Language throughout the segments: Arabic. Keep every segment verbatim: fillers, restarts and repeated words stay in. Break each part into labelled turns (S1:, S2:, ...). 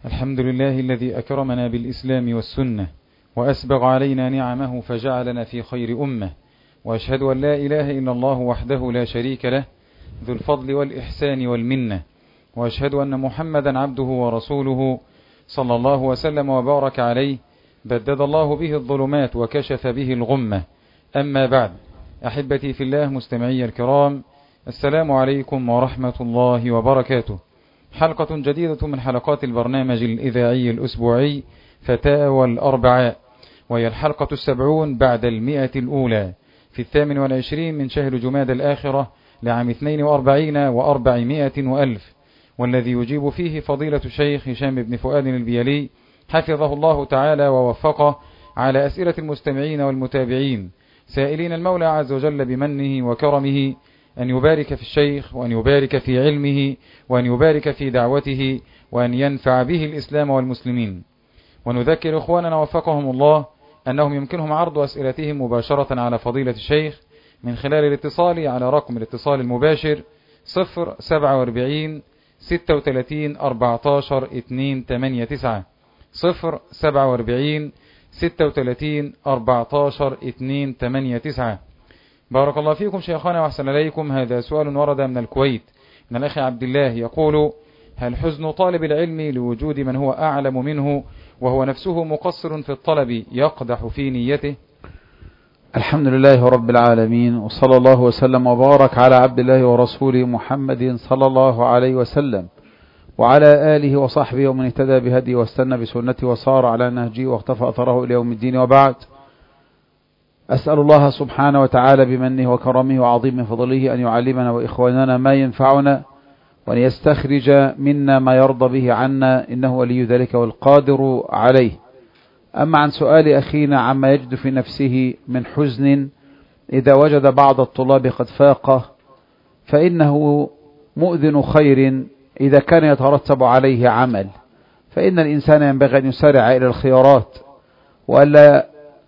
S1: الحمد لله الذي أكرمنا بالإسلام والسنة وأسبغ علينا نعمه فجعلنا في خير أمة، وأشهد أن لا إله إلا الله وحده لا شريك له ذو الفضل والإحسان والمنة، وأشهد أن محمدا عبده ورسوله صلى الله وسلم وبارك عليه، بدد الله به الظلمات وكشف به الغمة. أما بعد، أحبتي في الله مستمعي الكرام، السلام عليكم ورحمة الله وبركاته. حلقة جديدة من حلقات البرنامج الإذاعي الأسبوعي فتاوى الأربعاء، وهي الحلقة السبعون بعد المئة الأولى في الثامن والعشرين من شهر جماد الآخرة لعام اثنين وأربعين وأربعمائة وألف، والذي يجيب فيه فضيلة الشيخ هشام بن فؤاد البيلي حفظه الله تعالى ووفقه على أسئلة المستمعين والمتابعين، سائلين المولى عز وجل بمنه وكرمه أن يبارك في الشيخ، وأن يبارك في علمه، وأن يبارك في دعوته، وأن ينفع به الإسلام والمسلمين. ونذكر إخواننا وفقهم الله أنهم يمكنهم عرض أسئلتهم مباشرة على فضيلة الشيخ من خلال الاتصال على رقم الاتصال المباشر صفر سبعة وأربعين ستة وثلاثين أربعتاشر اثنين ثمانية تسعة صفر سبعة وأربعين ستة وثلاثين أربعتاشر اثنين ثمانية تسعة. بارك الله فيكم شيخنا وأحسن إليكم. هذا سؤال ورد من الكويت من الأخ عبد الله يقول: هل حزن طالب العلم لوجود من هو أعلم منه وهو نفسه مقصر في الطلب يقدح في نيته؟
S2: الحمد لله رب العالمين، وصلى الله وسلم وبارك على عبد الله ورسوله محمد صلى الله عليه وسلم وعلى آله وصحبه ومن اهتدى بهديه واستنى بسنته وصار على نهجه واختفى أثره إلى يوم الدين. وبعد، أسأل الله سبحانه وتعالى بمنه وكرمه وعظيم فضله أن يعلمنا وإخواننا ما ينفعنا، وأن يستخرج منا ما يرضى به عنا، إنه ولي ذلك والقادر عليه. أما عن سؤال أخينا عما يجد في نفسه من حزن إذا وجد بعض الطلاب قد فاقه، فإنه مؤذن خير إذا كان يترتب عليه عمل، فإن الإنسان ينبغي أن يسارع إلى الخيارات وألا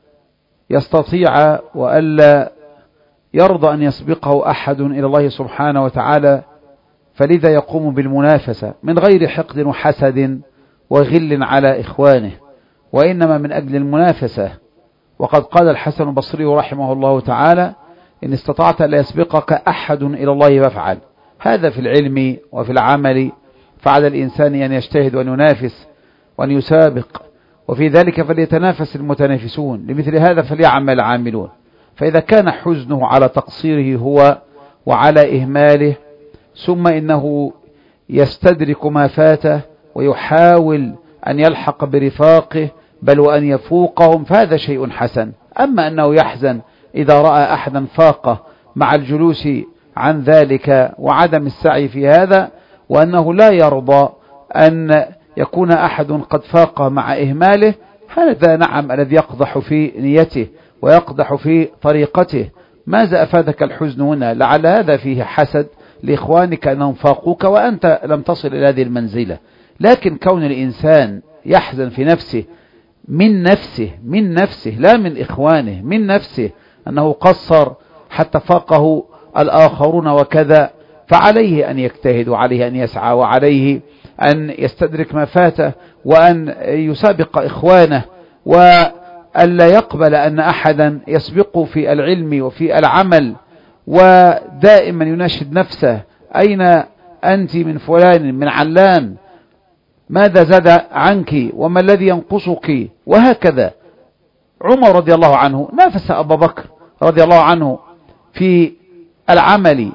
S2: يستطيع وألا يرضى أن يسبقه أحد إلى الله سبحانه وتعالى، فلذا يقوم بالمنافسة من غير حقد وحسد وغل على إخوانه، وإنما من أجل المنافسة. وقد قال الحسن البصري رحمه الله تعالى: إن استطعت أن يسبقك أحد إلى الله فافعل. هذا في العلم وفي العمل، فعلى الإنسان أن يجتهد وأن ينافس وأن يسابق، وفي ذلك فليتنافس المتنافسون، لمثل هذا فليعمل العاملون. فإذا كان حزنه على تقصيره هو وعلى إهماله، ثم إنه يستدرك ما فاته ويحاول أن يلحق برفاقه بل وأن يفوقهم، فهذا شيء حسن. أما أنه يحزن إذا رأى أحدا فاقه مع الجلوس عن ذلك وعدم السعي في هذا، وأنه لا يرضى أن يكون أحد قد فاق مع إهماله، هذا نعم الذي يقدح في نيته ويقدح في طريقته. ماذا أفادك الحزن هنا؟ لعل هذا فيه حسد لإخوانك أنهم فاقوك وأنت لم تصل إلى هذه المنزلة. لكن كون الإنسان يحزن في نفسه من نفسه من نفسه لا من إخوانه، من نفسه أنه قصر حتى فاقه الآخرون وكذا، فعليه أن يجتهد وعليه أن يسعى وعليه أن يستدرك ما فاته وأن يسابق إخوانه، وألا يقبل أن أحدا يسبقه في العلم وفي العمل، ودائما يناشد نفسه: أين أنت من فلان من علان؟ ماذا زاد عنك وما الذي ينقصك؟ وهكذا. عمر رضي الله عنه نافس أبا بكر رضي الله عنه في العمل،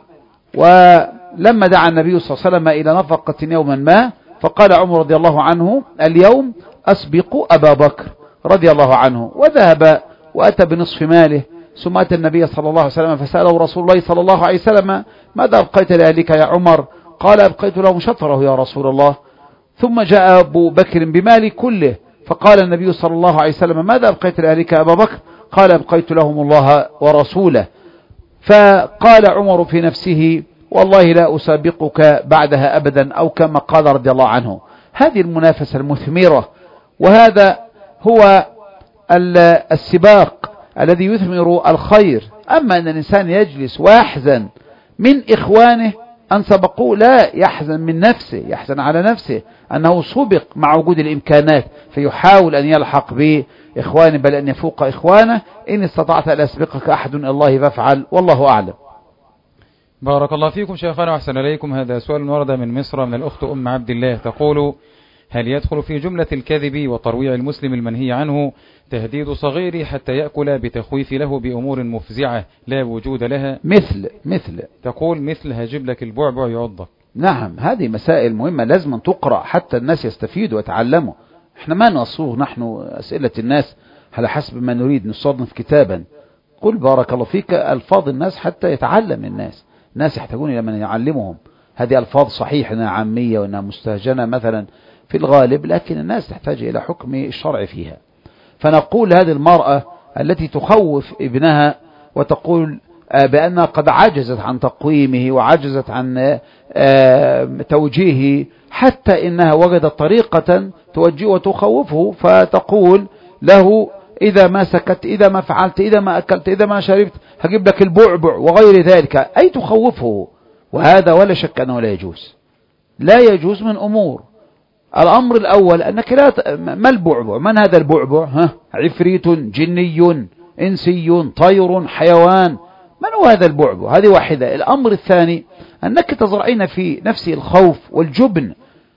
S2: ولما دعا النبي صلى الله عليه وسلم إلى نفقة يوما ما، فقال عمر رضي الله عنه: اليوم أسبق أبا بكر رضي الله عنه، وذهب وأتى بنصف ماله. ثم أتى النبي صلى الله عليه وسلم فسأله رسول الله صلى الله عليه وسلم: ماذا أبقيت لأهلك يا عمر؟ قال: أبقيت لهم شطره يا رسول الله. ثم جاء أبو بكر بمال كله، فقال النبي صلى الله عليه وسلم: ماذا أبقيت لأهلك يا أبا بكر؟ قال: أبقيت لهم الله ورسوله. فقال عمر في نفسه: والله لا أسابقك بعدها أبدا، أو كما قال رضي الله عنه. هذه المنافسة المثمرة، وهذا هو السباق الذي يثمر الخير. أما أن الإنسان يجلس ويحزن من إخوانه، أن سبقوه لا يحزن من نفسه، يحزن على نفسه أنه سبق مع وجود الإمكانات فيحاول أن يلحق بإخوانه بل أن يفوق إخوانه. إن استطعت أن يسبقك أحد إلى الله فافعل، والله أعلم.
S1: بارك الله فيكم شيخنا وأحسن إليكم. هذا سؤال ورد من مصر من الأخت أم عبد الله تقول: هل يدخل في جملة الكذب وترويع المسلم المنهي عنه تهديد صغيري حتى يأكل بتخويف له بأمور مفزعة لا وجود لها؟
S2: مثل مثل
S1: تقول مثل هجيب لك البعبع يعضك.
S2: نعم، هذه مسائل مهمة لازم تقرأ حتى الناس يستفيدوا ويتعلموا. احنا ما نصوغ نحن أسئلة الناس على حسب ما نريد، نصنف كتابا. قل بارك الله فيك ألفاظ الناس حتى يتعلم الناس، الناس يحتاجون إلى من يعلمهم. هذه ألفاظ صحيح أنها عامية وأنها مستهجنة مثلا في الغالب، لكن الناس تحتاج إلى حكم الشرع فيها. فنقول هذه المرأة التي تخوف ابنها وتقول بأنها قد عجزت عن تقويمه وعجزت عن توجيهه، حتى إنها وجدت طريقة توجيه وتخوفه، فتقول له: إذا ما سكت، إذا ما فعلت، إذا ما أكلت، إذا ما شربت هجيب لك البعبع وغير ذلك، أي تخوفه. وهذا ولا شك أنه لا يجوز، لا يجوز من أمور. الأمر الأول أنك لا ت... ما البعبع؟ من هذا البعبع؟ ها؟ عفريت، جني، إنسي، طير، حيوان، من هو هذا البعبع؟ هذه واحدة. الأمر الثاني أنك تزرعين في نفسه الخوف والجبن،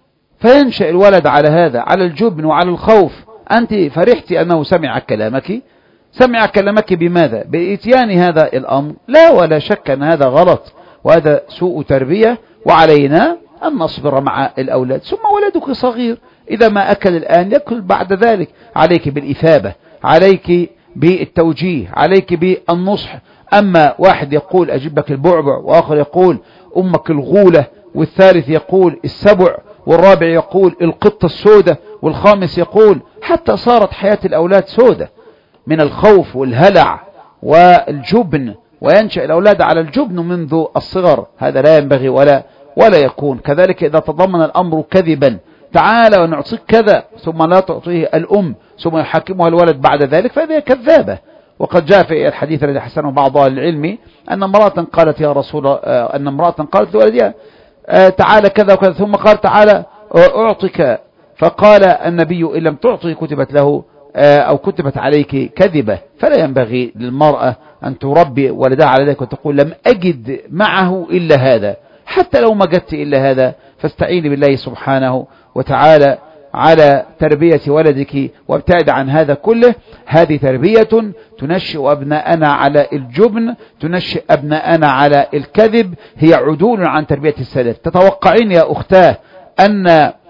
S2: فينشأ الولد على هذا، على الجبن وعلى الخوف. أنت فرحت أنه سمع كلامك، سمع كلامك بماذا؟ بإتيان هذا الأمر. لا ولا شك أن هذا غلط وهذا سوء تربية، وعلينا أن نصبر مع الأولاد. ثم ولدك صغير، إذا ما أكل الآن يأكل بعد ذلك. عليك بالإثابة، عليك بالتوجيه، عليك بالنصح. أما واحد يقول أجيب لك البعبع، وآخر يقول أمك الغولة، والثالث يقول السبع، والرابع يقول القطة السودة، والخامس يقول، حتى صارت حياة الأولاد سودة من الخوف والهلع والجبن، وينشأ الأولاد على الجبن منذ الصغر. هذا لا ينبغي ولا ولا يكون. كذلك إذا تضمن الأمر كذبا، تعالى ونعطيك كذا ثم لا تعطيه الأم ثم يحاكمها الولد بعد ذلك، فهذه كذابة. وقد جاء في الحديث الذي حسنه بعض أهل العلم أن امرأة قالت يا رسول الله، أن امرأة قالت لولدها تعالى كذا وكذا، ثم قال تعالى أعطيك، فقال النبي إن لم تعطي كتبت له أو كتبت عليك كذبة. فلا ينبغي للمرأة أن تربي ولدها على ذلك وتقول لم أجد معه إلا هذا. حتى لو ما جدت إلا هذا فاستعيني بالله سبحانه وتعالى على تربية ولدك وابتعد عن هذا كله. هذه تربية تنشئ أبناءنا على الجبن، تنشئ أبناءنا على الكذب، هي عدول عن تربية السلف. تتوقعين يا أختاه أن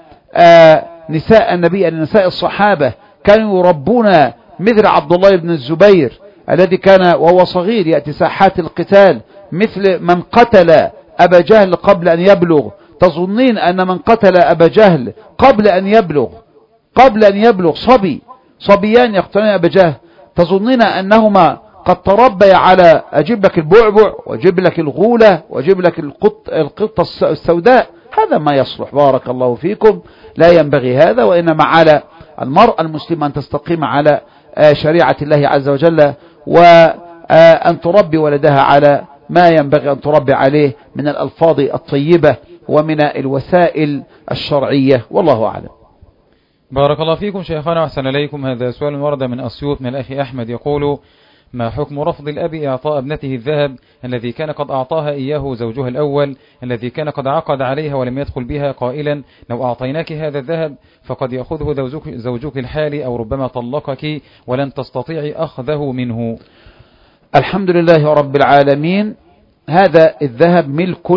S2: آه نساء النبي، أن نساء الصحابة كانوا يربون مثل عبد الله بن الزبير الذي كان وهو صغير يأتي ساحات القتال، مثل من قتل أبا جهل قبل أن يبلغ؟ تظنين أن من قتل أبا جهل قبل أن يبلغ قبل أن يبلغ صبي صبيان يقتلون أبا جهل، تظنين أنهما قد تربي على أجيب لك البعبع وأجيب لك الغولة وأجيب لك القط القطة السوداء؟ هذا ما يصلح. بارك الله فيكم. لا ينبغي هذا، وإنما على المرأة المسلمة أن تستقيم على شريعة الله عز وجل، وأن تربي ولدها على ما ينبغي أن تربي عليه من الألفاظ الطيبة ومن الوسائل الشرعية، والله أعلم.
S1: بارك الله فيكم شيخنا وأحسن إليكم. هذا سؤال ورد من أسيوط من الأخ أحمد يقول: ما حكم رفض الأب إعطاء ابنته الذهب الذي كان قد أعطاها إياه زوجها الأول الذي كان قد عقد عليها ولم يدخل بها، قائلا لو أعطيناك هذا الذهب فقد يأخذه زوجك, زوجك الحالي أو ربما طلقك ولن تستطيعي أخذه منه؟
S2: الحمد لله رب العالمين. هذا الذهب ملك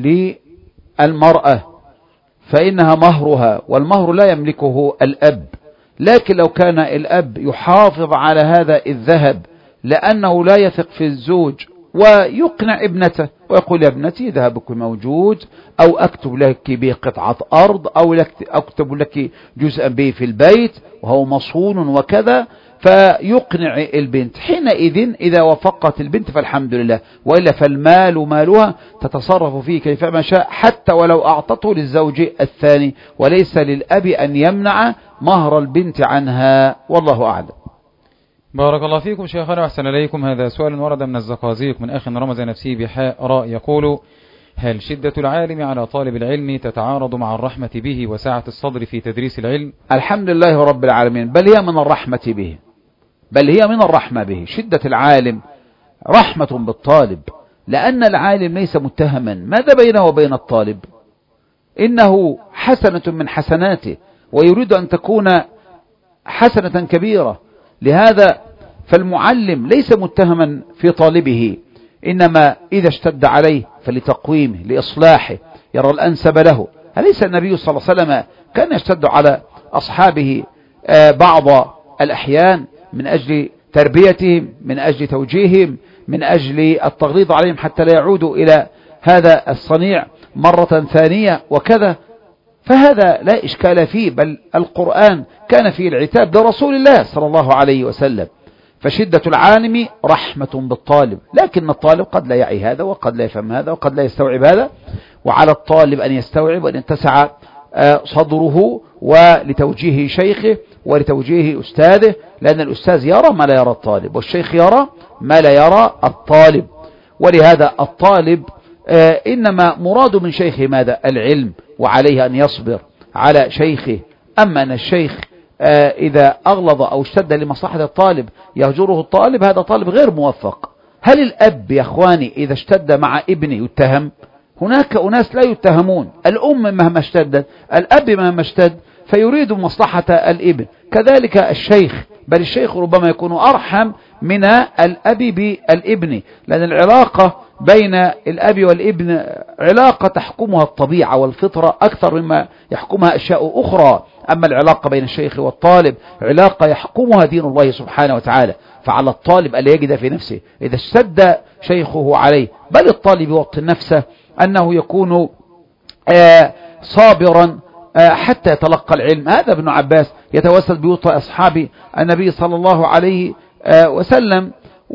S2: للمرأة فإنها مهرها، والمهر لا يملكه الأب. لكن لو كان الأب يحافظ على هذا الذهب لأنه لا يثق في الزوج ويقنع ابنته ويقول يا ابنتي ذهبك موجود، أو أكتب لك به قطعة أرض، أو أكتب لك جزءا به في البيت وهو مصون وكذا، فيقنع البنت. حينئذ إذا وفقت البنت فالحمد لله، وإلا فالمال مالها تتصرف فيه كيفما شاء حتى ولو أعطته للزوج الثاني، وليس للأب أن يمنع مهر البنت عنها، والله أعلم.
S1: بارك الله فيكم شيخنا وأحسن إليكم. هذا سؤال ورد من الزقازيق من أخ رمز نفسه بحاء راء يقول: هل شدة العالم على طالب العلم تتعارض مع الرحمة به وسعة الصدر في تدريس العلم؟
S2: الحمد لله رب العالمين، بل هي من الرحمة به، بل هي من الرحمة به. شدة العالم رحمة بالطالب، لأن العالم ليس متهما. ماذا بينه وبين الطالب؟ إنه حسنة من حسناته ويريد أن تكون حسنة كبيرة. لهذا فالمعلم ليس متهما في طالبه، إنما إذا اشتد عليه فلتقويمه لإصلاحه يرى الأنسب له. أليس النبي صلى الله عليه وسلم كان يشتد على أصحابه بعض الأحيان من أجل تربيتهم، من أجل توجيههم، من أجل التغليظ عليهم حتى لا يعودوا إلى هذا الصنيع مرة ثانية وكذا؟ فهذا لا إشكال فيه، بل القرآن كان فيه العتاب لرسول الله صلى الله عليه وسلم. فشدة العالم رحمة بالطالب، لكن الطالب قد لا يعي هذا وقد لا يفهم هذا وقد لا يستوعب هذا، وعلى الطالب أن يستوعب وأن يتسع صدره ولتوجيه شيخه ولتوجيه أستاذه، لأن الأستاذ يرى ما لا يرى الطالب، والشيخ يرى ما لا يرى الطالب. ولهذا الطالب إنما مراد من شيخه ماذا؟ العلم، وعليه أن يصبر على شيخه. أما أن الشيخ إذا أغلظ أو اشتد لمصلحة الطالب يهجره الطالب، هذا طالب غير موفق. هل الأب يا أخواني إذا اشتد مع ابنه يتهم؟ هناك أناس لا يتهمون. الأم مهما اشتدت، الأب مهما اشتد فيريد مصلحة الابن. كذلك الشيخ، بل الشيخ ربما يكون أرحم من الأب بالابن، لأن العلاقة بين الأب والابن علاقة تحكمها الطبيعة والفطرة أكثر مما يحكمها أشياء أخرى. أما العلاقة بين الشيخ والطالب علاقة يحكمها دين الله سبحانه وتعالى. فعلى الطالب أن يجد في نفسه إذا اشتد شيخه عليه، بل الطالب يوطن نفسه أنه يكون آه صابرا آه حتى يتلقى العلم. هذا ابن عباس يتوسل بيوت أصحاب النبي صلى الله عليه آه وسلم،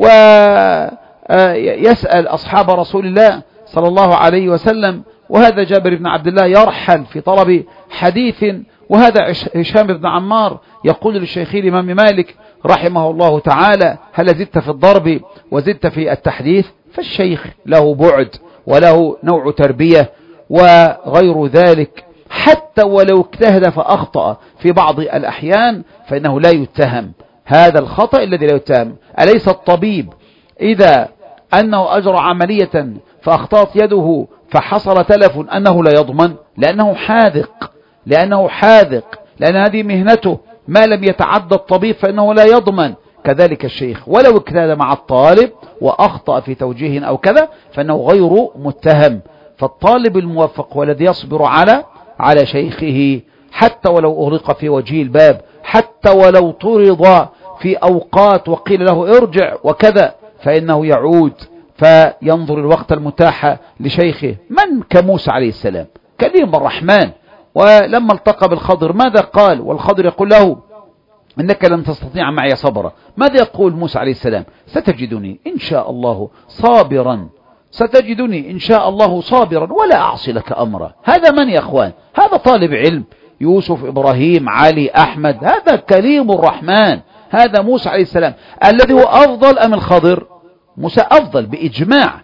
S2: ويسأل أصحاب رسول الله صلى الله عليه وسلم، وهذا جابر بن عبد الله يرحل في طلب حديث، وهذا هشام بن عمار يقول للشيخ الإمام مالك رحمه الله تعالى: هل زدت في الضرب وزدت في التحديث؟ فالشيخ له بعد وله نوع تربية وغير ذلك، حتى ولو اجتهد فأخطأ في بعض الأحيان فإنه لا يتهم. هذا الخطأ الذي لا يتهم. أليس الطبيب إذا أنه أجرى عملية فأخطأت يده فحصل تلف أنه لا يضمن؟ لأنه حاذق، لأنه حاذق لأن هذه مهنته، ما لم يتعدى الطبيب فإنه لا يضمن. كذلك الشيخ ولو اجتهد مع الطالب وأخطأ في توجيه أو كذا فإنه غير متهم. فالطالب الموفق هو الذي يصبر على على شيخه، حتى ولو أغلق في وجه الباب، حتى ولو طرد في أوقات وقيل له ارجع وكذا، فإنه يعود فينظر الوقت المتاح لشيخه. من كموسى عليه السلام كريم الرحمن، ولما التقى بالخضر ماذا قال؟ والخضر يقول له: إنك لن تستطيع معي صبرا. ماذا يقول موسى عليه السلام؟ ستجدني إن شاء الله صابرا، ستجدني إن شاء الله صابرا ولا أعصي لك أمرا. هذا من يا أخوان؟ هذا طالب علم. يوسف، إبراهيم، علي، أحمد، هذا كريم الرحمن. هذا موسى عليه السلام الذي هو أفضل أم الخضر؟ موسى أفضل بإجماع،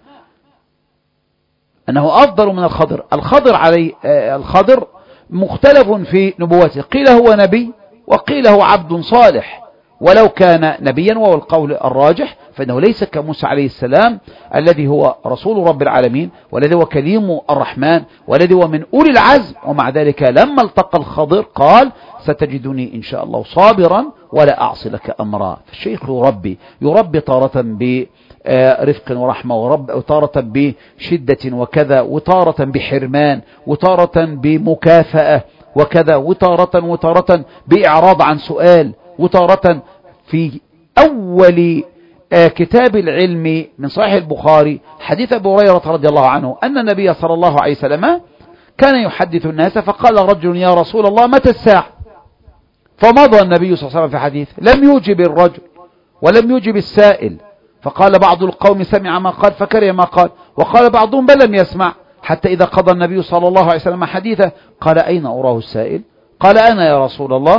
S2: أنه أفضل من الخضر. الخضر عليه آه الخضر مختلف في نبوته، قيل هو نبي وقيل هو عبد صالح، ولو كان نبيا وهو القول الراجح فإنه ليس كموسى عليه السلام الذي هو رسول رب العالمين والذي هو كليم الرحمن والذي هو من أولي العزم. ومع ذلك لما التقى الخضر قال: ستجدني إن شاء الله صابرا ولا أعصي لك أمرا. فالشيخ يربي يربي تارة برفق ورحمة، وتارة بشدة وكذا، وتارة بحرمان، وتارة بمكافأة وكذا، وتارة وتارة بإعراض عن سؤال، وتارة في أول كتاب العلم من صحيح البخاري حديث أبو هريرة رضي الله عنه أن النبي صلى الله عليه وسلم كان يحدث الناس، فقال رجل: يا رسول الله متى الساعة؟ فمضى النبي صلى الله عليه وسلم في حديث لم يجب الرجل ولم يجب السائل، فقال بعض القوم: سمع ما قال فكره ما قال، وقال بعضهم: بل لم يسمع. حتى إذا قضى النبي صلى الله عليه وسلم حديثه قال: أين أراه السائل؟ قال: أنا يا رسول الله.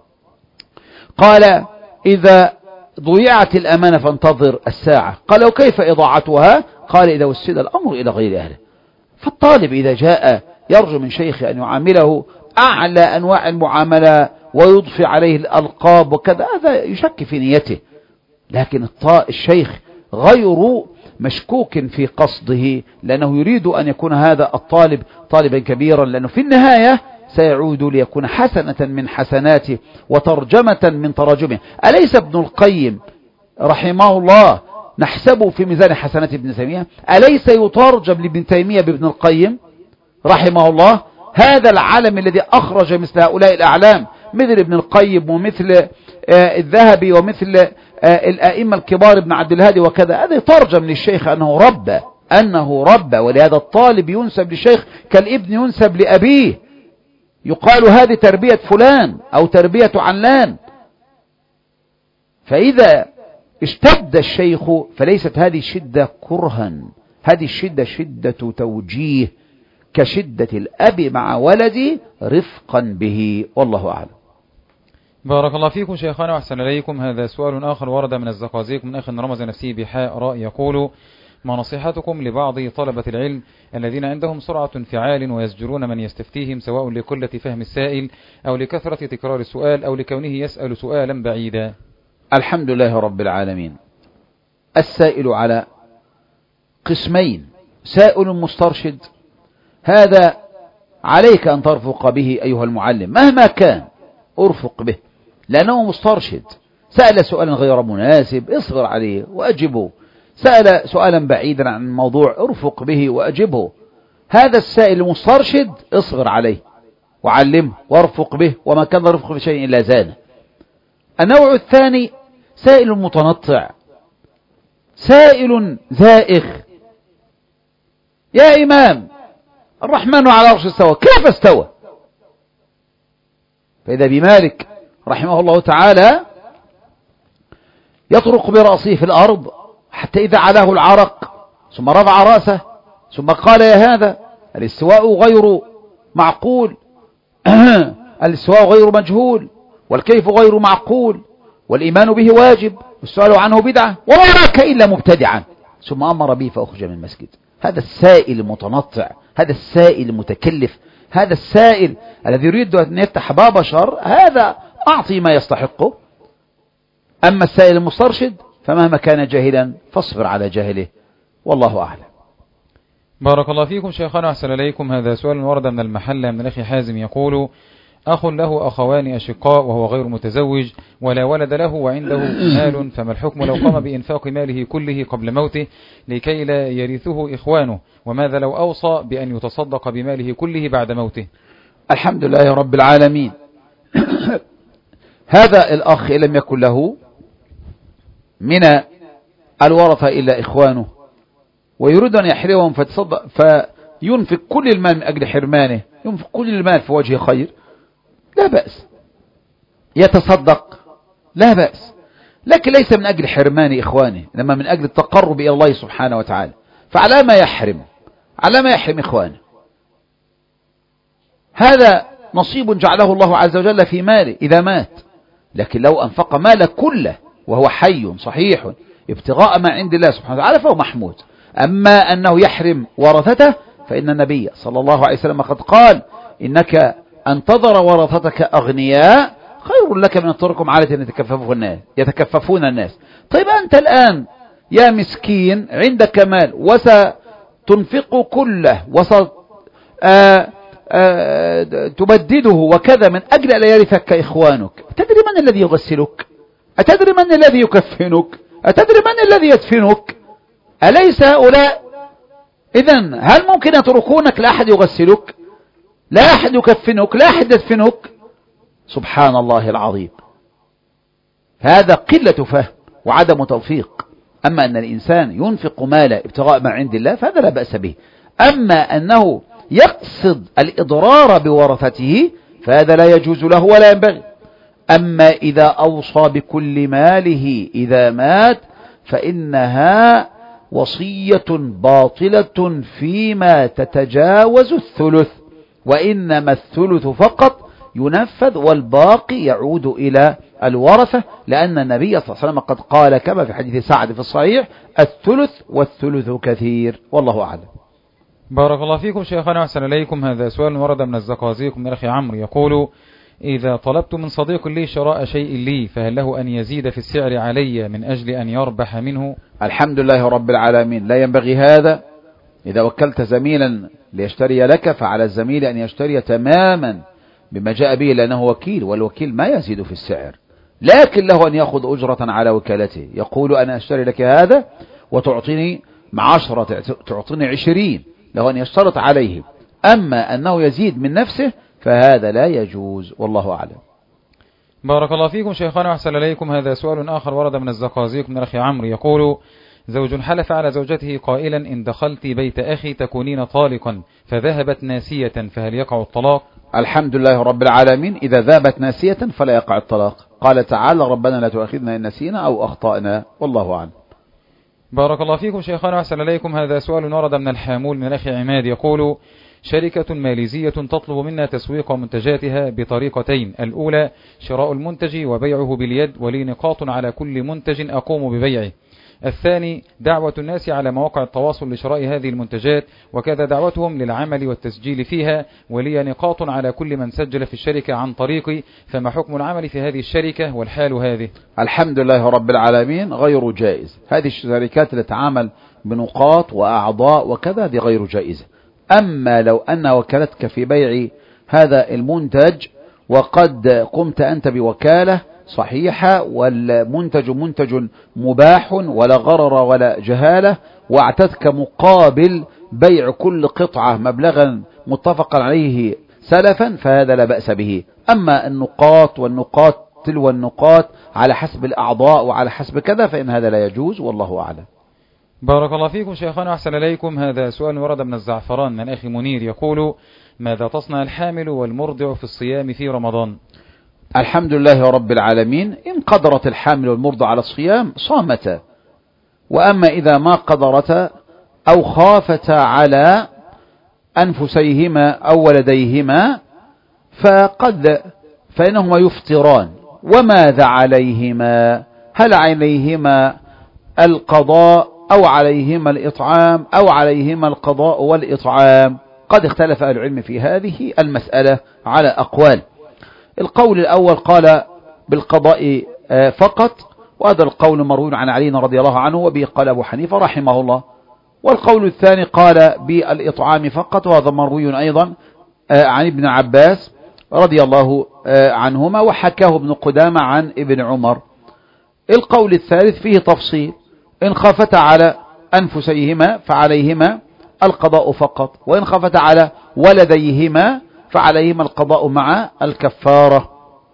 S2: قال: إذا ضيعت الأمانة فانتظر الساعة. قال: وكيف إضاعتها؟ قال: إذا وسد الأمر إلى غير أهله. فالطالب إذا جاء يرجو من شيخه أن يعامله أعلى أنواع المعاملة ويضفي عليه الألقاب وكذا، هذا يشك في نيته. لكن الشيخ غير مشكوك في قصده، لأنه يريد أن يكون هذا الطالب طالبا كبيرا، لأنه في النهاية سيعود ليكون حسنة من حسناته وترجمة من تراجمه. أليس ابن القيم رحمه الله نحسبه في ميزان حسنات ابن تيمية؟ أليس يترجم لابن تيمية بابن القيم رحمه الله؟ هذا العالم الذي أخرج مثل هؤلاء الأعلام مثل ابن القيم ومثل آه الذهبي ومثل آه الأئمة الكبار ابن عبد الهادي وكذا، هذا يترجم للشيخ أنه ربى أنه ربى ولهذا الطالب ينسب للشيخ كالابن ينسب لأبيه، يقال هذه تربية فلان أو تربية علان. فإذا اشتد الشيخ فليست هذه الشدة كرها، هذه الشدة شدة توجيه كشدة الأب مع ولدي رفقا به، والله أعلم.
S1: بارك الله فيكم شيخنا وأحسن إليكم. هذا سؤال آخر ورد من الزقازيق من أخ رمز نفسه بحاء راء، يقول: ما نصيحتكم لبعض طلبة العلم الذين عندهم سرعة انفعال ويزجرون من يستفتيهم، سواء لقلة فهم السائل أو لكثرة تكرار السؤال أو لكونه يسأل سؤالا بعيدا؟
S2: الحمد لله رب العالمين. السائل على قسمين: سائل مسترشد، هذا عليك أن ترفق به أيها المعلم مهما كان، ارفق به لأنه مسترشد. سأل سؤالا غير مناسب اصغر عليه وأجبه، سأل سؤالا بعيدا عن الموضوع ارفق به وأجبه. هذا السائل المسترشد اصغر عليه وعلمه وارفق به، وما كان رفق بشيء إلا زانه. النوع الثاني سائل متنطع، سائل زائغ: يا إمام الرحمن على عرش استوى، كيف استوى؟ فإذا بمالك رحمه الله تعالى يطرق برأسه في الأرض حتى إذا علاه العرق ثم رفع رأسه ثم قال: يا هذا الاستواء غير معقول، الاستواء غير مجهول، والكيف غير معقول، والإيمان به واجب، والسؤال عنه بدعة، وما راك إلا مبتدعا، ثم أمر به فأخرج من المسجد. هذا السائل المتنطع، هذا السائل المتكلف، هذا السائل الذي يريد أن يفتح باب شر، هذا أعطي ما يستحقه. أما السائل المسترشد فمهما كان جاهلا فاصبر على جاهله، والله أعلم.
S1: بارك الله فيكم شيخنا وأحسن إليكم. هذا سؤال ورد من المحلة من الأخ حازم، يقول: أخ له أخوان أشقاء وهو غير متزوج ولا ولد له وعنده مال، فما الحكم لو قام بإنفاق ماله كله قبل موته لكي لا يرثه إخوانه؟ وماذا لو أوصى بأن يتصدق بماله كله بعد موته؟
S2: الحمد لله رب العالمين. هذا الأخ لم يكن له من الورثة إلا إخوانه ويريد أن يحرمهم فيتصدق فينفق كل المال من أجل حرمانه، ينفق كل المال في وجه خير، لا بأس، يتصدق لا بأس، لكن ليس من أجل حرمان إخوانه، إنما من أجل التقرب إلى الله سبحانه وتعالى. فعلى ما يحرم، على ما يحرم إخوانه؟ هذا نصيب جعله الله عز وجل في ماله إذا مات، لكن لو أنفق ماله كله وهو حي صحيح ابتغاء ما عند الله سبحانه وتعالى فهو محمود. أما أنه يحرم ورثته فإن النبي صلى الله عليه وسلم قد قال: إنك أن تذر ورثتك أغنياء خير لك من أن تتركهم عالة يتكففون الناس يتكففون الناس. طيب أنت الآن يا مسكين عندك مال وستنفق كله وستبدده وكذا من أجل أن يرثك إخوانك، أتدري من الذي يغسلك؟ أتدري من الذي يكفنك؟ أتدري من الذي يدفنك؟ أليس هؤلاء؟ إذن هل ممكن يتركونك لا أحد يغسلك، لا أحد يكفنك، لا أحد يدفنك؟ سبحان الله العظيم. هذا قلة فهم وعدم توفيق. أما أن الإنسان ينفق ماله ابتغاء ما عند الله فهذا لا بأس به. أما أنه يقصد الإضرار بورثته فهذا لا يجوز له ولا ينبغي. أما إذا أوصى بكل ماله إذا مات فإنها وصية باطلة فيما تتجاوز الثلث، وإنما الثلث فقط ينفذ والباقي يعود إلى الورثة، لأن النبي صلى الله عليه وسلم قد قال كما في حديث سعد في الصحيح: الثلث والثلث كثير، والله أعلم.
S1: بارك الله فيكم شيخنا وأحسن إليكم. هذا سؤال ورد من الزقازيق من الأخ عمرو يقول: إذا طلبت من صديق لي شراء شيء لي فهل له أن يزيد في السعر علي من أجل أن يربح منه؟
S2: الحمد لله رب العالمين، لا ينبغي هذا. إذا وكلت زميلا ليشتري لك فعلى الزميل أن يشتري تماما بما جاء به، لأنه وكيل، والوكيل ما يزيد في السعر، لكن له أن يأخذ أجرة على وكالته. يقول أنا أشتري لك هذا وتعطيني عشرة، تعطيني عشرين، له أن يشترط عليه. أما أنه يزيد من نفسه فهذا لا يجوز، والله أعلم.
S1: بارك الله فيكم شيخنا وأحسن إليكم. هذا سؤال آخر ورد من الزقازيق من الأخ عمرو يقول: زوج حلف على زوجته قائلا: إن دخلت بيت أخي تكونين طالقا، فذهبت ناسية، فهل يقع الطلاق؟
S2: الحمد لله رب العالمين، إذا ذهبت ناسية فلا يقع الطلاق. قال تعالى: ربنا لا تؤاخذنا إن نسينا أو أخطأنا، والله أعلم.
S1: بارك الله فيكم شيخنا وأحسن إليكم. هذا سؤال ورد من الحامول من الأخ عماد يقول: شركة ماليزية تطلب منا تسويق منتجاتها بطريقتين: الأولى شراء المنتج وبيعه باليد ولي نقاط على كل منتج أقوم ببيعه، الثاني دعوة الناس على مواقع التواصل لشراء هذه المنتجات، وكذا دعوتهم للعمل والتسجيل فيها، ولي نقاط على كل من سجل في الشركة عن طريقي، فما حكم العمل في هذه الشركة والحال هذه؟
S2: الحمد لله رب العالمين، غير جائز. هذه الشركات اللي تتعامل بنقاط وأعضاء وكذا دي غير جائزة. أما لو أن وكلتك في بيع هذا المنتج وقد قمت أنت بوكالة صحيحة والمنتج منتج مباح ولا غرر ولا جهالة، واعتدك مقابل بيع كل قطعة مبلغا متفقا عليه سلفا، فهذا لا بأس به. أما النقاط والنقاط تلو النقاط على حسب الأعضاء وعلى حسب كذا فإن هذا لا يجوز، والله أعلم.
S1: بارك الله فيكم شيخنا وأحسن إليكم. هذا سؤال ورد من الزعفران من أخي منير يقول: ماذا تصنع الحامل والمرضع في الصيام في رمضان؟
S2: الحمد لله رب العالمين، إن قدرت الحامل والمرضع على الصيام صامتا، وأما إذا ما قدرتا أو خافتا على أنفسيهما أو ولديهما فقد فإنهما يفطران. وماذا عليهما؟ هل عليهما القضاء أو عليهما الإطعام أو عليهما القضاء والإطعام؟ قد اختلف أهل العلم في هذه المسألة على أقوال. القول الأول قال بالقضاء فقط، وهذا القول مروي عن علي رضي الله عنه، وبه قال أبو حنيفة رحمه الله. والقول الثاني قال بالإطعام فقط، وهذا مروي أيضا عن ابن عباس رضي الله عنهما، وحكاه ابن قدامة عن ابن عمر. القول الثالث فيه تفصيل: إن خافت على أنفسيهما فعليهما القضاء فقط، وإن خافت على ولديهما فعليهما القضاء مع الكفارة.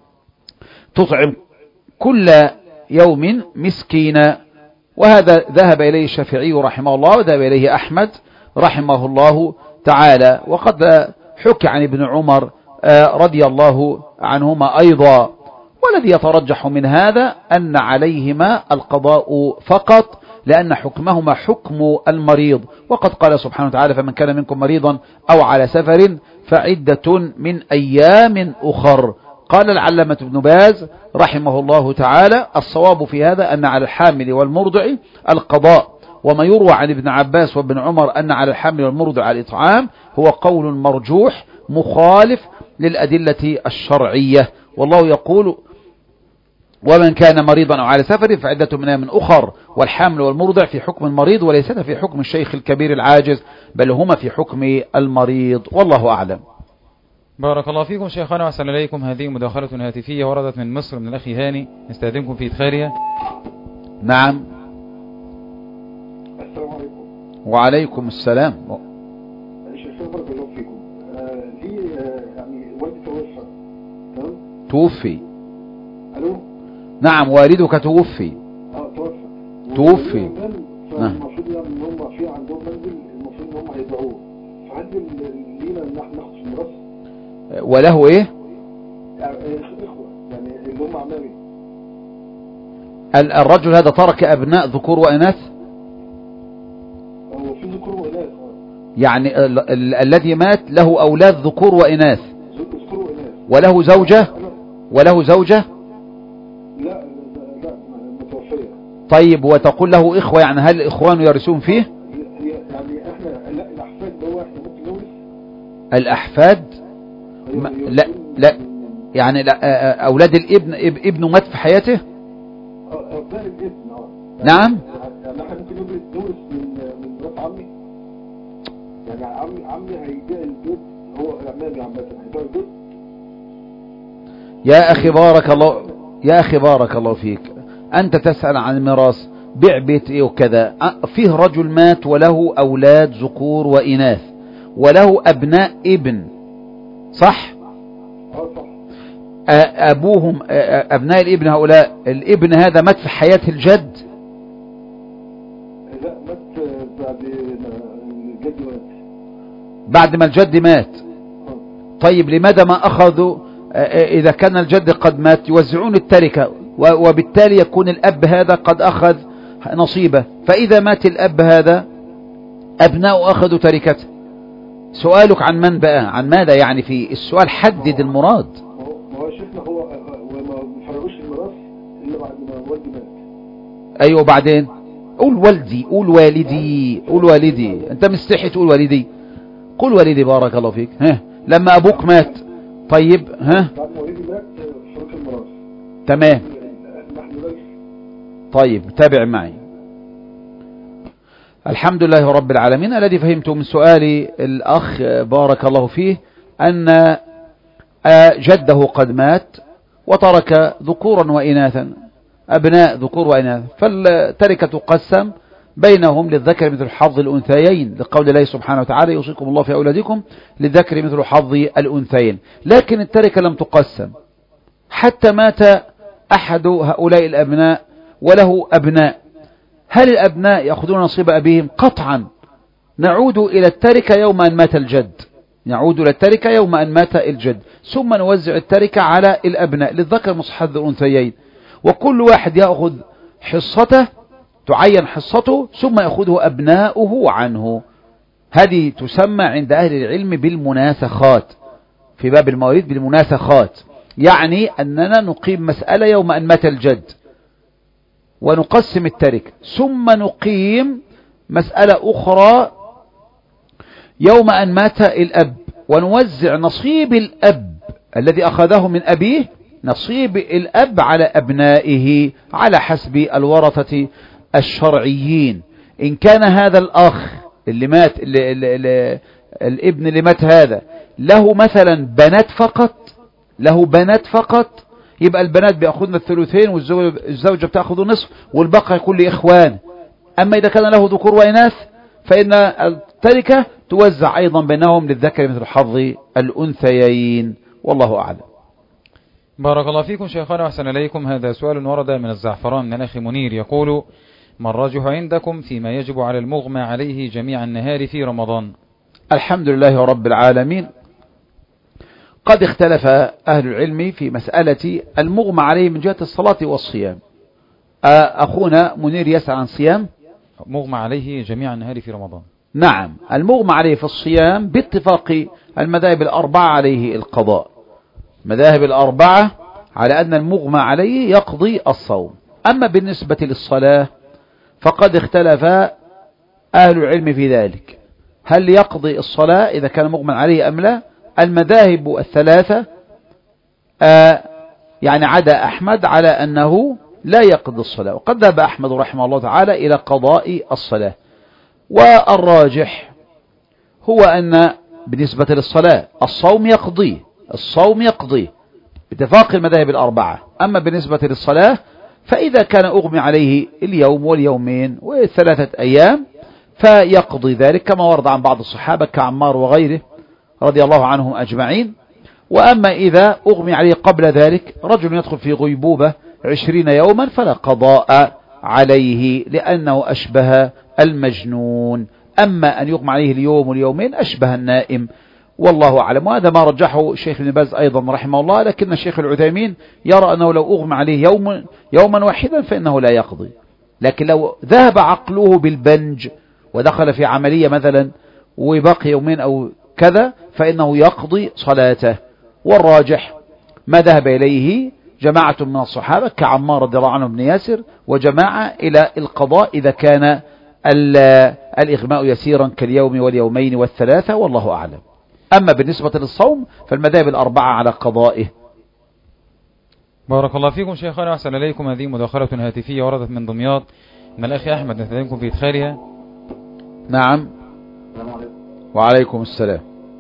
S2: تطعم كل يوم مسكينا، وهذا ذهب إليه الشافعي رحمه الله، وذهب إليه أحمد رحمه الله تعالى. وقد حكى عن ابن عمر رضي الله عنهما أيضا. والذي يترجح من هذا أن عليهما القضاء فقط، لأن حكمهما حكم المريض، وقد قال سبحانه وتعالى: فمن كان منكم مريضا أو على سفر فعدة من أيام أخر. قال العلامة ابن باز رحمه الله تعالى: الصواب في هذا أن على الحامل والمرضع القضاء، وما يروى عن ابن عباس وابن عمر أن على الحامل والمرضع الإطعام هو قول مرجوح مخالف للأدلة الشرعية. والله يقول: ومن كان مريضا أو على سفر فعدة من أيام أخر. والحامل والمرضع في حكم المريض، وليس في حكم الشيخ الكبير العاجز، بل هما في حكم المريض، والله أعلم.
S1: بارك الله فيكم شيخنا وأحسن إليكم. هذه مداخلة هاتفية وردت من مصر من الأخ هاني، نستأذنكم في إدخالها.
S2: نعم.
S3: السلام عليكم.
S2: وعليكم السلام.
S3: شيخ بارك الله فيكم. لي يعني والدي توفى. تمام؟
S2: توفي.
S3: الو.
S2: نعم، والدك توفي.
S3: اه توفى.
S2: توفي.
S3: فالمفروض يعني ان هم في عندهم منزل، المفروض ان هم هيبيعوه، فهل لينا ان احنا ناخد في الميراث؟
S2: وله ايه؟
S3: يعني اخوه، يعني اللي هم عمامي.
S2: الرجل هذا ترك ابناء ذكور واناث؟
S3: هو في ذكور واناث.
S2: يعني ال ال الذي مات له اولاد ذكور واناث.
S3: ذكور واناث.
S2: وله زوجة؟ وله زوجة؟
S3: لا لا متوفية.
S2: طيب، وتقول له إخوة، يعني هل الإخوان يرثون فيه؟
S3: يعني احنا لا الأحفاد ده واحد
S2: الأحفاد م... لا لا يعني لا أولاد الابن ابنه مات في حياته.
S3: أبناء الابن اه
S2: نعم.
S3: يعني احنا ممكن نورث من من مرات عمي، يعني عمي عمي هيبيع البيت، هو عمامي عامة هيبيع البيت.
S2: يا أخي بارك الله يا أخي بارك الله فيك، أنت تسأل عن الميراث، بيع بيت إيه وكذا. فيه رجل مات وله أولاد ذكور وإناث وله أبناء ابن، صح؟
S3: اه صح.
S2: أبوهم أبناء الابن هؤلاء، الابن هذا مات في حياة الجد؟
S3: لا مات بعد ما الجد مات.
S2: بعد ما الجد مات.
S3: اه.
S2: طيب لماذا ما أخذوا إذا كان الجد قد مات يوزعون التركة، وبالتالي يكون الأب هذا قد أخذ نصيبه، فإذا مات الأب هذا أبناء أخذوا تركته. سؤالك عن من بقى؟ عن ماذا يعني؟ في السؤال حدد المراد.
S3: ما هو شيخنا هو وما فرقوش الميراث إلا بعد ما والدي مات.
S2: أيوة بعدين قول والدي، قول والدي، قول والدي، أنت مستحي تقول والدي، قول والدي بارك الله فيك. ها لما أبوك مات. طيب ها
S3: بعد ما والدي مات فرق الميراث.
S2: تمام.
S3: نحن ليس.
S2: طيب تابع معي. الحمد لله رب العالمين. الذي فهمته من سؤال الأخ بارك الله فيه أن جده قد مات وترك ذكورا وإناثا، أبناء ذكور وإناث، فالتركة تقسم بينهم للذكر مثل حظ الأنثيين، لقول الله سبحانه وتعالى يوصيكم الله في أولادكم للذكر مثل حظ الأنثيين. لكن التركة لم تقسم حتى مات أحد هؤلاء الأبناء وله أبناء. هل الأبناء يأخذون نصيب أبيهم؟ قطعا. نعود إلى التركة يوم أن مات الجد، نعود إلى التركة يوم أن مات الجد، ثم نوزع التركة على الأبناء للذكر مثل حظ الأنثيين، وكل واحد يأخذ حصته، تعين حصته، ثم يأخذه أبناؤه عنه. هذه تسمى عند أهل العلم بالمناسخات، في باب المواريث بالمناسخات، يعني أننا نقيم مسألة يوم أن مات الجد ونقسم التركة، ثم نقيم مسألة أخرى يوم أن مات الأب ونوزع نصيب الأب الذي أخذه من أبيه، نصيب الأب على أبنائه على حسب الورثة الشرعيين. إن كان هذا الأخ اللي مات اللي اللي اللي الابن اللي مات هذا له مثلا بنات فقط، له بنات فقط، يبقى البنات بيأخذن الثلثين والزوجة بتأخذ النصف والبقى يكون لإخوان. أما إذا كان له ذكور وإناث فإن التركة توزع أيضا بينهم للذكر مثل حظ الأنثيين، والله أعلم.
S1: بارك الله فيكم شيخنا وأحسن إليكم. هذا سؤال ورد من الزعفران من الأخ منير يقول: ما الراجح عندكم فيما يجب على المغمى عليه جميع النهار في رمضان؟
S2: الحمد لله رب العالمين. قد اختلف أهل العلم في مسألة المغمى عليه من جهة الصلاة والصيام. أخونا منير يسأل عن صيام
S1: مغمى عليه جميع النهار في رمضان.
S2: نعم، المغمى عليه في الصيام باتفاق المذاهب الأربعة عليه القضاء. مذاهب الأربعة على أن المغمى عليه يقضي الصوم. أما بالنسبة للصلاة فقد اختلف أهل العلم في ذلك، هل يقضي الصلاة إذا كان مغمى عليه أم لا؟ المذاهب الثلاثة آه يعني عدا أحمد على أنه لا يقضي الصلاة، وقد ذهب أحمد رحمه الله تعالى إلى قضاء الصلاة. والراجح هو أن بالنسبة للصلاة الصوم يقضيه، الصوم يقضيه باتفاق المذاهب الأربعة. أما بالنسبة للصلاة فإذا كان أغمي عليه اليوم واليومين والثلاثة أيام فيقضي ذلك كما ورد عن بعض الصحابة كعمار وغيره رضي الله عنهم أجمعين. وأما إذا أغمي عليه قبل ذلك رجل يدخل في غيبوبة عشرين يوما فلا قضاء عليه لأنه أشبه المجنون. أما أن يغمى عليه اليوم واليومين أشبه النائم، والله أعلم. وهذا ما رجحه الشيخ ابن باز أيضا رحمه الله، لكن الشيخ العثيمين يرى أنه لو أغمى عليه يوم يوما واحدا فإنه لا يقضي. لكن لو ذهب عقله بالبنج ودخل في عملية مثلا وبقي يومين أو كذا فإنه يقضي صلاته. والراجح ما ذهب إليه جماعة من الصحابة كعمار رضي الله عنه بن ياسر، وجماعة إلى القضاء إذا كان الإغماء يسيرا كاليوم واليومين والثلاثة، والله أعلم. أما بالنسبة للصوم فالمذاهب الأربعة على قضائه.
S1: بارك الله فيكم شيخنا وأحسن إليكم. هذه مداخلة هاتفية وردت من دمياط من الأخ أحمد، نستأذنكم في إدخالها.
S2: نعم. وعليكم السلام.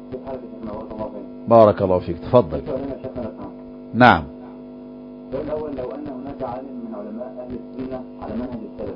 S2: بارك الله فيك، تفضل. نعم.
S4: الأول، لو أن هناك عالم من علماء أهل السنة على منهج السلف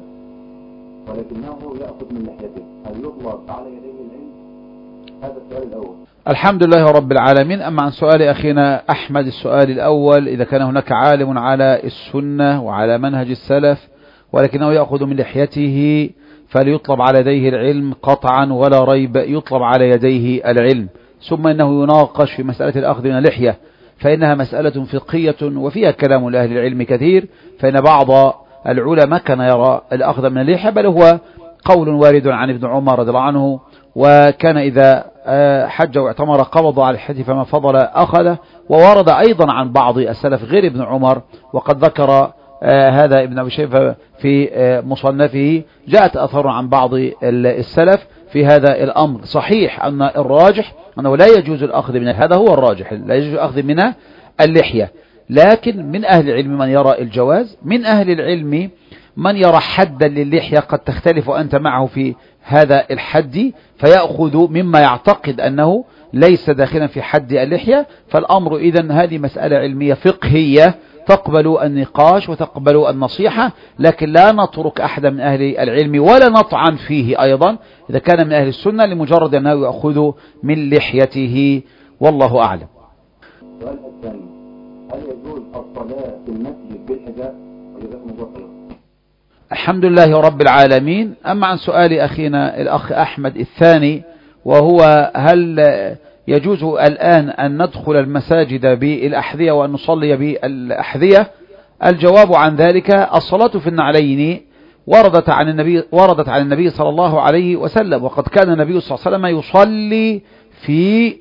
S4: ولكنه يأخذ من لحيته، هل يطلب على يديه العلم؟ هذا السؤال الأول.
S2: الحمد لله رب العالمين. أما عن سؤال أخينا أحمد، السؤال الأول، إذا كان هناك عالم على السنة وعلى منهج السلف ولكنه يأخذ من لحيته فليطلب على يديه العلم قطعا ولا ريب، يطلب على يديه العلم. ثم إنه يناقش في مسألة الأخذ من اللحية، فإنها مسألة فقهية وفيها كلام لأهل العلم كثير، فإن بعض العلماء كان يرى الأخذ من اللحية، بل هو قول وارد عن ابن عمر رضي الله عنه، وكان إذا حج واعتمر قبض على لحيته فما فضل أخذه. وورد أيضا عن بعض السلف غير ابن عمر، وقد ذكر هذا ابن أبي شيبة في مصنفه، جاءت أثر عن بعض السلف في هذا الأمر. صحيح أن الراجح أنه لا يجوز الأخذ من هذا، هو الراجح لا يجوز الأخذ من اللحية، لكن من أهل العلم من يرى الجواز، من أهل العلم من يرى حدا للحية قد تختلف أنت معه في هذا الحد، فيأخذ مما يعتقد أنه ليس داخلا في حد اللحية. فالأمر إذن هذه مسألة علمية فقهية تقبل النقاش وتقبل النصيحة، لكن لا نترك أحد من أهل العلم ولا نطعن فيه أيضا إذا كان من أهل السنة لمجرد أنه يأخذ من لحيته، والله أعلم.
S4: السؤال الثاني، هل يجوز الصلاة في المسجد بالحجاب؟ وجزاكم الله خيرا.
S2: الحمد لله رب العالمين. أما عن سؤال أخينا الأخ أحمد الثاني، وهو هل يجوز الآن أن ندخل المساجد بالأحذية وأن نصلي بالأحذية؟ الجواب عن ذلك الصلاة في النعلين وردت عن النبي وردت عن النبي صلى الله عليه وسلم، وقد كان النبي صلى الله عليه وسلم يصلي في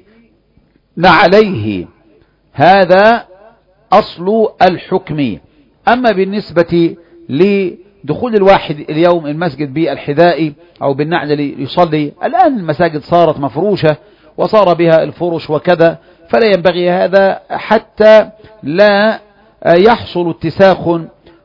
S2: نعليه، هذا أصل الحكم. أما بالنسبة لدخول الواحد اليوم المسجد بالحذاء أو بالنعل ليصلي، الآن المساجد صارت مفروشة وصار بها الفرش وكذا، فلا ينبغي هذا حتى لا يحصل اتساخ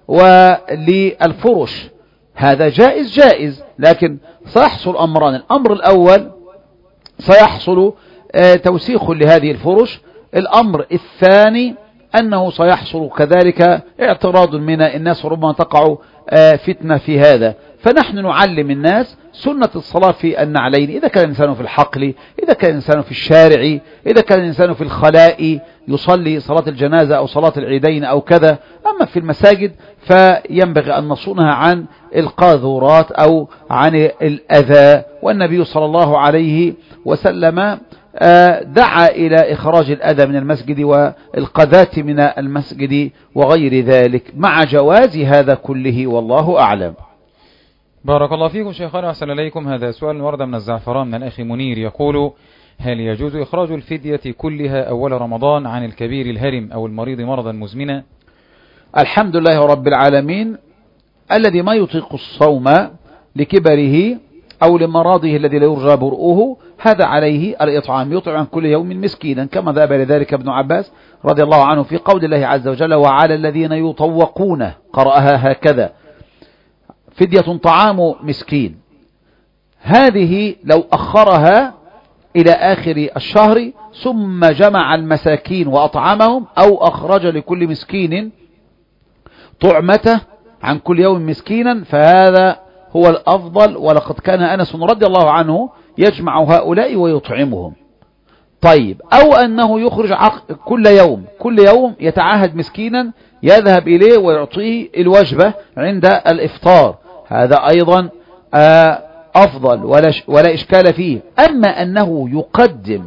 S2: وللفرش. هذا جائز جائز، لكن سيحصل أمران. الأمر الأول سيحصل توسيخ لهذه الفرش، الأمر الثاني أنه سيحصل كذلك اعتراض من الناس، وربما تقع فتنة في هذا. فنحن نعلم الناس سنة الصلاة في النعلين، إذا كان الإنسان في الحقل، إذا كان الإنسان في الشارع، إذا كان الإنسان في الخلاء يصلي صلاة الجنازة أو صلاة العيدين أو كذا. أما في المساجد فينبغي أن نصونها عن القاذورات أو عن الأذى، والنبي صلى الله عليه وسلم دعا إلى إخراج الأذى من المسجد والقذاة من المسجد وغير ذلك، مع جواز هذا كله، والله أعلم.
S1: بارك الله فيكم شيخنا وأحسن إليكم. هذا سؤال ورد من الزعفران من الأخ منير، يقول: هل يجوز إخراج الفدية كلها أول رمضان عن الكبير الهرم أو المريض مرضا مزمنا؟
S2: الحمد لله رب العالمين. الذي ما يطيق الصوم لكبره أو لمراضه الذي لا يرجى برؤه، هذا عليه الإطعام، يطعم عن كل يوم مسكينا، كما ذهب لذلك ابن عباس رضي الله عنه في قول الله عز وجل: وعلى الذين يطوقون، قرأها هكذا: فدية طعام مسكين. هذه لو أخرها إلى آخر الشهر ثم جمع المساكين وأطعمهم، أو أخرج لكل مسكين طعمته عن كل يوم مسكينا، فهذا هو الأفضل. ولقد كان أنس رضي الله عنه يجمع هؤلاء ويطعمهم. طيب، أو أنه يخرج كل يوم كل يوم يتعاهد مسكينا يذهب إليه ويعطيه الوجبة عند الإفطار، هذا أيضا أفضل ولا, ولا إشكال فيه. أما أنه يقدم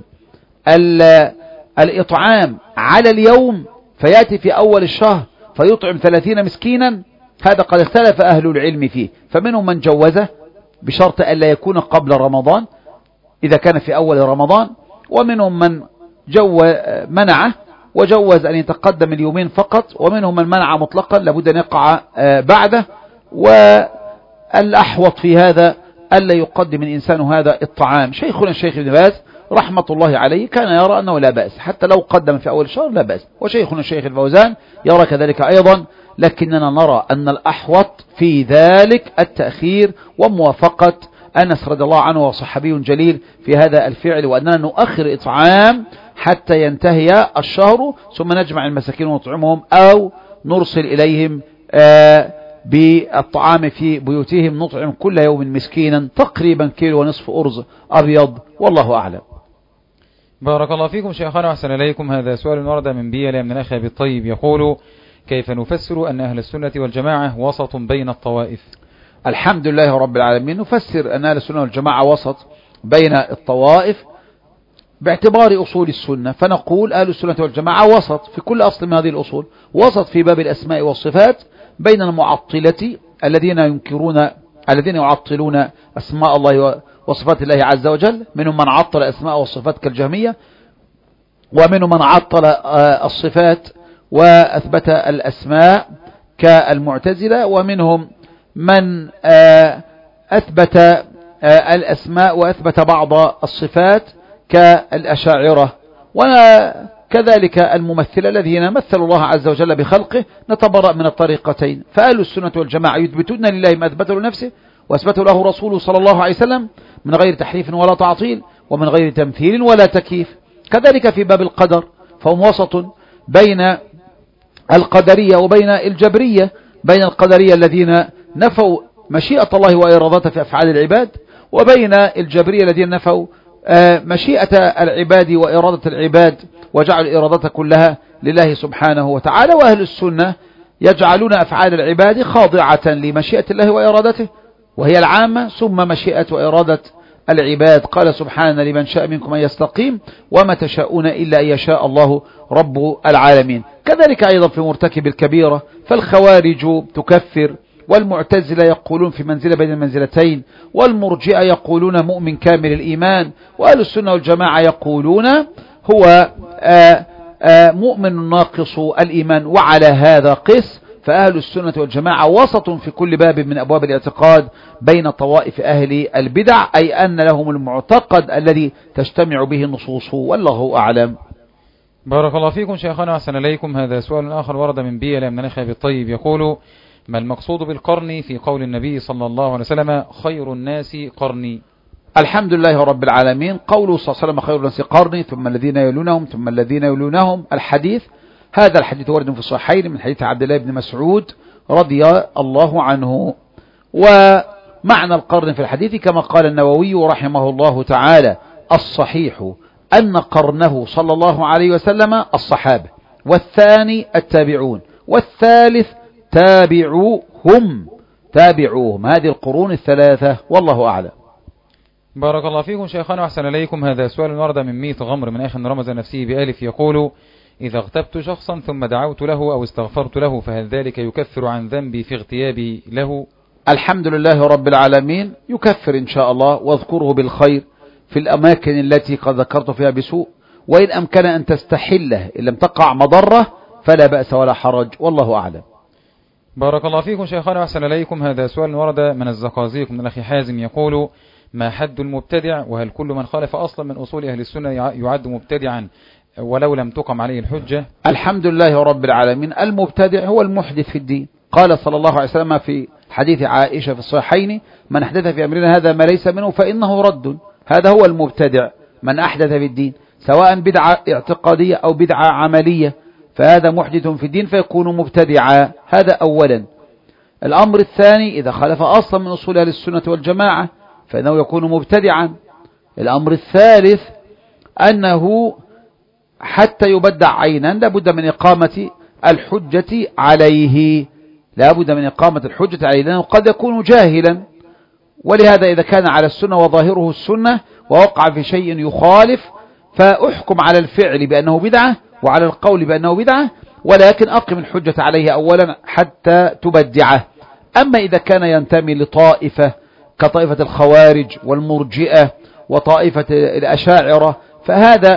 S2: الإطعام على اليوم فيأتي في أول الشهر فيطعم ثلاثين مسكينا، هذا قد اختلف أهل العلم فيه، فمنهم من جوزه بشرط ألا يكون قبل رمضان إذا كان في أول رمضان، ومنهم من جو منعه وجوز أن يتقدم اليومين فقط، ومنهم من منع مطلقا لابد أن يقع بعده. والأحوط في هذا ألا يقدم الإنسان هذا الطعام. شيخنا الشيخ ابن باز رحمة الله عليه كان يرى أنه لا بأس حتى لو قدم في أول الشهر لا بأس، وشيخنا الشيخ الفوزان يرى كذلك أيضا، لكننا نرى أن الأحوط في ذلك التأخير وموافقة أنس رضي الله عنه وصحابي جليل في هذا الفعل، وأننا نؤخر إطعام حتى ينتهي الشهر ثم نجمع المساكين ونطعمهم أو نرسل إليهم آه بالطعام في بيوتهم، نطعم كل يوم مسكينا تقريبا كيلو ونصف أرز أبيض، والله أعلم.
S1: بارك الله فيكم شيخنا وأحسن إليكم. هذا سؤال ورد من بيلا من الأخ بالطيب يقول: كيف نفسر أن أهل السنة والجماعة وسط بين الطوائف؟
S2: الحمد لله رب العالمين. نفسر أن أهل السنة والجماعة وسط بين الطوائف باعتبار أصول السنة، فنقول أهل السنة والجماعة وسط في كل أصل من هذه الأصول، وسط في باب الأسماء والصفات بين المعطلة الذين ينكرون الذين يعطلون أسماء الله وصفات الله عز وجل، منهم من عطل أسماء والصفات كالجهمية، ومنهم من عطل الصفات وأثبت الأسماء كالمعتزلة، ومنهم من أثبت الأسماء وأثبت بعض الصفات كالأشاعرة، وكذلك الممثل الذين مثلوا الله عز وجل بخلقه. نتبرأ من الطريقتين، فأهل السنة والجماعة يثبتون لله ما أثبته لنفسه وأثبته له رسوله صلى الله عليه وسلم من غير تحريف ولا تعطيل ومن غير تمثيل ولا تكييف. كذلك في باب القدر فهم وسط بين القدرية وبين الجبرية، بين القدرية الذين نفوا مشيئة الله وإرادته في أفعال العباد، وبين الجبرية الذين نفوا مشيئة العباد وإرادة العباد وجعلوا الإرادة كلها لله سبحانه وتعالى. وأهل السنة يجعلون أفعال العباد خاضعة لمشيئة الله وإرادته وهي العامة ثم مشيئة وإرادة العباد. قال سبحانه: لمن شاء منكم أن يستقيم وما تشاءون إلا أن يشاء الله رب العالمين. كذلك أيضا في مرتكب الكبيرة فالخوارج تكفر، والمعتزلة يقولون في منزلة بين المنزلتين، والمرجئة يقولون مؤمن كامل الإيمان، وأهل السنة والجماعة يقولون هو آآ آآ مؤمن ناقص الإيمان. وعلى هذا قس فأهل السنة والجماعة وسط في كل باب من أبواب الاعتقاد بين طوائف أهل البدع، أي أن لهم المعتقد الذي تجتمع به النصوص، والله أعلم.
S1: بارك الله فيكم شيخنا وأحسن إليكم. هذا سؤال آخر ورد من بيلا من الأخ بالطيب يقول: ما المقصود بالقرن في قول النبي صلى الله عليه وسلم: خير الناس قرني؟
S2: الحمد لله رب العالمين. قوله صلى الله عليه وسلم: خير الناس قرني ثم الذين يلونهم ثم الذين يلونهم. الحديث هذا الحديث ورد في الصحيحين من حديث عبد الله بن مسعود رضي الله عنه. ومعنى القرن في الحديث كما قال النووي رحمه الله تعالى: الصحيح أن قرنه صلى الله عليه وسلم الصحابة، والثاني التابعون، والثالث تابعوهم تابعوهم هذه القرون الثلاثة، والله أعلم.
S1: بارك الله فيكم شيخنا وأحسن إليكم. هذا سؤال ورد من ميت غمر من أخ رمز نفسه بألف يقول: إذا اغتبت شخصا ثم دعوت له أو استغفرت له فهل ذلك يكفر عن ذنبي في اغتيابي له؟
S2: الحمد لله رب العالمين. يكفر إن شاء الله، واذكره بالخير في الأماكن التي قد ذكرت فيها بسوء، وإن أمكن أن تستحله إن لم تقع مضرة فلا بأس ولا حرج، والله أعلم.
S1: بارك الله فيكم شيخنا وأحسن إليكم. هذا سؤال ورد من الزقازيق من الأخ حازم يقول: ما حد المبتدع؟ وهل كل من خالف أصلا من أصول أهل السنة يعد مبتدعا ولو لم تقم عليه الحجة؟
S2: الحمد لله رب العالمين. المبتدع هو المحدث في الدين. قال صلى الله عليه وسلم في حديث عائشة في الصحيحين: من أحدث في أمرنا هذا ما ليس منه فإنه رد. هذا هو المبتدع، من أحدث في الدين، سواء بدعة اعتقادية أو بدعة عملية، فهذا محدث في الدين فيكون مبتدعا. هذا أولا. الأمر الثاني: إذا خالف أصلا من أصول أهل السنة والجماعة فإنه يكون مبتدعا. الأمر الثالث: أنه حتى يبدع عينا لابد من إقامة الحجة عليه، لابد من إقامة الحجة عليه، لأنه قد يكون جاهلا. ولهذا إذا كان على السنة وظاهره السنة ووقع في شيء يخالف فأحكم على الفعل بأنه بدعة وعلى القول بأنه بدعة، ولكن أقم الحجة عليه أولا حتى تبدعه. أما إذا كان ينتمي لطائفة كطائفة الخوارج والمرجئة وطائفة الأشاعرة فهذا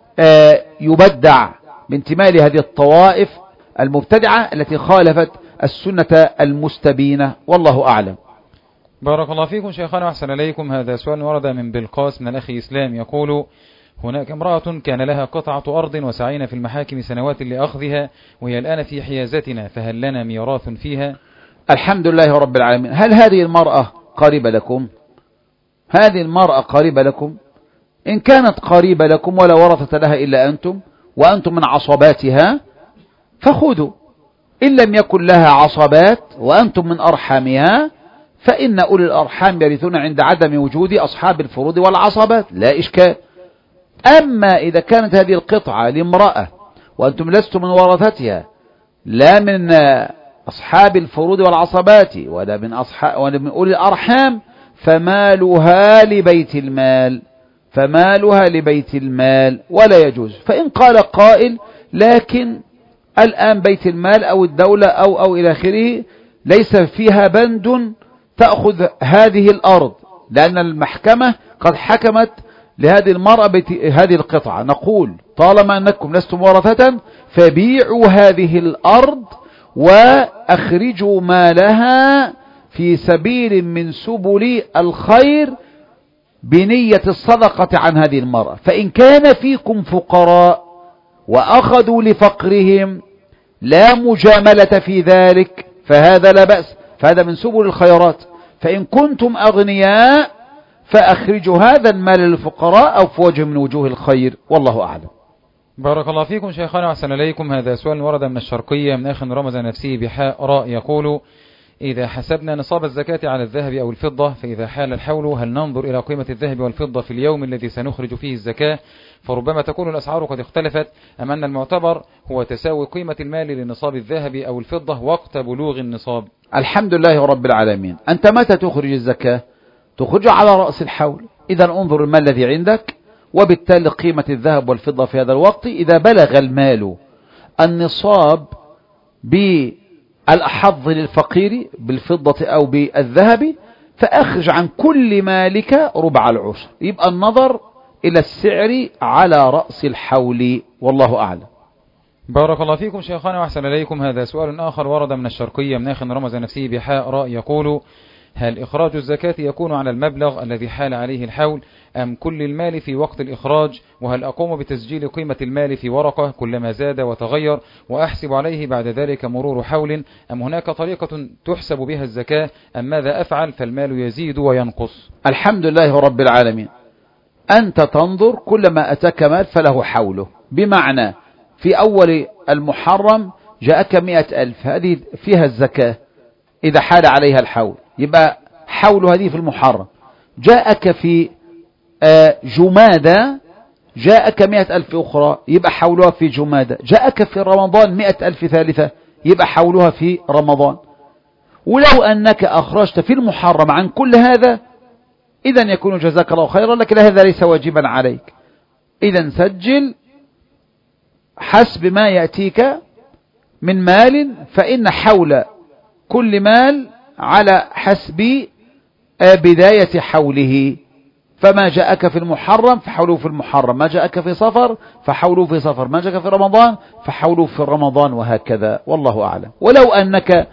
S2: يبدع بانتماء لهذه الطوائف المبتدعة التي خالفت السنة المستبينة، والله أعلم.
S1: بارك الله فيكم شيخنا وأحسن إليكم. هذا سؤال ورد من بلقاس من الأخ إسلام يقول: هناك امرأة كان لها قطعة أرض وسعينا في المحاكم سنوات لأخذها وهي الآن في حيازتنا، فهل لنا ميراث فيها؟
S2: الحمد لله رب العالمين. هل هذه المرأة قريبة لكم؟ هذه المرأة قريبة لكم؟ إن كانت قريبة لكم ولا ورثة لها إلا أنتم وأنتم من عصباتها فخذوا، إن لم يكن لها عصبات وأنتم من أرحامها فإن أولي الأرحام يرثون عند عدم وجود أصحاب الفروض والعصبات، لا إشكال. أما إذا كانت هذه القطعة لامرأة وأنتم لستم من ورثتها لا من أصحاب الفروض والعصبات ولا من, أصحاب ولا من أولي الأرحام فمالها لبيت المال، فمالها لبيت المال ولا يجوز. فإن قال قائل لكن الآن بيت المال أو الدولة أو أو إلى آخره ليس فيها بند تأخذ هذه الأرض، لأن المحكمة قد حكمت لهذه المرأة هذه القطعة، نقول طالما أنكم لستم ورثة فبيعوا هذه الأرض وأخرجوا مالها في سبيل من سبل الخير بنية الصدقة عن هذه المرأة. فإن كان فيكم فقراء وأخذوا لفقرهم لا مجاملة في ذلك فهذا لا بأس، فهذا من سبل الخيرات. فإن كنتم أغنياء فأخرجوا هذا المال للفقراء أو في وجه من وجوه الخير، والله أعلم.
S1: بارك الله فيكم شيخنا وأحسن إليكم. هذا سؤال ورد من الشرقية من أخ رمز نفسه بحاء راء يقول: إذا حسبنا نصاب الزكاة على الذهب أو الفضة فإذا حال الحول هل ننظر إلى قيمة الذهب والفضة في اليوم الذي سنخرج فيه الزكاة؟ فربما تكون الأسعار قد اختلفت، أم أن المعتبر هو تساوي قيمة المال لنصاب الذهب أو الفضة وقت بلوغ النصاب؟
S2: الحمد لله رب العالمين. أنت متى تخرج الزكاة؟ تخرج على رأس الحول. إذا انظر المال الذي عندك وبالتالي قيمة الذهب والفضة في هذا الوقت. إذا بلغ المال النصاب بالأحظ للفقير بالفضة أو بالذهب فأخرج عن كل مالك ربع العشر، يبقى النظر إلى السعر على رأس الحول، والله أعلم.
S1: بارك الله فيكم شيخنا وأحسن إليكم. هذا سؤال آخر ورد من الشرقية من أخ رمز نفسه بحاء راء يقول: هل إخراج الزكاة يكون على المبلغ الذي حال عليه الحول أم كل المال في وقت الإخراج؟ وهل أقوم بتسجيل قيمة المال في ورقة كلما زاد وتغير وأحسب عليه بعد ذلك مرور حول، أم هناك طريقة تحسب بها الزكاة، أم ماذا أفعل فالمال يزيد وينقص؟
S2: الحمد لله رب العالمين. أنت تنظر كلما أتاك مال فله حوله، بمعنى في أول المحرم جاءك مئة ألف، هذه فيها الزكاة إذا حال عليها الحول، يبقى حول هذه في المحرم. جاءك في جمادة جاءك مئة ألف أخرى، يبقى حولها في جمادة. جاءك في رمضان مئة ألف ثالثة، يبقى حولها في رمضان. ولو أنك أخرجت في المحرم عن كل هذا إذن يكون جزاك الله خيرا، لكن هذا ليس واجبا عليك. إذن سجل حسب ما يأتيك من مال، فإن حول كل مال على حسب بداية حوله. فما جاءك في المحرم فحوله في المحرم، ما جاءك في صفر فحوله في صفر، ما جاءك في رمضان فحوله في رمضان، وهكذا، والله أعلم. ولو أنك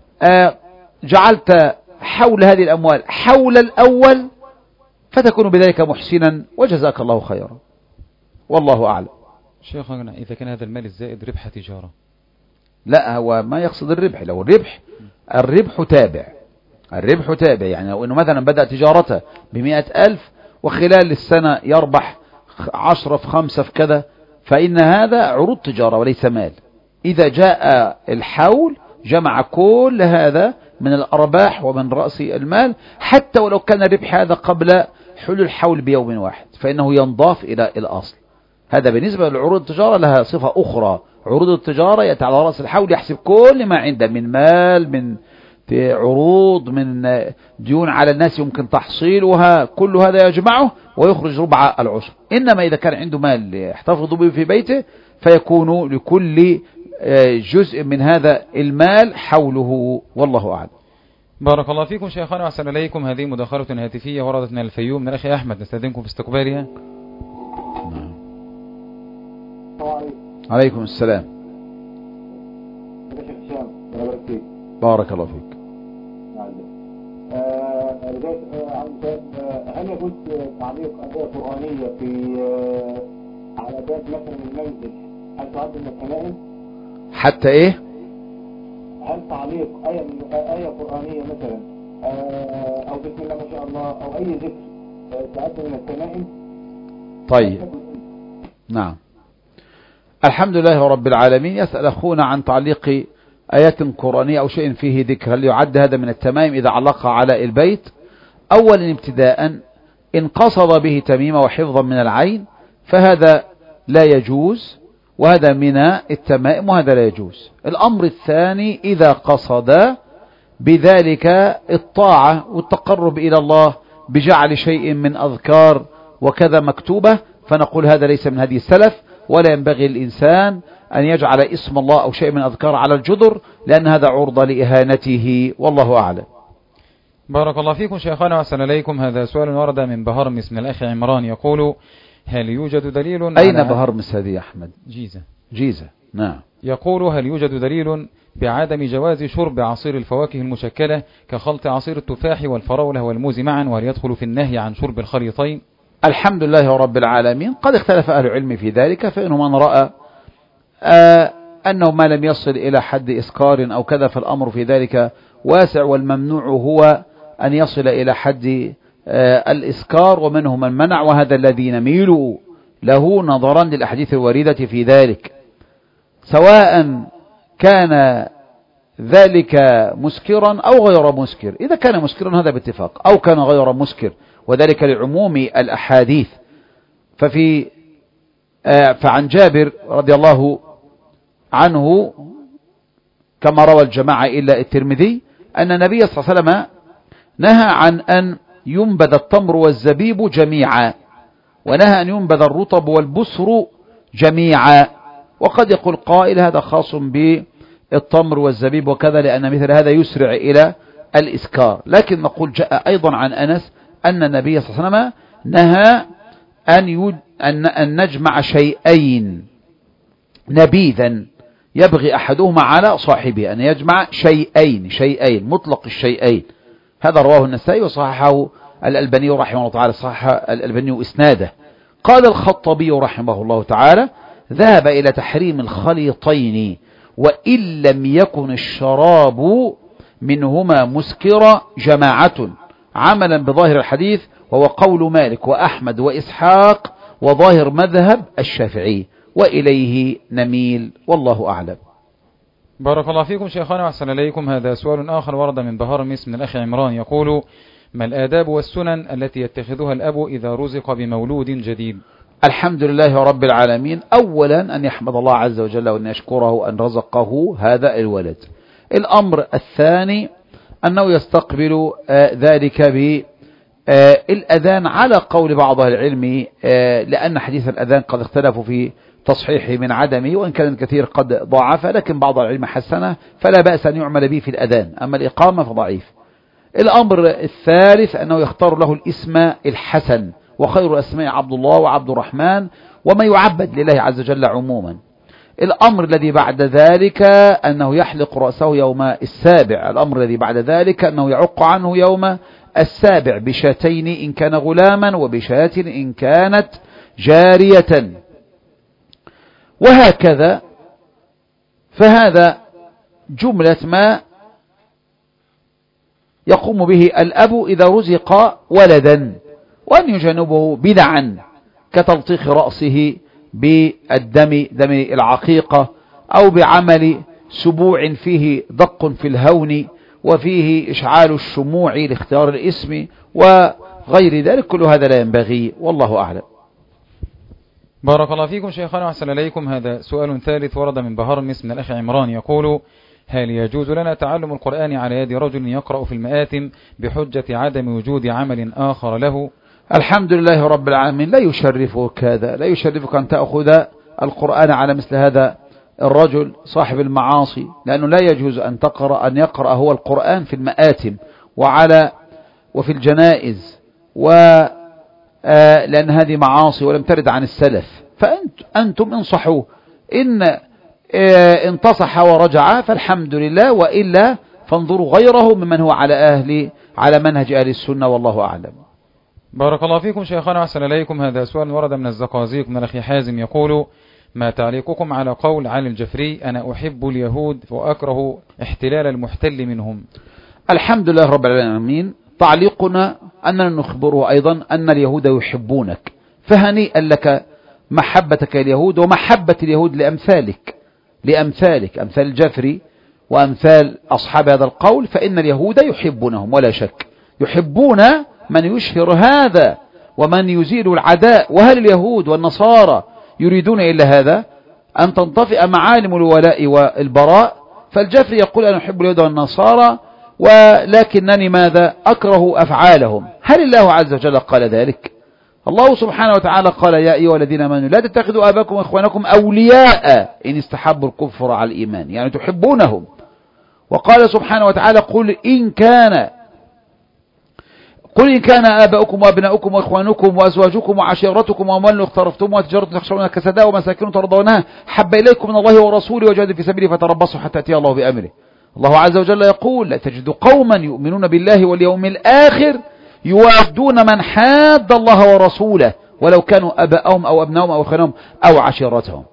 S2: جعلت حول هذه الأموال حول الأول فتكون بذلك محسنا وجزاك الله خيرا، والله أعلم.
S1: شيخنا إذا كان هذا المال الزائد ربح تجارة؟
S2: لا، هو ما يقصد الربح. لو الربح الربح تابع، الربح تابع، يعني لو أنه مثلا بدأ تجارته بمئة ألف وخلال السنة يربح عشرة في خمسة في كذا، فإن هذا عروض تجارة وليس مال. إذا جاء الحول جمع كل هذا من الأرباح ومن رأس المال، حتى ولو كان الربح هذا قبل حلول الحول بيوم واحد فإنه ينضاف إلى الأصل. هذا بالنسبة لعروض التجارة لها صفة أخرى. عروض التجارة يأتي على رأس الحول يحسب كل ما عنده من مال، من عروض، من ديون على الناس يمكن تحصيلها، كل هذا يجمعه ويخرج ربع العشر. إنما إذا كان عنده مال يحتفظ به في بيته فيكون لكل جزء من هذا المال حوله، والله أعلم.
S1: بارك الله فيكم شيخنا وأحسن إليكم. هذه مداخلة هاتفية وردت من الفيوم من الأخي أحمد، نستأذنكم في استقبالها.
S2: عليكم السلام.
S3: بارك
S2: بارك الله فيك.
S3: آه هل يجوز تعليق آية قرآنية في على باب مثلا المنزل؟ هل تعد من التمائم؟
S2: حتى ايه؟
S3: هل تعليق آية من آية قرآنية مثلا أو بسم الله ما شاء الله أو أي ذكر تعد من التمائم؟
S2: طيب نعم. الحمد لله رب العالمين. يسأل أخونا عن تعليق آيات قرآنية أو شيء فيه ذكر، هل يعد هذا من التمائم إذا علق على البيت؟ أولا ابتداء إن قصد به تميمة وحفظا من العين فهذا لا يجوز، وهذا من التمائم وهذا لا يجوز. الأمر الثاني إذا قصد بذلك الطاعة والتقرب إلى الله بجعل شيء من أذكار وكذا مكتوبة، فنقول هذا ليس من هدي السلف، ولا ينبغي الإنسان أن يجعل اسم الله أو شيء من أذكار على الجدر، لأن هذا عرضة لإهانته، والله أعلم.
S1: بارك الله فيكم شيخنا وأحسن إليكم. هذا سؤال ورد من بهرمس من الأخ عمران يقول: هل يوجد دليل؟
S2: أين بهرمس هذه يا أحمد؟
S1: جيزة.
S2: جيزة، نعم.
S1: يقول: هل يوجد دليل بعدم جواز شرب عصير الفواكه المشكلة كخلط عصير التفاح والفراولة والموز معا، وهل يدخل في النهي عن شرب الخليطين؟
S2: الحمد لله رب العالمين. قد اختلف أهل العلم في ذلك، فإنه من رأى آه أنه ما لم يصل إلى حد إسكار أو كذا فالأمر في ذلك واسع، والممنوع هو أن يصل إلى حد آه الإسكار، ومنهم من منع، وهذا الذي نميل له نظرا للأحاديث الواردة في ذلك، سواء كان ذلك مسكرا أو غير مسكر. إذا كان مسكرا هذا باتفاق، أو كان غير مسكر، وذلك لعموم الأحاديث. ففي آه فعن جابر رضي الله عنه كما روى الجماعة إلا الترمذي أن النبي صلى الله عليه وسلم نهى عن أن ينبذ التمر والزبيب جميعا، ونهى أن ينبذ الرطب والبسر جميعا. وقد يقول قائل هذا خاص بالتمر والزبيب وكذا، لأن مثل هذا يسرع إلى الإسكار، لكن نقول جاء أيضا عن أنس أن النبي صلى الله عليه وسلم نهى أن, يد... أن... أن نجمع شيئين نبيذا يبغي أحدهما على صاحبه، أن يجمع شيئين شيئين مطلق الشيئين. هذا رواه النسائي وصححه الألباني رحمه الله تعالى، صحح الألباني إسناده. قال الخطبي رحمه الله تعالى: ذهب إلى تحريم الخليطين وإن لم يكن الشراب منهما مسكر جماعة، عملا بظاهر الحديث، وهو قول مالك وأحمد وإسحاق وظاهر مذهب الشافعي، وإليه نميل، والله أعلم.
S1: بارك الله فيكم شيخنا وأحسن إليكم. هذا سؤال آخر ورد من بهرمس من الأخ عمران يقول: ما الآداب والسنن التي يتخذها الأب إذا رزق بمولود جديد؟
S2: الحمد لله رب العالمين. أولا أن يحمد الله عز وجل وأن يشكره أن رزقه هذا الولد. الأمر الثاني أنه يستقبل آه ذلك بالأذان على قول بعض أهل العلم، آه لأن حديث الأذان قد اختلفوا في تصحيحه من عدمه، وإن كان الكثير قد ضعف، لكن بعض العلم حسنه، فلا بأس أن يعمل به في الأذان، أما الإقامة فضعيف. الأمر الثالث أنه يختار له الاسم الحسن، وخير الأسماء عبد الله وعبد الرحمن، وما يعبد لله عز وجل عموما. الأمر الذي بعد ذلك أنه يحلق رأسه يوم السابع. الأمر الذي بعد ذلك أنه يعق عنه يوم السابع بشاتين إن كان غلاما، وبشاة إن كانت جارية، وهكذا. فهذا جملة ما يقوم به الأب إذا رزق ولدا، وأن يجنبه بدعا كتلطيخ رأسه بالدم دم العقيقة، أو بعمل سبوع فيه دق في الهون وفيه إشعال الشموع لاختيار الاسم وغير ذلك، كل هذا لا ينبغي، والله أعلم.
S1: بارك الله فيكم شيخنا وأحسن إليكم. هذا سؤال ثالث ورد من بهرمس من الأخ عمران يقول: هل يجوز لنا تعلم القرآن على يد رجل يقرأ في المآتم بحجة عدم وجود عمل آخر له؟
S2: الحمد لله رب العالمين. لا يشرفك هذا، لا يشرفك أن تأخذ القرآن على مثل هذا الرجل صاحب المعاصي، لأنه لا يجوز أن تقرأ أن يقرأ هو القرآن في المآتم وعلى وفي الجنائز، و آه لأن هذه معاصي ولم ترد عن السلف. فأنتم انصحوا، إن آه انتصح ورجع فالحمد لله، وإلا فانظروا غيره ممن هو على أهل على منهج أهل السنة، والله أعلم.
S1: بارك الله فيكم شيخنا وأحسن إليكم. هذا سؤال ورد من الزقازيق من الأخي حازم يقول: ما تعليقكم على قول علي الجفري: أنا أحب اليهود وأكره احتلال المحتل منهم؟
S2: الحمد لله رب العالمين. تعليقنا أننا نخبره أيضا أن اليهود يحبونك، فهنيئا لك محبتك اليهود ومحبة اليهود لأمثالك لأمثالك أمثال الجفري وأمثال أصحاب هذا القول، فإن اليهود يحبونهم ولا شك، يحبون من يشهر هذا ومن يزيل العداء. وهل اليهود والنصارى يريدون إلا هذا؟ أن تنطفئ معالم الولاء والبراء. فالجفري يقول: أنا أحب اليهود والنصارى ولكنني ماذا؟ أكره أفعالهم. هل الله عز وجل قال ذلك؟ الله سبحانه وتعالى قال: يا أيها الذين آمنوا لا تتخذوا آباءكم وإخوانكم أولياء إن استحبوا الكفر على الإيمان، يعني تحبونهم. وقال سبحانه وتعالى: قل إن كان قل إن كان آباؤكم وأبناؤكم وإخوانكم وأزواجكم وعشيرتكم وأموال اقترفتموها وتجارة تخشون كسادها ومساكن ترضونها حب إليكم من الله ورسوله وجهاد في سبيله فتربصوا حتى يأتي الله بأمره. الله عز وجل يقول: لا تجد قوما يؤمنون بالله واليوم الآخر يوادون من حاد الله ورسوله ولو كانوا أباءهم أو أبنائهم أو إخوانهم أو عشيرتهم.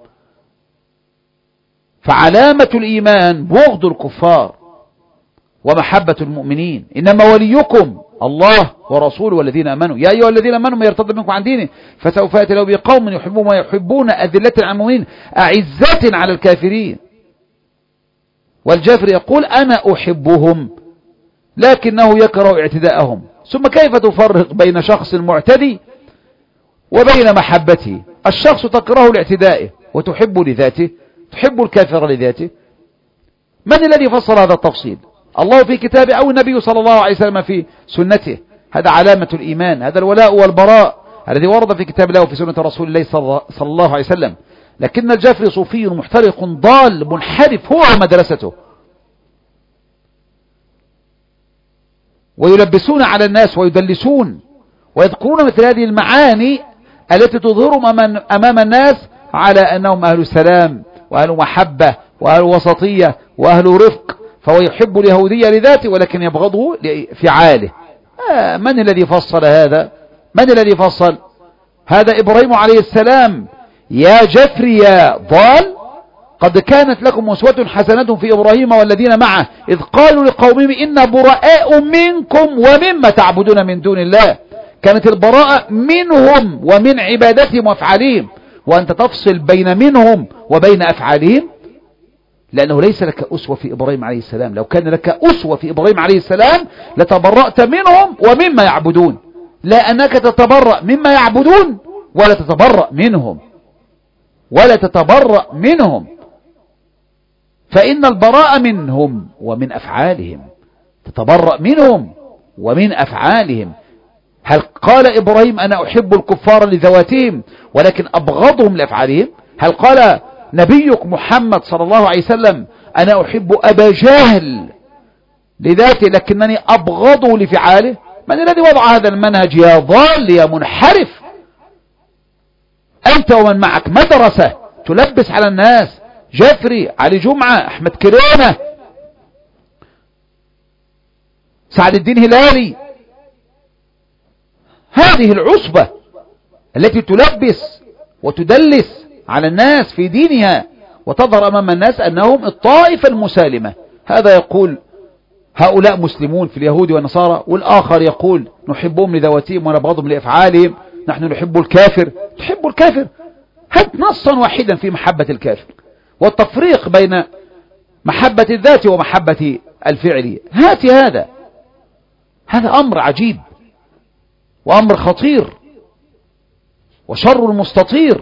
S2: فعلامة الإيمان بغض الكفار ومحبة المؤمنين. إنما وليكم الله ورسوله والذين آمنوا يا أيها الذين آمنوا من يرتد منكم عن دينه فسوف يأتي له بقوم يحبون ويحبون أذلة على المؤمنين أعزة على الكافرين. والجافر يقول: أنا أحبهم لكنه يكره اعتداءهم. ثم كيف تفرق بين شخص معتدي وبين محبته؟ الشخص تكره لاعتدائه وتحب لذاته، تحب الكافر لذاته. من الذي فصل هذا التفصيل؟ الله في كتابه أو النبي صلى الله عليه وسلم في سنته. هذا علامة الإيمان، هذا الولاء والبراء الذي ورد في كتاب الله وفي سنة رسول الله صلى الله عليه وسلم. لكن الجافري صوفي محترق ضال منحرف هو مدرسته، ويلبسون على الناس ويدلسون ويذكرون مثل هذه المعاني التي تظهرهم أمام الناس على أنهم أهل السلام وأهل محبة وأهل وسطية وأهل رفق. فهو يحب اليهودية لذاته ولكن يبغضه لفعاله. آه من الذي فصل هذا؟ من الذي فصل هذا؟ إبراهيم عليه السلام. يا جفري يا ضال، قد كانت لكم أسوة حسنة في إبراهيم والذين معه إذ قالوا لقومهم إنا براء منكم ومما تعبدون من دون الله. كانت البراءة منهم ومن عبادتهم وأفعالهم، وأنت تفصل بين منهم وبين أفعالهم، لأنه ليس لك أسوة في إبراهيم عليه السلام. لو كان لك أسوة في إبراهيم عليه السلام لتبرأت منهم ومما يعبدون، لا أنك تتبرأ مما يعبدون ولا تتبرأ منهم ولا تتبرأ منهم فإن البراءة منهم ومن أفعالهم، تتبرأ منهم ومن أفعالهم. هل قال إبراهيم أنا أحب الكفار لذواتهم ولكن أبغضهم لأفعالهم؟ هل قال نبيك محمد صلى الله عليه وسلم أنا أحب أبا جهل لذاته لكنني أبغضه لفعاله؟ من الذي وضع هذا المنهج يا ضال يا منحرف؟ أنت ومن معك مدرسة تلبس على الناس. جفري، علي جمعة، أحمد كريمة، سعد الدين هلالي، هذه العصبة التي تلبس وتدلس على الناس في دينها وتظهر أمام الناس أنهم الطائفة المسالمة. هذا يقول هؤلاء مسلمون في اليهود والنصارى، والآخر يقول نحبهم لذواتهم ونبغضهم لأفعالهم، نحن نحب الكافر. تحب الكافر؟ هات نصا واحدا في محبة الكافر والتفريق بين محبة الذات ومحبة الفعل. هات هذا هذا أمر عجيب وأمر خطير وشر المستطير.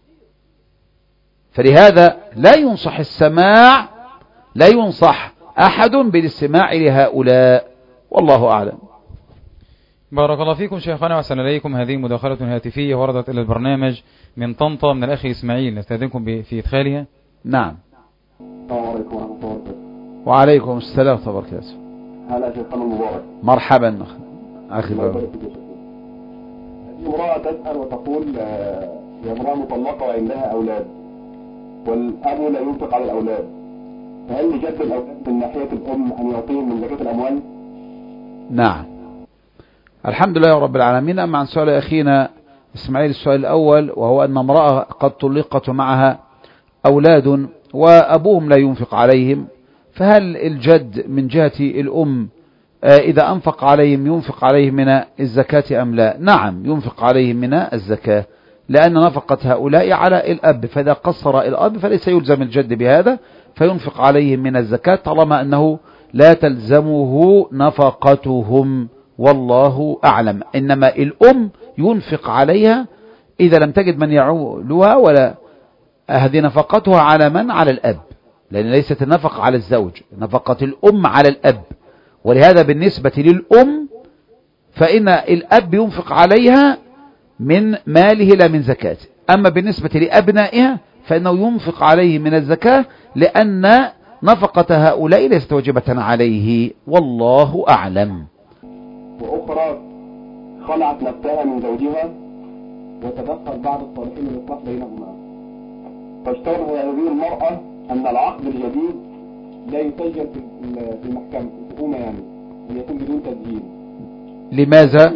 S2: فلهذا لا ينصح السماع، لا ينصح أحد بالاستماع لهؤلاء، والله أعلم.
S1: بارك الله فيكم شيخنا وأحسن إليكم. هذه مداخلة هاتفية وردت إلى البرنامج من طنطا من الأخ إسماعيل، نستأذنكم في إدخالها.
S2: نعم.
S3: السلام عليكم ورحمة الله وبركاته.
S2: وعليكم السلام ورحمة الله وبركاته.
S3: هلا شيخنا المبارك.
S2: مرحبا أخي بابا.
S3: هذه امرأة تسأل وتقول هي امرأة مطلقة وعندها أولاد والأب لا ينفق على الأولاد، فهل لجد الأولاد من ناحية الأم أن يعطيهم الأموال؟
S2: نعم. الحمد لله رب العالمين. أما عن سؤال أخينا إسماعيل السؤال الأول، وهو أن امرأة قد طلقت معها أولاد وأبوهم لا ينفق عليهم، فهل الجد من جهة الأم إذا أنفق عليهم ينفق عليهم من الزكاة أم لا؟ نعم، ينفق عليهم من الزكاة، لأن نفقة هؤلاء على الأب، فإذا قصر الأب فليس يلزم الجد بهذا، فينفق عليهم من الزكاة طالما أنه لا تلزمه نفقتهم، والله أعلم. إنما الأم ينفق عليها إذا لم تجد من يعولها، ولا هذه نفقتها على من؟ على الأب، لأن ليست النفقة على الزوج، نفقة الأم على الأب. ولهذا بالنسبة للأم فإن الأب ينفق عليها من ماله لا من زكاته. أما بالنسبة لأبنائها فإنه ينفق عليه من الزكاة، لأن نفقة هؤلاء ليست واجبة عليه، والله أعلم.
S3: وأخرى خلعت نفسها من زوجها وتدخل بعض الصالحين للإصلاح بينهما، فاشترط هذه المرأة أن العقد الجديد لا يسجل في المحكمة في الحكومة، يعني أن يكون بدون تسجيل.
S2: لماذا؟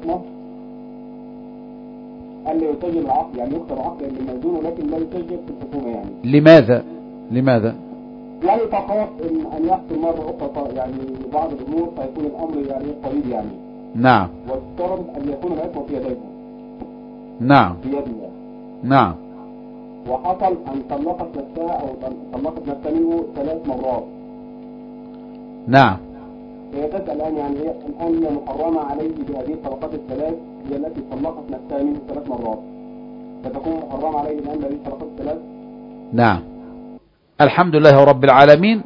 S3: قال لا يسجل العقد، يعني يكتب عقد للمأذون ولكن لا يسجل في الحكومة. يعني
S2: لماذا؟ لماذا؟
S3: يعني تخاف أن يحصل مرة أخرى يعني بعض الأمور فيكون الأمر يعني قريب يعني.
S2: نعم.
S3: وافترض أن يكون العصمة في يديها.
S2: نعم.
S3: في يدها.
S2: نعم.
S3: وحصل أن طلقت نفسها أو طلقت نفسها منه ثلاث مرات.
S2: نعم.
S3: هي تسأل الآن يعني هي الآن هي محرمة عليه بهذه الطلقات الثلاث، هي التي طلقت نفسها منه ثلاث مرات، فتكون محرمة عليه الآن بهذه الطلقات الثلاث؟
S2: نعم. الحمد لله رب العالمين.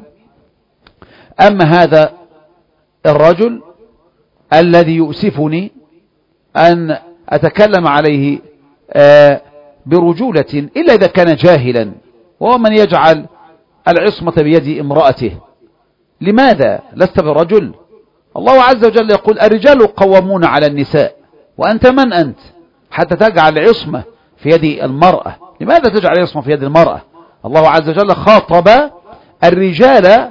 S2: أما هذا الرجل الذي يؤسفني أن أتكلم عليه آه برجولة إلا إذا كان جاهلا، وهو من يجعل العصمة بيد امرأته. لماذا لست برجل؟ الله عز وجل يقول الرجال قوامون على النساء، وأنت من أنت حتى تجعل العصمة في يد المرأة؟ لماذا تجعل العصمة في يد المرأة؟ الله عز وجل خاطب الرجال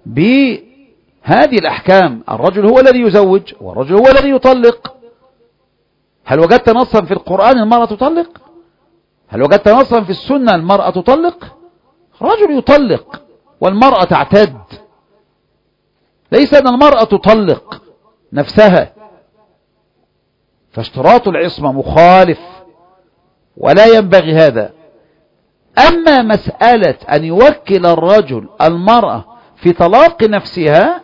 S2: بهذه الأحكام. الرجل هو الذي يزوج، والرجل هو الذي يطلق. هل وجدت نصا في القرآن المرأة تطلق؟ هل وجدت نصا في السنة المرأة تطلق؟ الرجل يطلق والمرأة تعتد، ليس أن المرأة تطلق نفسها. فاشتراط العصمة مخالف ولا ينبغي هذا. أما مسألة أن يوكل الرجل المرأة في طلاق نفسها،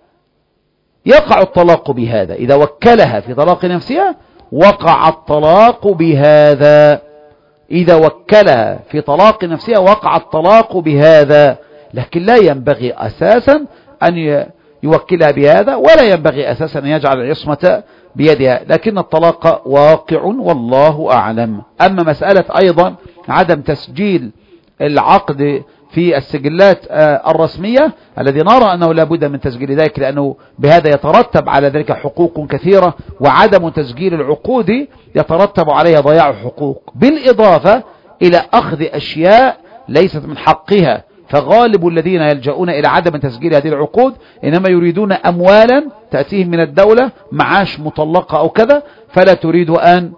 S2: يقع الطلاق بهذا. إذا وكلها في طلاق نفسها وقع الطلاق بهذا. إذا وكلها في طلاق نفسها وقع الطلاق بهذا، لكن لا ينبغي أساسا أن يوكلها بهذا، ولا ينبغي أساسا أن يجعل العصمة بيدها، لكن الطلاق واقع والله أعلم. أما مسألة أيضا عدم تسجيل العقد في السجلات الرسمية الذي نرى أنه لا بد من تسجيل ذلك، لأنه بهذا يترتب على ذلك حقوق كثيرة، وعدم تسجيل العقود يترتب عليها ضياع حقوق، بالإضافة إلى أخذ أشياء ليست من حقها. فغالب الذين يلجؤون إلى عدم تسجيل هذه العقود إنما يريدون أموالا تأتيهم من الدولة، معاش مطلقة أو كذا، فلا تريد أن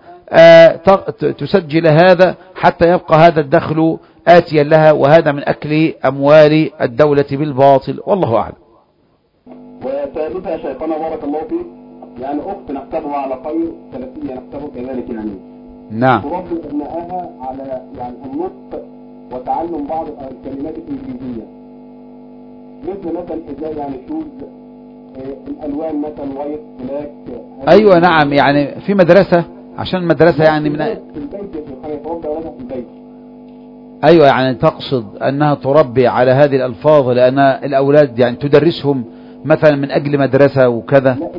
S2: تسجل هذا حتى يبقى هذا الدخل آتيا لها، وهذا من أكل أموال الدولة بالباطل، والله أعلم.
S3: وثالثا يا شيخنا بارك الله فيك، يعني أخت نحسبها على خير، ثلاثية نحسبه كذلك يعني.
S2: نعم.
S3: تربي أبنائها على يعني النطق وتعلم بعض الكلمات الإنجليزية، مثل مثلا حذاء يعني شوز، الألوان مثلا وايت بلاك.
S2: أيوة نعم، يعني في مدرسة، عشان المدرسة يعني من
S3: في البيت يا شيخنا تربي أولادها في البيت.
S2: أيوة، يعني تقصد أنها تربي على هذه الألفاظ لأن الأولاد يعني تدرسهم مثلا من أجل مدرسة وكذا.
S3: لا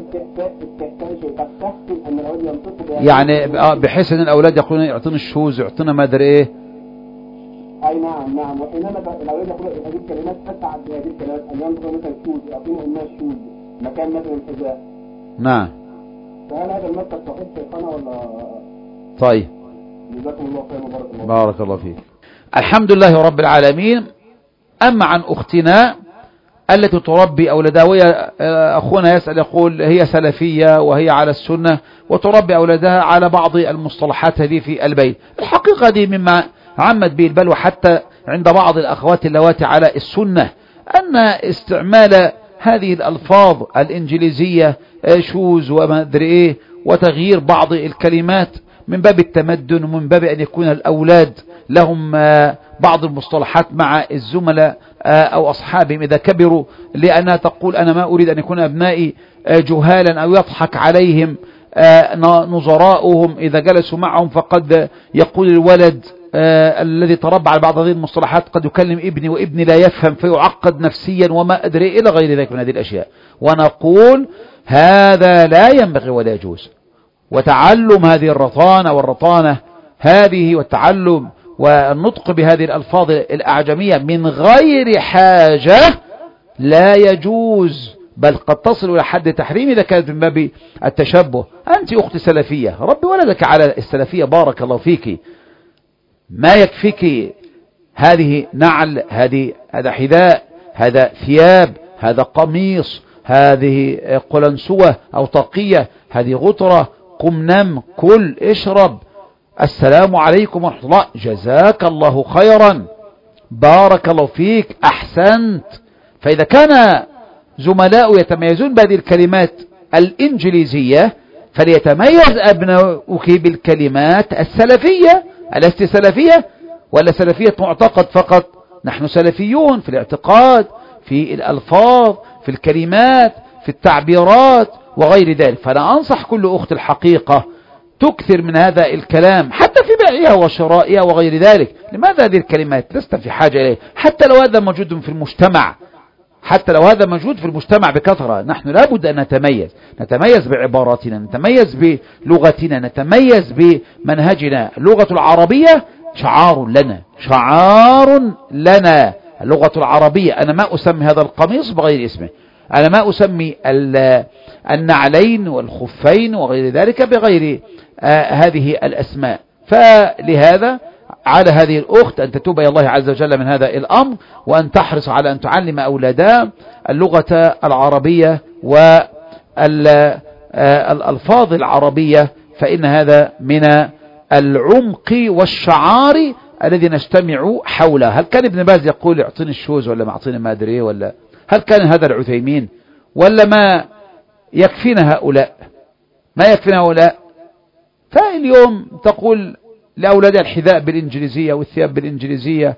S3: تحسن أن الأولاد ينطقوا
S2: يعني بحيث أن الأولاد يقولون يعطون الشوز، يعطون ما أدري إيه.
S3: أي نعم نعم. وحينما الأولاد يقولون هذه الكلمات أسعد بهذه الكلمات، أن ينطقوا مثلا شوز، يعطون الناس شوز مكان مثلا الحذاء.
S2: نعم.
S3: فهل هذا المسلك صحيح شيخنا ولا؟
S2: طيب.
S3: جزاكم الله خير وبارك الله.
S2: بارك الله فيك. الحمد لله رب العالمين. أما عن أختنا التي تربي أولادها، وهي أخونا يسأل يقول هي سلفية وهي على السنة وتربي أولادها على بعض المصطلحات هذه في البيت. الحقيقة دي مما عمت به البلوى حتى عند بعض الأخوات اللواتي على السنة، أن استعمال هذه الألفاظ الإنجليزية شوز وما أدري إيه وتغيير بعض الكلمات من باب التمدن ومن باب أن يكون الأولاد لهم بعض المصطلحات مع الزملاء أو أصحابهم إذا كبروا، لأنها تقول أنا ما أريد أن يكون أبنائي جهالا أو يضحك عليهم نظراؤهم إذا جلسوا معهم، فقد يقول الولد آه الذي تربى على بعض هذه المصطلحات قد يكلم ابني وابني لا يفهم فيعقد نفسيا وما أدري إلى غير ذلك من هذه الأشياء. ونقول هذا لا ينبغي ولا يجوز، وتعلم هذه الرطانة والرطانة هذه والتعلم والنطق بهذه الألفاظ الأعجمية من غير حاجة لا يجوز، بل قد تصل إلى حد تحريم إذا كانت من باب التشبه. أنت أخت سلفية، ربي ولدك على السلفية، بارك الله فيك، ما يكفيك هذه نعل، هذه هذا حذاء، هذا ثياب، هذا قميص، هذه قلنسوة أو طاقية، هذه غطرة، قم نم كل اشرب، السلام عليكم ورحمة الله، جزاك الله خيرا، بارك الله فيك، أحسنت. فإذا كان زملاء يتميزون بهذه الكلمات الإنجليزية فليتميز أبناؤك بالكلمات السلفية. ألست سلفية ولا سلفية معتقد فقط؟ نحن سلفيون في الاعتقاد، في الألفاظ، في الكلمات، في التعبيرات وغير ذلك. فأنا أنصح كل أخت الحقيقة تكثر من هذا الكلام حتى في بيعها وشرائها وغير ذلك. لماذا هذه الكلمات لست في حاجة إليه؟ حتى لو هذا موجود في المجتمع، حتى لو هذا موجود في المجتمع بكثرة، نحن لابد أن نتميز، نتميز بعباراتنا، نتميز بلغتنا، نتميز بمنهجنا. اللغة العربية شعار لنا، شعار لنا اللغة العربية. أنا ما أسمي هذا القميص بغير اسمه، أنا ما أسمي النعلين والخفين وغير ذلك بغير آه هذه الأسماء. فلهذا على هذه الأخت أن تتوب إلى الله عز وجل من هذا الأمر، وأن تحرص على أن تعلم أولادها اللغة العربية والألفاظ العربية، فإن هذا من العمق والشعار الذي نجتمع حوله. هل كان ابن باز يقول اعطيني الشوز ولا ما اعطيني ما أدري، ولا هل كان هذا العثيمين، ولا ما يكفينا هؤلاء؟ ما يكفينا هؤلاء. فاليوم تقول لأولادها الحذاء بالإنجليزية والثياب بالإنجليزية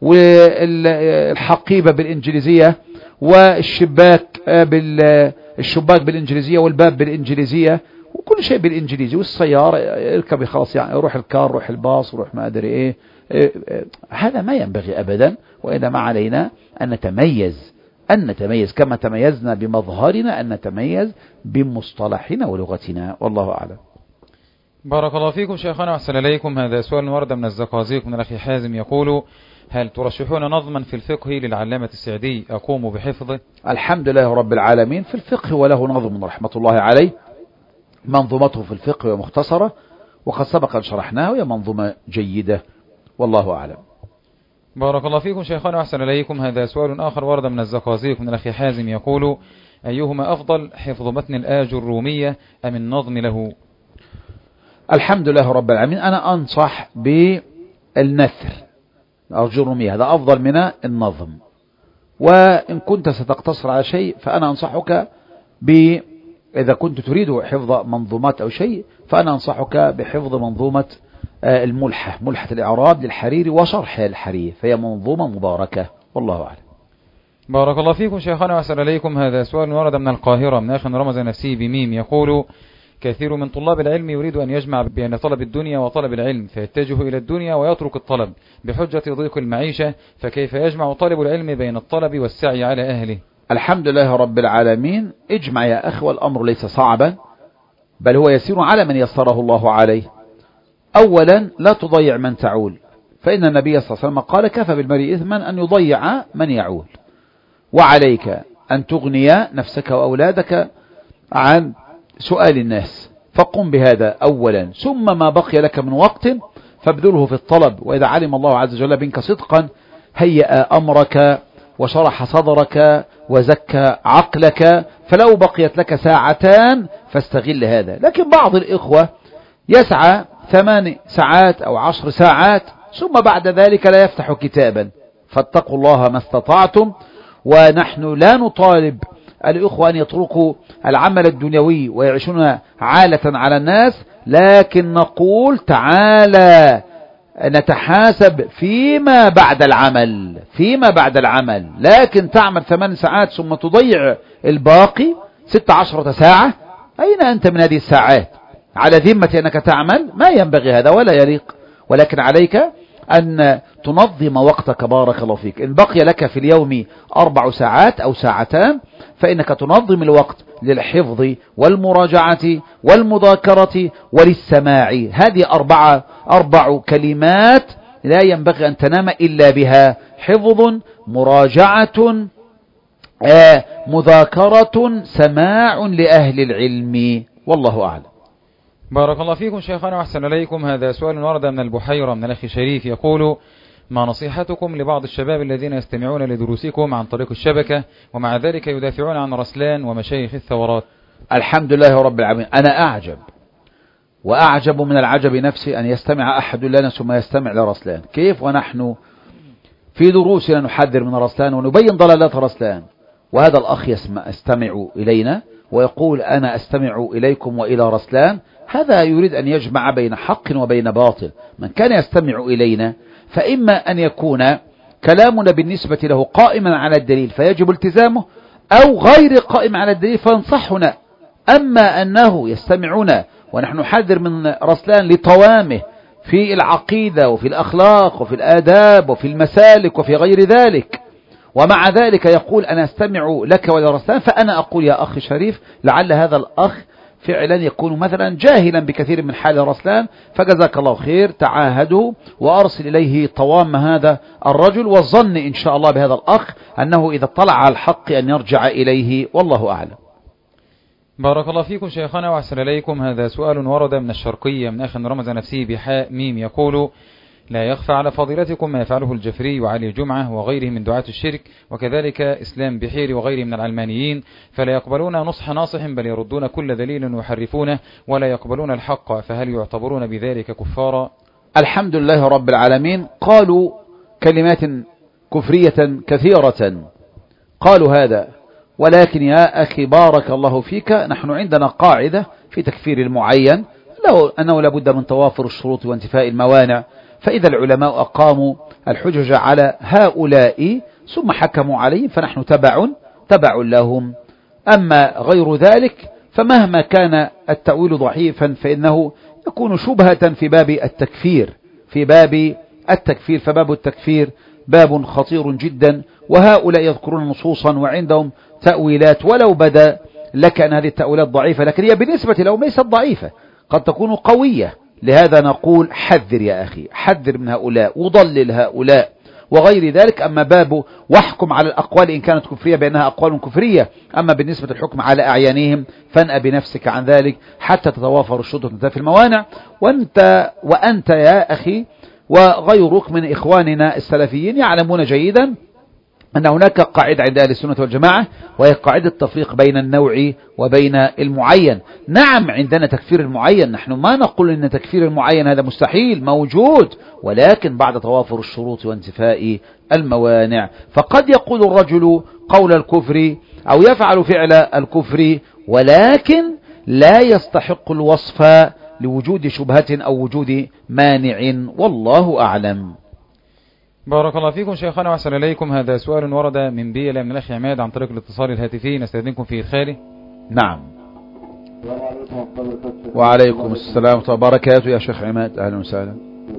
S2: والحقيبة بالإنجليزية والشباك بالشباك بالإنجليزية والباب بالإنجليزية وكل شيء بالإنجليزي، والسيارة اركبي خلاص يعني روح الكار روح الباص روح ما أدري إيه. هذا ما ينبغي أبدا، وإنما علينا أن نتميز، أن نتميز كما تميزنا بمظهرنا أن نتميز بمصطلحنا ولغتنا، والله أعلم.
S1: بارك الله فيكم شيخنا وأحسن إليكم. هذا سؤال ورد من الزقازيق من الأخي حازم يقول: هل ترشحون نظما في الفقه للعلامة السعدي أقوم بحفظه؟
S2: الحمد لله رب العالمين. في الفقه وله نظم رحمة الله عليه، منظومته في الفقه ومختصرة، وقد سبق أن شرحناه، وهي منظومة جيدة، والله أعلم.
S1: بارك الله فيكم شيخنا وأحسن إليكم. هذا سؤال آخر ورد من الزقازيق من الأخي حازم يقول: أيهما أفضل، حفظ متن الآج الرومية أم النظم له؟
S2: الحمد لله رب العالمين. أنا أنصح بالنثر، الآج الرومية هذا أفضل من النظم، وإن كنت ستقتصر على شيء فأنا أنصحك ب إذا كنت تريد حفظ منظومات أو شيء فأنا أنصحك بحفظ منظومة الملحة، ملحة الإعراب للحريري وشرح الحريري، فهي منظومة مباركة، والله أعلم.
S1: بارك الله فيكم شيخنا وأحسن إليكم. هذا سؤال ورد من القاهرة من أخ رمز نفسه بميم يقول: كثير من طلاب العلم يريد أن يجمع بين طلب الدنيا وطلب العلم، فيتجه إلى الدنيا ويترك الطلب بحجة ضيق المعيشة، فكيف يجمع طالب العلم بين الطلب والسعي على أهله؟
S2: الحمد لله رب العالمين. اجمع يا أخي، والأمر ليس صعبا، بل هو يسير على من يسره الله عليه. أولا لا تضيع من تعول، فإن النبي صلى الله عليه وسلم قال: كفى بالمرء إثما أن يضيع من يعول. وعليك أن تغني نفسك وأولادك عن سؤال الناس، فقم بهذا أولا، ثم ما بقي لك من وقت فابذله في الطلب. وإذا علم الله عز وجل منك صدقا هيأ أمرك وشرح صدرك وزكى عقلك، فلو بقيت لك ساعتان فاستغل هذا. لكن بعض الإخوة يسعى ثمان ساعات أو عشر ساعات ثم بعد ذلك لا يفتح كتابا. فاتقوا الله ما استطعتم. ونحن لا نطالب الإخوة أن يتركوا العمل الدنيوي ويعيشون عالة على الناس، لكن نقول تعالى نتحاسب فيما بعد العمل، فيما بعد العمل. لكن تعمل ثمان ساعات ثم تضيع الباقي ست عشرة ساعة، أين أنت من هذه الساعات؟ على ذمة أنك تعمل، ما ينبغي هذا ولا يليق. ولكن عليك أن تنظم وقتك. بارك الله فيك. إن بقي لك في اليوم أربع ساعات أو ساعتان فإنك تنظم الوقت للحفظ والمراجعة والمذاكرة وللسماع. هذه أربعة أربع كلمات لا ينبغي أن تنام إلا بها: حفظ، مراجعة، آه مذاكرة، سماع لأهل العلم. والله أعلم.
S1: بارك الله فيكم شيخنا وأحسن إليكم. هذا سؤال ورد من البحيرة من الأخ شريف يقول: ما نصيحتكم لبعض الشباب الذين يستمعون لدروسكم عن طريق الشبكة ومع ذلك يدافعون عن رسلان ومشايخ الثورات؟
S2: الحمد لله رب العالمين. أنا أعجب وأعجب من العجب نفسي أن يستمع أحد لنا ثم يستمع لرسلان. كيف ونحن في دروسنا نحذر من رسلان ونبين ضلالات رسلان، وهذا الأخ يستمع إلينا ويقول أنا أستمع إليكم وإلى رسلان؟ هذا يريد أن يجمع بين حق وبين باطل. من كان يستمع إلينا فإما أن يكون كلامنا بالنسبة له قائما على الدليل فيجب التزامه، أو غير قائم على الدليل فينصحنا. أما أنه يستمعنا ونحن نحذر من رسلان لطوامه في العقيدة وفي الأخلاق وفي الآداب وفي المسالك وفي غير ذلك، ومع ذلك يقول أنا أستمع لك ولرسلان، فأنا أقول يا أخي شريف لعل هذا الأخ فعلا يكون مثلا جاهلا بكثير من حال رسلان، فجزاك الله خير، تعاهده وأرسل إليه طوام هذا الرجل، والظن إن شاء الله بهذا الأخ أنه إذا اطلع على الحق أن يرجع إليه. والله أعلم.
S1: بارك الله فيكم شيخنا وأحسن إليكم. هذا سؤال ورد من الشرقية من أخ رمز نفسه بحاء ميم يقول: لا يخفى على فضيلتكم ما يفعله الجفري وعلي جمعة وغيره من دعاة الشرك، وكذلك إسلام بحيري وغيره من العلمانيين، فلا يقبلون نصح ناصح بل يردون كل دليل ويحرفونه ولا يقبلون الحق، فهل يعتبرون بذلك كفارا؟
S2: الحمد لله رب العالمين. قالوا كلمات كفرية كثيرة، قالوا هذا، ولكن يا أخي بارك الله فيك نحن عندنا قاعدة في تكفير المعين لو أنه لابد من توافر الشروط وانتفاء الموانع، فإذا العلماء أقاموا الحجج على هؤلاء ثم حكموا عليهم فنحن تبع تبع لهم. أما غير ذلك فمهما كان التأويل ضعيفا فإنه يكون شبهة في باب التكفير في باب التكفير فباب التكفير باب خطير جدا، وهؤلاء يذكرون نصوصا وعندهم تأويلات ولو بدا لك أن هذه التأويلات ضعيفة، لكن هي بالنسبة لهم ليست ضعيفة، قد تكون قوية. لهذا نقول حذر يا أخي، حذر من هؤلاء وضلل هؤلاء وغير ذلك. أما باب واحكم على الأقوال إن كانت كفرية بأنها أقوال كفرية، أما بالنسبة للحكم على أعيانهم فانأ بنفسك عن ذلك حتى تتوافر الشروط وتنتفي الموانع. وأنت, وأنت يا أخي وغيرك من إخواننا السلفيين يعلمون جيدا أن هناك قاعدة عند أهل السنة والجماعة، وهي قاعدة التفريق بين النوع وبين المعين. نعم عندنا تكفير المعين، نحن ما نقول أن تكفير المعين هذا مستحيل، موجود، ولكن بعد توافر الشروط وانتفاء الموانع. فقد يقول الرجل قول الكفر أو يفعل فعل الكفر ولكن لا يستحق الوصف لوجود شبهة أو وجود مانع، والله أعلم.
S1: بارك الله فيكم شيخنا وأحسن إليكم. هذا سؤال ورد من بيلا من الأخ عماد عن طريق الاتصال الهاتفي، نستأذنكم في إدخاله.
S2: نعم. وعليكم السلام وبركاته يا شيخ عماد، أهلا وسهلا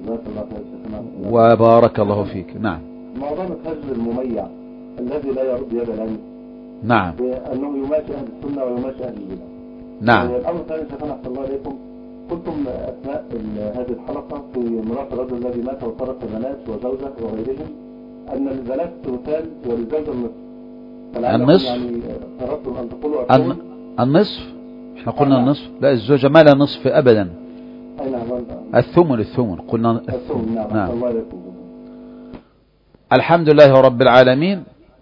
S2: وبارك الله فيك. نعم.
S3: موضوع الحجر المميع الذي لا يرد يد العلم،
S2: نعم،
S3: أنه يماشي أهل السنة ويماشي أهل البدع.
S2: نعم.
S3: الأمر الثاني شيخنا أحسن الله إليكم، قلتم أثناء هذه الحلقة في ميراث الرجل الذي مات وترك بنات وزوجة وغيرهم أن البنات ثلثان وللزوجة النصف.
S2: النصف؟
S3: يعني قررتم أن تقولوا
S2: الن... النصف؟ احنا قلنا النصف؟ لا، الزوجة ما لها نصف أبدا.
S3: أي نعم.
S2: الثمن الثمن قلنا الثمن.
S3: الثمن. نعم.
S2: نعم.
S3: الله يكون.
S2: الحمد لله رب العالمين.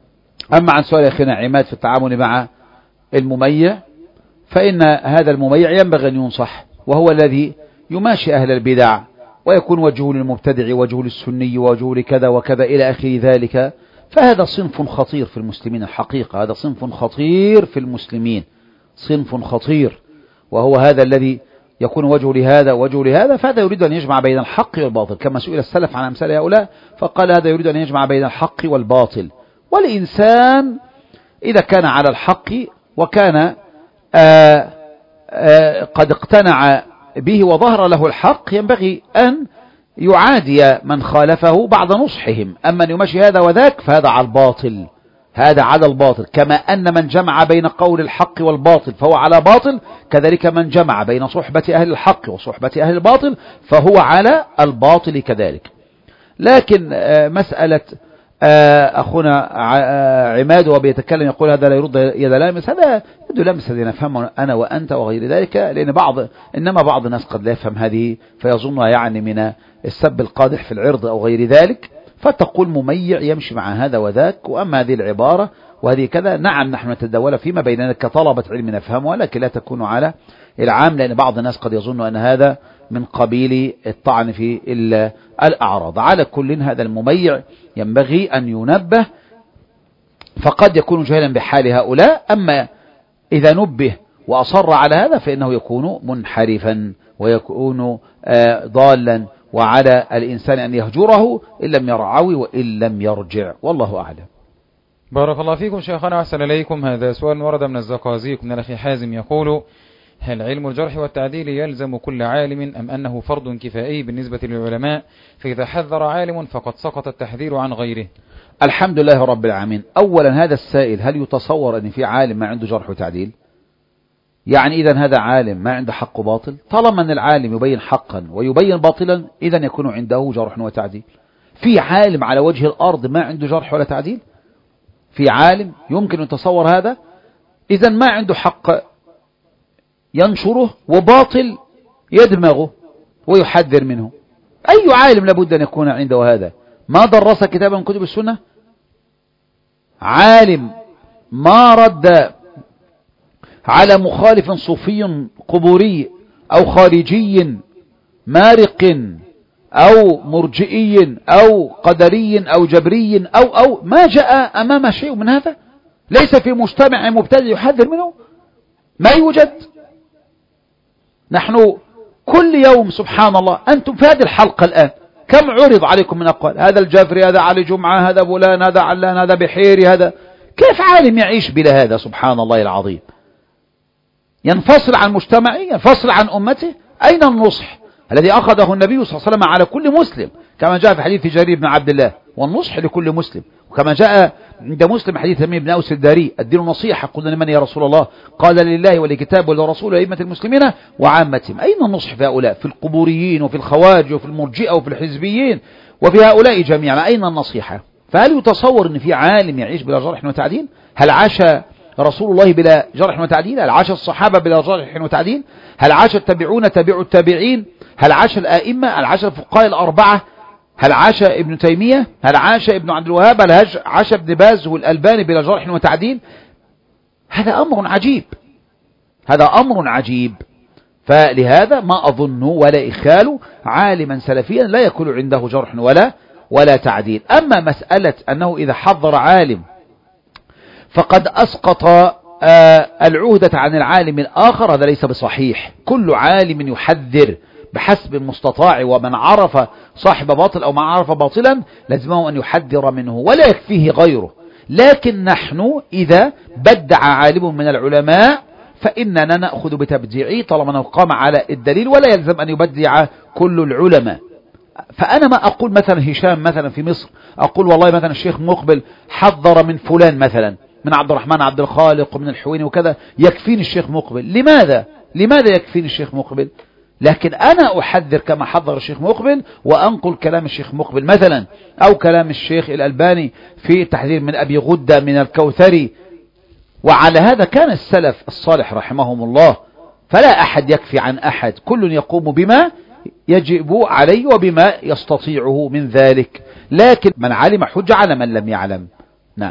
S2: أما عن سؤال أخينا عماد في التعامل مع المميع، فإن هذا المميع ينبغي أن ينصح، وهو الذي يماشي أهل البدع ويكون وجهه للمبتدع وجهه للسني وجهه لكذا وكذا إلى آخر ذلك. فهذا صنف خطير في المسلمين الحقيقة، هذا صنف خطير في المسلمين، صنف خطير، وهو هذا الذي يكون وجهه لهذا وجهه لهذا. فهذا يريد أن يجمع بين الحق والباطل، كما سئل السلف عن أمثال هؤلاء فقال هذا يريد أن يجمع بين الحق والباطل. والإنسان إذا كان على الحق وكان آآ آآ قد اقتنع به وظهر له الحق، ينبغي أن يعادي من خالفه بعد نصحهم. أما أن يمشي هذا وذاك فهذا على الباطل، هذا على الباطل. كما أن من جمع بين قول الحق والباطل فهو على باطل، كذلك من جمع بين صحبة أهل الحق وصحبة أهل الباطل فهو على الباطل كذلك. لكن مسألة أخونا عماد وبيتكلم يقول هذا لا يرد يد لامس، هذا يد لامس الذي نفهمه أنا وأنت وغير ذلك، لأن بعض إنما بعض الناس قد لا يفهم هذه فيظنها يعني من السب القادح في العرض أو غير ذلك، فتقول مميع يمشي مع هذا وذاك. وأما هذه العبارة وهذه كذا، نعم نحن نتداول فيما بيننا كطلبة علم نفهمه، ولكن لا تكون على العام، لأن بعض الناس قد يظن أن هذا من قبيل الطعن في الأعراض. على كل هذا المميع ينبغي أن ينبه، فقد يكون جاهلا بحال هؤلاء، أما إذا نبه وأصر على هذا فإنه يكون منحرفا ويكون ضالا، وعلى الإنسان أن يهجره إن لم يرعوي وإن لم يرجع، والله أعلم.
S1: بارك الله فيكم شيخنا وأحسن إليكم. هذا سؤال ورد من الزقازيق من الأخي حازم يقول: هل علم الجرح والتعديل يلزم كل عالم أم أنه فرض كفائي بالنسبة للعلماء، فإذا حذر عالم فقد سقط التحذير عن غيره؟
S2: الحمد لله رب العالمين. أولا هذا السائل هل يتصور أن في عالم ما عنده جرح وتعديل؟ يعني إذن هذا عالم ما عنده حق وباطل؟ طالما أن العالم يبين حقا ويبين باطلا إذن يكون عنده جرح وتعديل. في عالم على وجه الأرض ما عنده جرح ولا تعديل؟ في عالم يمكن أن يتصور هذا؟ إذن ما عنده حق ينشره وباطل يدمغه ويحذر منه. أي عالم لابد أن يكون عنده هذا؟ ما درس كتابا من كتب السنة؟ عالم ما رد على مخالف صوفي قبوري أو خارجي مارق أو مرجئي أو قدري أو جبري أو أو ما جاء أمام شيء من هذا؟ ليس في مجتمع مبتدئ يحذر منه؟ ما يوجد. نحن كل يوم سبحان الله، أنتم في هذه الحلقة الآن كم عرض عليكم من أقوال، هذا الجافري، هذا علي جمعة، هذا فلان، هذا علان، هذا بحيري، هذا. كيف عالم يعيش بلا هذا؟ سبحان الله العظيم. ينفصل عن مجتمعه، ينفصل عن أمته. أين النصح الذي أخذه النبي صلى الله عليه وسلم على كل مسلم، كما جاء في حديث جرير بن عبد الله: والنصح لكل مسلم. وكما جاء عند مسلم حديث تميم بن أوس الداري: الدين نصيحة. قلنا: لمن يا رسول الله؟ قال: لله ولكتابه ولرسوله ولأئمة المسلمين وعامتهم. أين النصح في هؤلاء؟ في القبوريين وفي الخوارج وفي المرجئة وفي الحزبيين وفي هؤلاء جميعا، أين النصيحة؟ فهل يتصور أن في عالم يعيش بلا جرح وتعديل؟ هل عاش رسول الله بلا جرح وتعديل؟ هل عاش الصحابة بلا جرح وتعديل؟ هل عاش التابعون تابعوا التابعين؟ هل عاش الآئمة؟ هل عاش الفقهاء الأربعة؟ هل عاش ابن تيمية؟ هل عاش ابن عبد الوهاب؟ هل عاش ابن باز والألباني بلا جرح وتعديل؟ هذا أمر عجيب، هذا أمر عجيب. فلهذا ما أظن ولا إخال عالما سلفيا لا يكون عنده جرح ولا ولا تعديل. أما مسألة أنه إذا حضر عالم فقد أسقط العهدة عن العالم الآخر، هذا ليس بصحيح. كل عالم يحذر بحسب المستطاع، ومن عرف صاحب باطل أو من عرف باطلا لازمه أن يحذر منه ولا يكفيه غيره. لكن نحن إذا بدع عالم من العلماء فإننا نأخذ بتبديعه طالما أنه قام على الدليل، ولا يلزم أن يبدع كل العلماء. فأنا ما أقول مثلا هشام مثلا في مصر أقول والله مثلا الشيخ مقبل حذر من فلان مثلا، من عبد الرحمن عبد الخالق ومن الحويني وكذا، يكفيني الشيخ مقبل. لماذا؟ لماذا يكفيني الشيخ مقبل؟ لكن أنا أحذر كما حذر الشيخ مقبل، وأنقل كلام الشيخ مقبل مثلا، أو كلام الشيخ الألباني في التحذير من أبي غدة من الكوثري. وعلى هذا كان السلف الصالح رحمهم الله. فلا أحد يكفي عن أحد، كل يقوم بما يجب عليه وبما يستطيعه من ذلك. لكن من علم حج على من لم يعلم. نعم.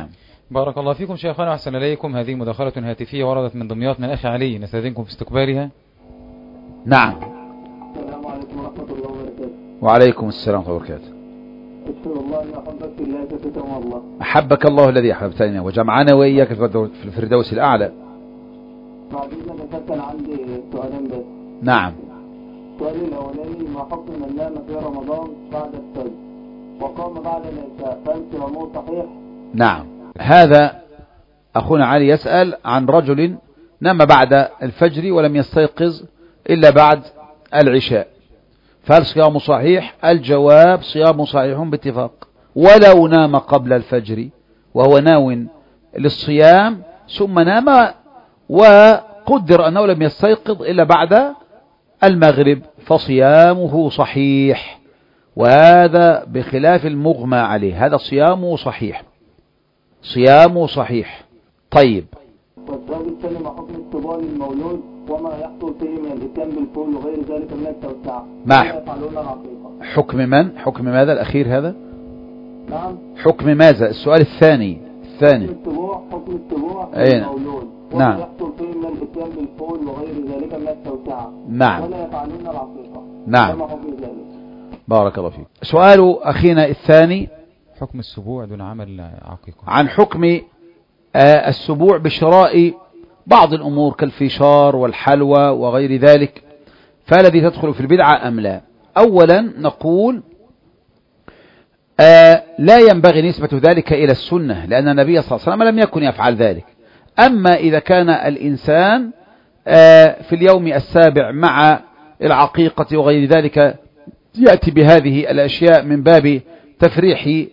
S1: بارك الله فيكم شيخنا وأحسن إليكم. هذه مداخلة هاتفية وردت من دمياط من أخي علي، نستأذنكم في استقبالها.
S2: نعم.
S3: السلام عليكم ورحمة الله وبركاته.
S2: وعليكم السلام ورحمة الله وبركاته.
S3: أشهد الله أن أحبك في الله كتبتم الله.
S2: أحبك الله الذي أحببتني وجمعنا وإياك في الفردوس الأعلى.
S3: بعد إذنك كان عندي سؤالين بس.
S2: نعم.
S3: السؤال الأولاني: ما حكم من نام في رمضان بعد الفجر وقام بعد العشاء فهل صيامه صحيح؟
S2: نعم. هذا أخونا علي يسأل عن رجل نام بعد الفجر ولم يستيقظ إلا بعد العشاء، فهل صيامه صحيح؟ الجواب: صيامه صحيح باتفاق، ولو نام قبل الفجر وهو ناو للصيام ثم نام وقدر أنه لم يستيقظ إلا بعد المغرب فصيامه صحيح، وهذا بخلاف المغمى عليه، هذا صيامه صحيح، صيامه صحيح. طيب.
S3: والسؤال الثاني: ما حكم السبوع للمولود وما يحصل فيه من الاتيان بالفول وغير ذلك من التوسعة؟
S2: ما
S3: يفعلون العقيقة؟
S2: حكم من؟ حكم ماذا الأخير هذا؟
S3: نعم.
S2: حكم ماذا؟ السؤال الثاني الثاني
S3: حكم السبوع حكم السبوع
S2: أين؟
S3: للمولود وما
S2: نعم.
S3: يحصل فيه من الاتيان بالفول وغير ذلك من التوسعة.
S2: نعم.
S3: ولا يفعلون العقيقة.
S2: نعم.
S3: وما حكم ذلك؟
S2: بارك الله فيك. سؤال أخينا الثاني
S1: حكم السبوع دون عمل عقيقة،
S2: عن حكم السبوع بشراء بعض الأمور كالفيشار والحلوى وغير ذلك، فالذي تدخل في البدعة أم لا؟ أولا نقول آه لا ينبغي نسبة ذلك إلى السنة، لأن النبي صلى الله عليه وسلم لم يكن يفعل ذلك. أما إذا كان الإنسان آه في اليوم السابع مع العقيقة وغير ذلك يأتي بهذه الأشياء من باب تفريح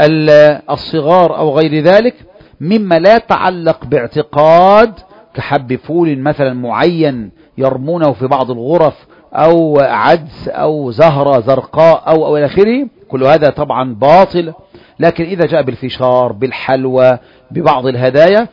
S2: الصغار أو غير ذلك مما لا يتعلق باعتقاد كحب فول مثلا معين يرمونه في بعض الغرف أو عدس أو زهرة زرقاء أو أو إلى آخره، كل هذا طبعا باطل. لكن إذا جاء بالفشار بالحلوى ببعض الهدايا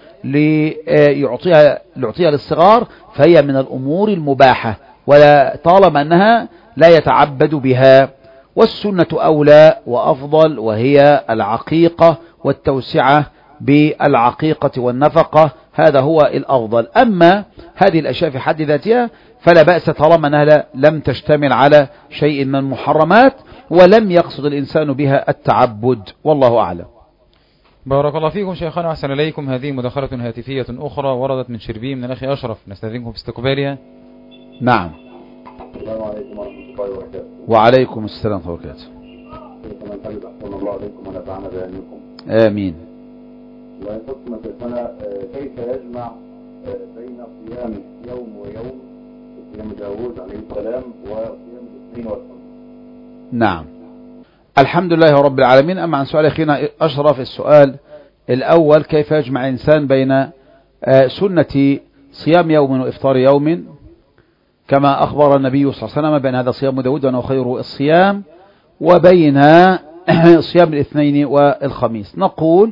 S2: ليعطيها ليعطيها للصغار فهي من الأمور المباحة، ولا طالما أنها لا يتعبد بها. والسنة أولى وأفضل وهي العقيقة والتوسعة بالعقيقة والنفقة، هذا هو الأفضل. أما هذه الأشياء في حد ذاتها فلا بأس طالما أنها لم تشتمل على شيء من المحرمات ولم يقصد الإنسان بها التعبد، والله أعلم.
S1: بارك الله فيكم شيخنا وأحسن إليكم. هذه مداخلة هاتفية أخرى وردت من شربين من الأخ أشرف، نستأذنكم في استقبالها.
S2: نعم.
S4: السلام عليكم ورحمة الله وبركاته.
S2: وعليكم السلام ورحمة الله وبركاته.
S4: أحسن الله عليكم ونفعنا بأنكم.
S2: آمين.
S4: وحكم شيخنا كيف يجمع بين صيام يوم ويوم صيام داوود عليه السلام وصيام الاثنين والخميس؟
S2: نعم. الحمد لله رب العالمين. أما عن سؤال أخينا أشرف، السؤال الأول: كيف يجمع إنسان بين سنة صيام يوم وإفطار يوم كما أخبر النبي صلى الله عليه وسلم بأن هذا صيام داود وأنه خير الصيام، وبين صيام الاثنين والخميس؟ نقول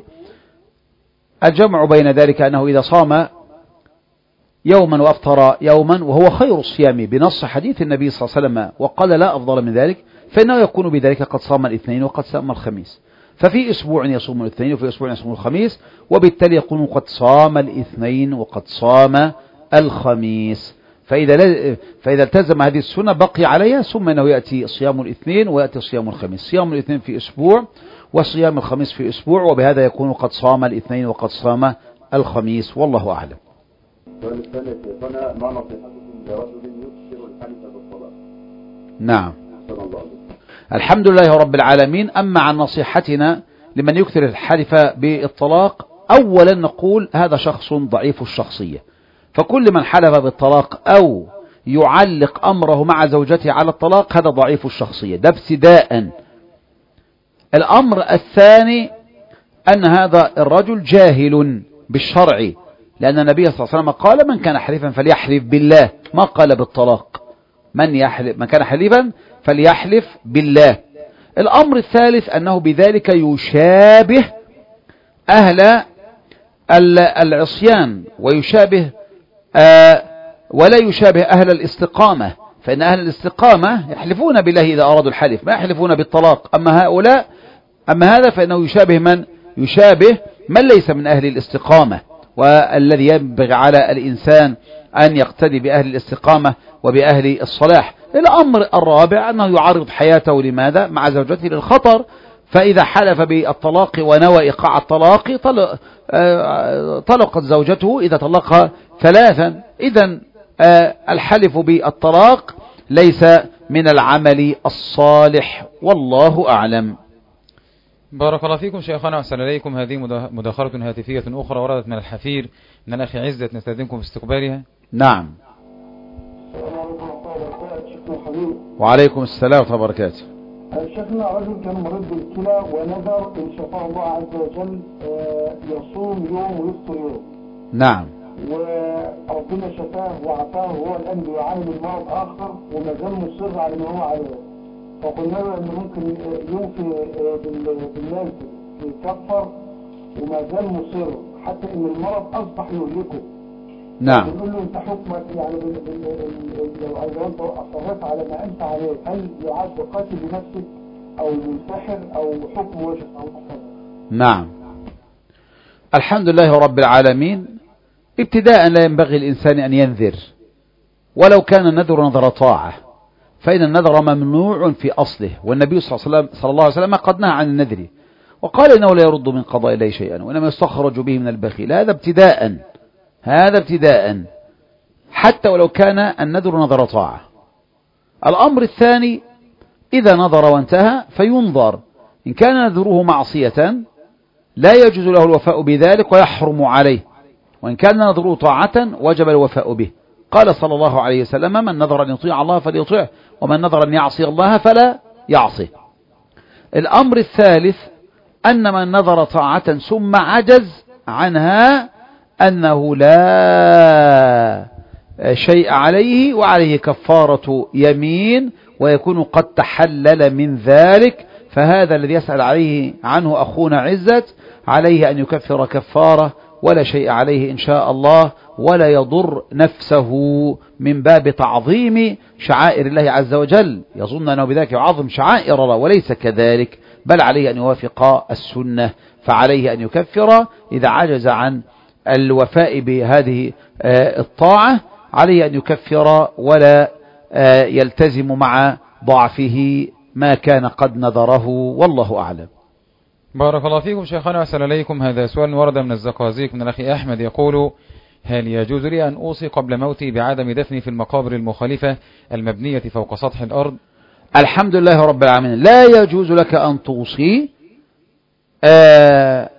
S2: الجمع بين ذلك أنه إذا صام يوما وأفطر يوما وهو خير الصيام بنص حديث النبي صلى الله عليه وسلم وقال لا أفضل من ذلك، فإنه يكون بذلك قد صام الاثنين وقد صام الخميس، ففي أسبوع يصوم الاثنين وفي أسبوع يصوم الخميس، وبالتالي يكون قد صام الاثنين وقد صام الخميس. فإذا, فإذا التزم هذه السنة بقي عليها، ثم أنه يأتي صيام الاثنين ويأتي صيام الخميس، صيام الاثنين في أسبوع وصيام الخميس في أسبوع، وبهذا يكون قد صام الاثنين وقد صام الخميس، والله أعلم.
S4: السؤال الثالث: هنا ما نصيحتكم لرجل يكثر الحلف بالصلاة؟
S2: نعم.
S4: أحسن الله عليكم.
S2: الحمد لله رب العالمين. أما عن نصيحتنا لمن يكثر الحلف بالطلاق، أولا نقول هذا شخص ضعيف الشخصية، فكل من حلف بالطلاق أو يعلق أمره مع زوجته على الطلاق هذا ضعيف الشخصية، ده ابتداء. الأمر الثاني أن هذا الرجل جاهل بالشرع، لأن النبي صلى الله عليه وسلم قال: من كان حليفا فليحلف بالله، ما قال بالطلاق. من يحلف من كان حليفا فليحلف بالله. الأمر الثالث أنه بذلك يشابه أهل العصيان ويشابه آه ولا يشابه أهل الاستقامة، فإن أهل الاستقامة يحلفون بالله إذا أرادوا الحلف، ما يحلفون بالطلاق. أما هؤلاء أما هذا فإنه يشابه من؟ يشابه من ليس من أهل الاستقامة، والذي ينبغي على الإنسان أن يقتدي بأهل الاستقامة وبأهل الصلاح. الأمر الرابع أنه يعرض حياته لماذا؟ مع زوجته للخطر، فإذا حلف بالطلاق ونوى إيقاع الطلاق طلقت زوجته إذا طلقها ثلاثا. إذن الحلف بالطلاق ليس من العمل الصالح، والله أعلم.
S1: بارك الله فيكم شيخنا وأحسن إليكم. هذه مداخلة هاتفية أخرى وردت من الحفير من الأخ عزت، نستأذنكم في استقبالها.
S2: نعم. وعليكم السلام ورحمة الله وبركاته.
S3: شيخنا، رجل كان مريض بالكلى ونذر إن شفاه الله عز وجل يصوم يوم ويفطر يوم.
S2: نعم.
S3: وربنا شفاه وعافاه، وهو الآن بيعاني من مرض آخر وما زال مصر على ما هو عليه، فقلنا له إنه ممكن يوفي بالناس يكفر وما زال مصر حتى إن المرض أصبح يهلكه.
S2: نعم.
S3: بنقول له أنت حكمك يعني لو أنت أصرت على ما أنت عليه، هل يعاد قاتل بنفسك أو منتحر أو حكم وجه أو أحد؟
S2: نعم. الحمد لله رب العالمين. ابتداء لا ينبغي الإنسان أن ينذر ولو كان النذر نذر طاعة، فإن النذر ممنوع في أصله، والنبي صلى الله عليه وسلم قد نهى عن النذر وقال إنه لا يرد من قضاء الله شيئا وإنما يستخرج به من البخيل. هذا ابتداء هذا ابتداء حتى ولو كان النذر نذر طاعة. الأمر الثاني، إذا نذر وانتهى فينظر، إن كان نذره معصية لا يجوز له الوفاء بذلك ويحرم عليه، وإن كان نذره طاعة وجب الوفاء به. قال صلى الله عليه وسلم: من نذر أن يطيع الله فليطيعه، ومن نذر أن يعصي الله فلا يعصيه. الأمر الثالث، أن من نذر طاعة ثم عجز عنها أنه لا شيء عليه وعليه كفارة يمين، ويكون قد تحلل من ذلك. فهذا الذي يسأل عليه عنه أخونا عزت عليه أن يكفر كفارة ولا شيء عليه إن شاء الله، ولا يضر نفسه من باب تعظيم شعائر الله عز وجل، يظن أنه بذلك يعظم شعائر الله، وليس كذلك، بل عليه أن يوافق السنة، فعليه أن يكفر إذا عجز عن الوفاء بهذه الطاعة، عليه أن يكفر ولا يلتزم مع ضعفه ما كان قد نذره، والله أعلم.
S1: بارك الله فيكم شيخنا وأحسن إليكم. هذا سؤال ورد من الزقازيق من الأخ أحمد، يقول: هل يجوز لي أن أوصي قبل موتي بعدم دفني في المقابر المخالفة المبنية فوق سطح الأرض؟
S2: الحمد لله رب العالمين. لا يجوز لك أن توصي آه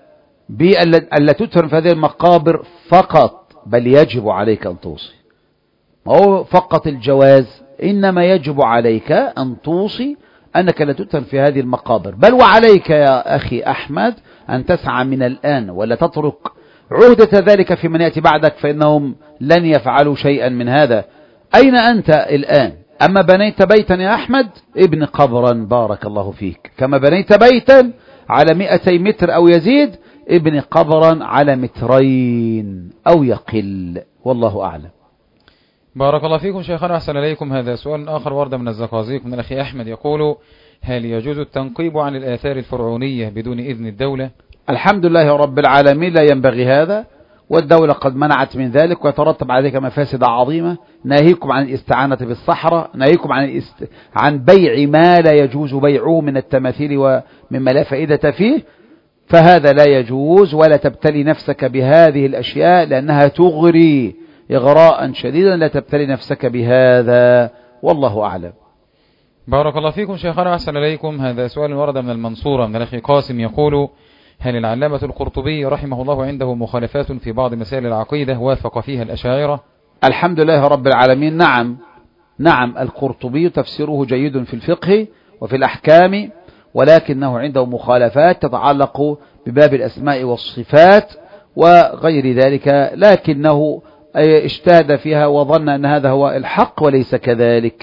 S2: بألا تدفن في هذه المقابر فقط، بل يجب عليك أن توصي. ما هو فقط الجواز، إنما يجب عليك أن توصي أنك لا تدفن في هذه المقابر، بل وعليك يا أخي أحمد أن تسعى من الآن ولا تترك عهدة ذلك في من يأتي بعدك، فإنهم لن يفعلوا شيئا من هذا. أين أنت الآن؟ أما بنيت بيتا يا أحمد ابن قبرا، بارك الله فيك، كما بنيت بيتا على مئتي متر أو يزيد، ابن قبرا على مترين أو يقل، والله أعلم.
S1: بارك الله فيكم شيخنا وأحسن إليكم. هذا سؤال آخر ورد من الزقازيق من الأخ أحمد، يقول: هل يجوز التنقيب عن الآثار الفرعونية بدون إذن الدولة؟
S2: الحمد لله رب العالمين، لا ينبغي هذا، والدولة قد منعت من ذلك، ويترتب على ذلك مفاسد عظيمة. ناهيكم عن الاستعانة بالصحراء، ناهيكم عن الاست... عن بيع ما لا يجوز بيعه من التماثيل ومما لا فائدة فيه، فهذا لا يجوز، ولا تبتلي نفسك بهذه الأشياء لأنها تغري إغراء شديدا، لا تبتلي نفسك بهذا، والله أعلم.
S1: بارك الله فيكم شيخنا وأحسن إليكم. هذا سؤال ورد من المنصورة من الأخ قاسم، يقول: هل العلامة القرطبي رحمه الله عنده مخالفات في بعض مسائل العقيدة وافق فيها الأشاعرة؟
S2: الحمد لله رب العالمين. نعم نعم القرطبي تفسيره جيد في الفقه وفي الأحكام، ولكنه عنده مخالفات تتعلق بباب الأسماء والصفات وغير ذلك، لكنه اجتهد فيها وظن أن هذا هو الحق وليس كذلك،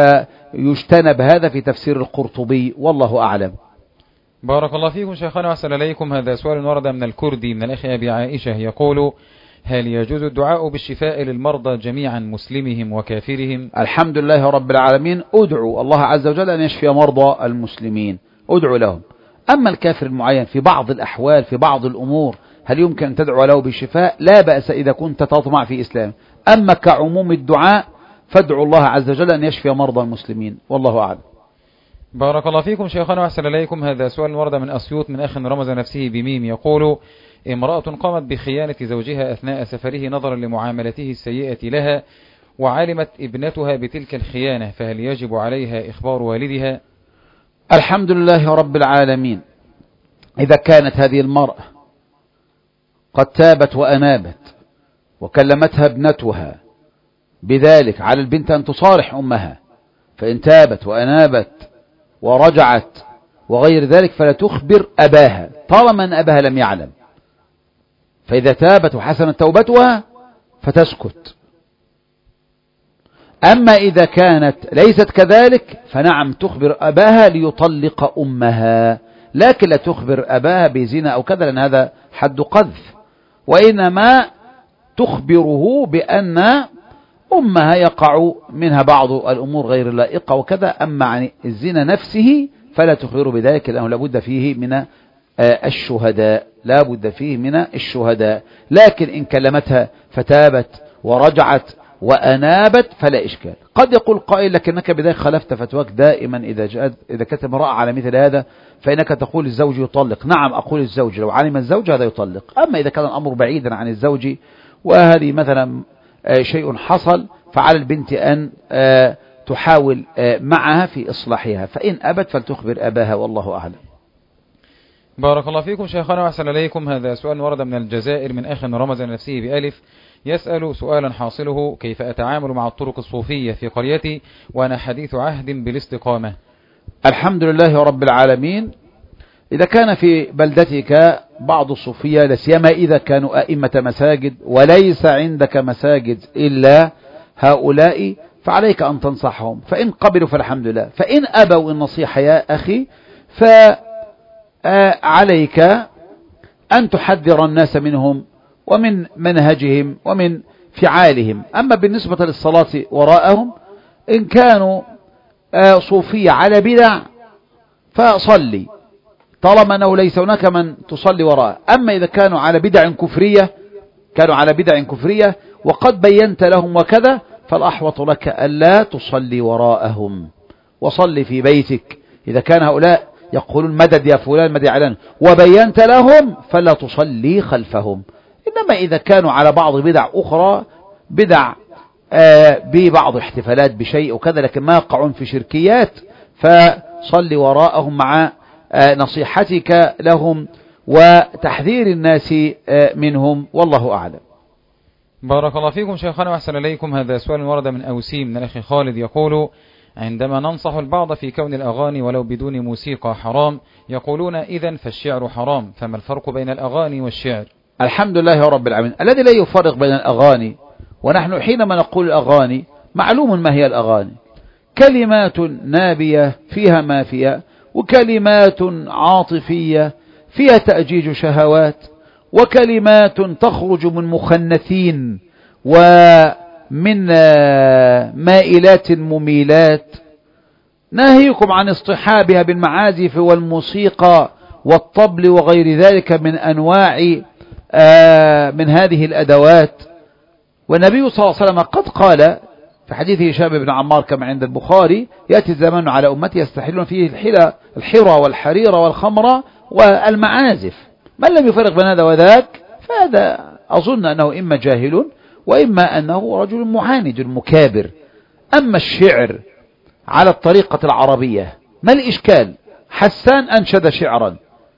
S2: فيجتنب هذا في تفسير القرطبي، والله أعلم.
S1: بارك الله فيكم شيخنا وأحسن إليكم. هذا سؤال ورد من الكردي من الأخ أبي عائشة، يقول: هل يجوز الدعاء بالشفاء للمرضى جميعا مسلمهم وكافرهم؟
S2: الحمد لله رب العالمين. ادعوا الله عز وجل أن يشفي مرضى المسلمين، ادعوا لهم. أما الكافر المعين في بعض الأحوال في بعض الأمور هل يمكن أن تدعو له بالشفاء؟ لا بأس إذا كنت تطمع في إسلام. أما كعموم الدعاء فادعوا الله عز وجل أن يشفي مرضى المسلمين، والله أعلم.
S1: بارك الله فيكم شيخنا وأحسن إليكم. هذا سؤال ورد من أسيوط من أخ رمز نفسه بميم، يقول: امرأة قامت بخيانة زوجها أثناء سفره نظرا لمعاملته السيئة لها، وعلمت ابنتها بتلك الخيانة، فهل يجب عليها إخبار والدها؟
S2: الحمد لله رب العالمين. إذا كانت هذه المرأة قد تابت وأنابت وكلمتها ابنتها بذلك، على البنت أن تصارح أمها، فإن تابت وأنابت ورجعت وغير ذلك فلا تخبر أباها طالما أن أباها لم يعلم. فإذا تابت وحسنت توبتها فتسكت. أما إذا كانت ليست كذلك فنعم تخبر أباها ليطلق أمها، لكن لا تخبر أباها بزنا أو كذا، لأن هذا حد قذف، وإنما تخبره بأن أمها يقع منها بعض الأمور غير اللائقة وكذا. أما عن الزنا نفسه فلا تخبره بذلك، لأنه لابد فيه من الشهداء، لابد فيه من الشهداء. لكن إن كلمتها فتابت ورجعت وأنابت فلا إشكال. قد يقول قائل: لكنك بذلك خلفت فتواك. دائما إذا جاءت إذا كانت امرأة على مثل هذا فإنك تقول الزوج يطلق. نعم أقول الزوج، لو علم الزوج هذا يطلق. أما إذا كان الأمر بعيدا عن الزوج وهذه مثلا شيء حصل، فعلى البنت أن تحاول معها في إصلاحها، فإن أبت فلتخبر أباها، والله أعلم.
S1: بارك الله فيكم شيخنا وأحسن إليكم. هذا سؤال ورد من الجزائر من أخ رمز نفسه بألف، يسأل سؤالا حاصله: كيف أتعامل مع الطرق الصوفية في قريتي وأنا حديث عهد بالاستقامة؟
S2: الحمد لله رب العالمين. إذا كان في بلدتك بعض الصوفية، لسيما إذا كانوا أئمة مساجد وليس عندك مساجد إلا هؤلاء، فعليك أن تنصحهم، فإن قبلوا فالحمد لله، فإن أبوا النصيحة يا أخي فعليك أن تحذر الناس منهم ومن منهجهم ومن فعالهم. أما بالنسبة للصلاة وراءهم، إن كانوا صوفية على بدع فصلي طالما أنه ليس هناك من تصلي وراءه. أما إذا كانوا على بدع كفرية كانوا على بدع كفرية وقد بينت لهم وكذا، فالأحوط لك ألا تصلي وراءهم وصلي في بيتك. إذا كان هؤلاء يقولون مدد يا فلان مدد علان وبينت لهم فلا تصلي خلفهم. إنما إذا كانوا على بعض بدع أخرى، بدع آه ببعض احتفالات بشيء وكذا، لكن ما يقعون في شركيات، فصلي وراءهم مع آه نصيحتك لهم وتحذير الناس آه منهم، والله أعلم.
S1: بارك الله فيكم شيخنا وأحسن إليكم. هذا سؤال ورد من أوسي من الأخ خالد، يقول: عندما ننصح البعض في كون الأغاني ولو بدون موسيقى حرام، يقولون إذن فالشعر حرام، فما الفرق بين الأغاني والشعر؟
S2: الحمد لله رب العالمين. الذي لا يفرق بين الأغاني، ونحن حينما نقول الأغاني معلوم ما هي الأغاني: كلمات نابية فيها ما فيها، وكلمات عاطفية فيها تأجيج شهوات، وكلمات تخرج من مخنثين ومن مائلات مميلات. ناهيكم عن اصطحابها بالمعازف والموسيقى والطبل وغير ذلك من أنواع من هذه الأدوات. والنبي صلى الله عليه وسلم قد قال في حديث هشام بن عمار كما عند البخاري: يأتي الزمان على أمتي يستحلون فيه الحلى الحرى والحرير والخمر والمعازف. من لم يفرق بين هذا وذاك فهذا أظن أنه إما جاهل وإما أنه رجل معاند مكابر. أما الشعر على الطريقة العربية ما الإشكال؟ حسان أنشد شعرا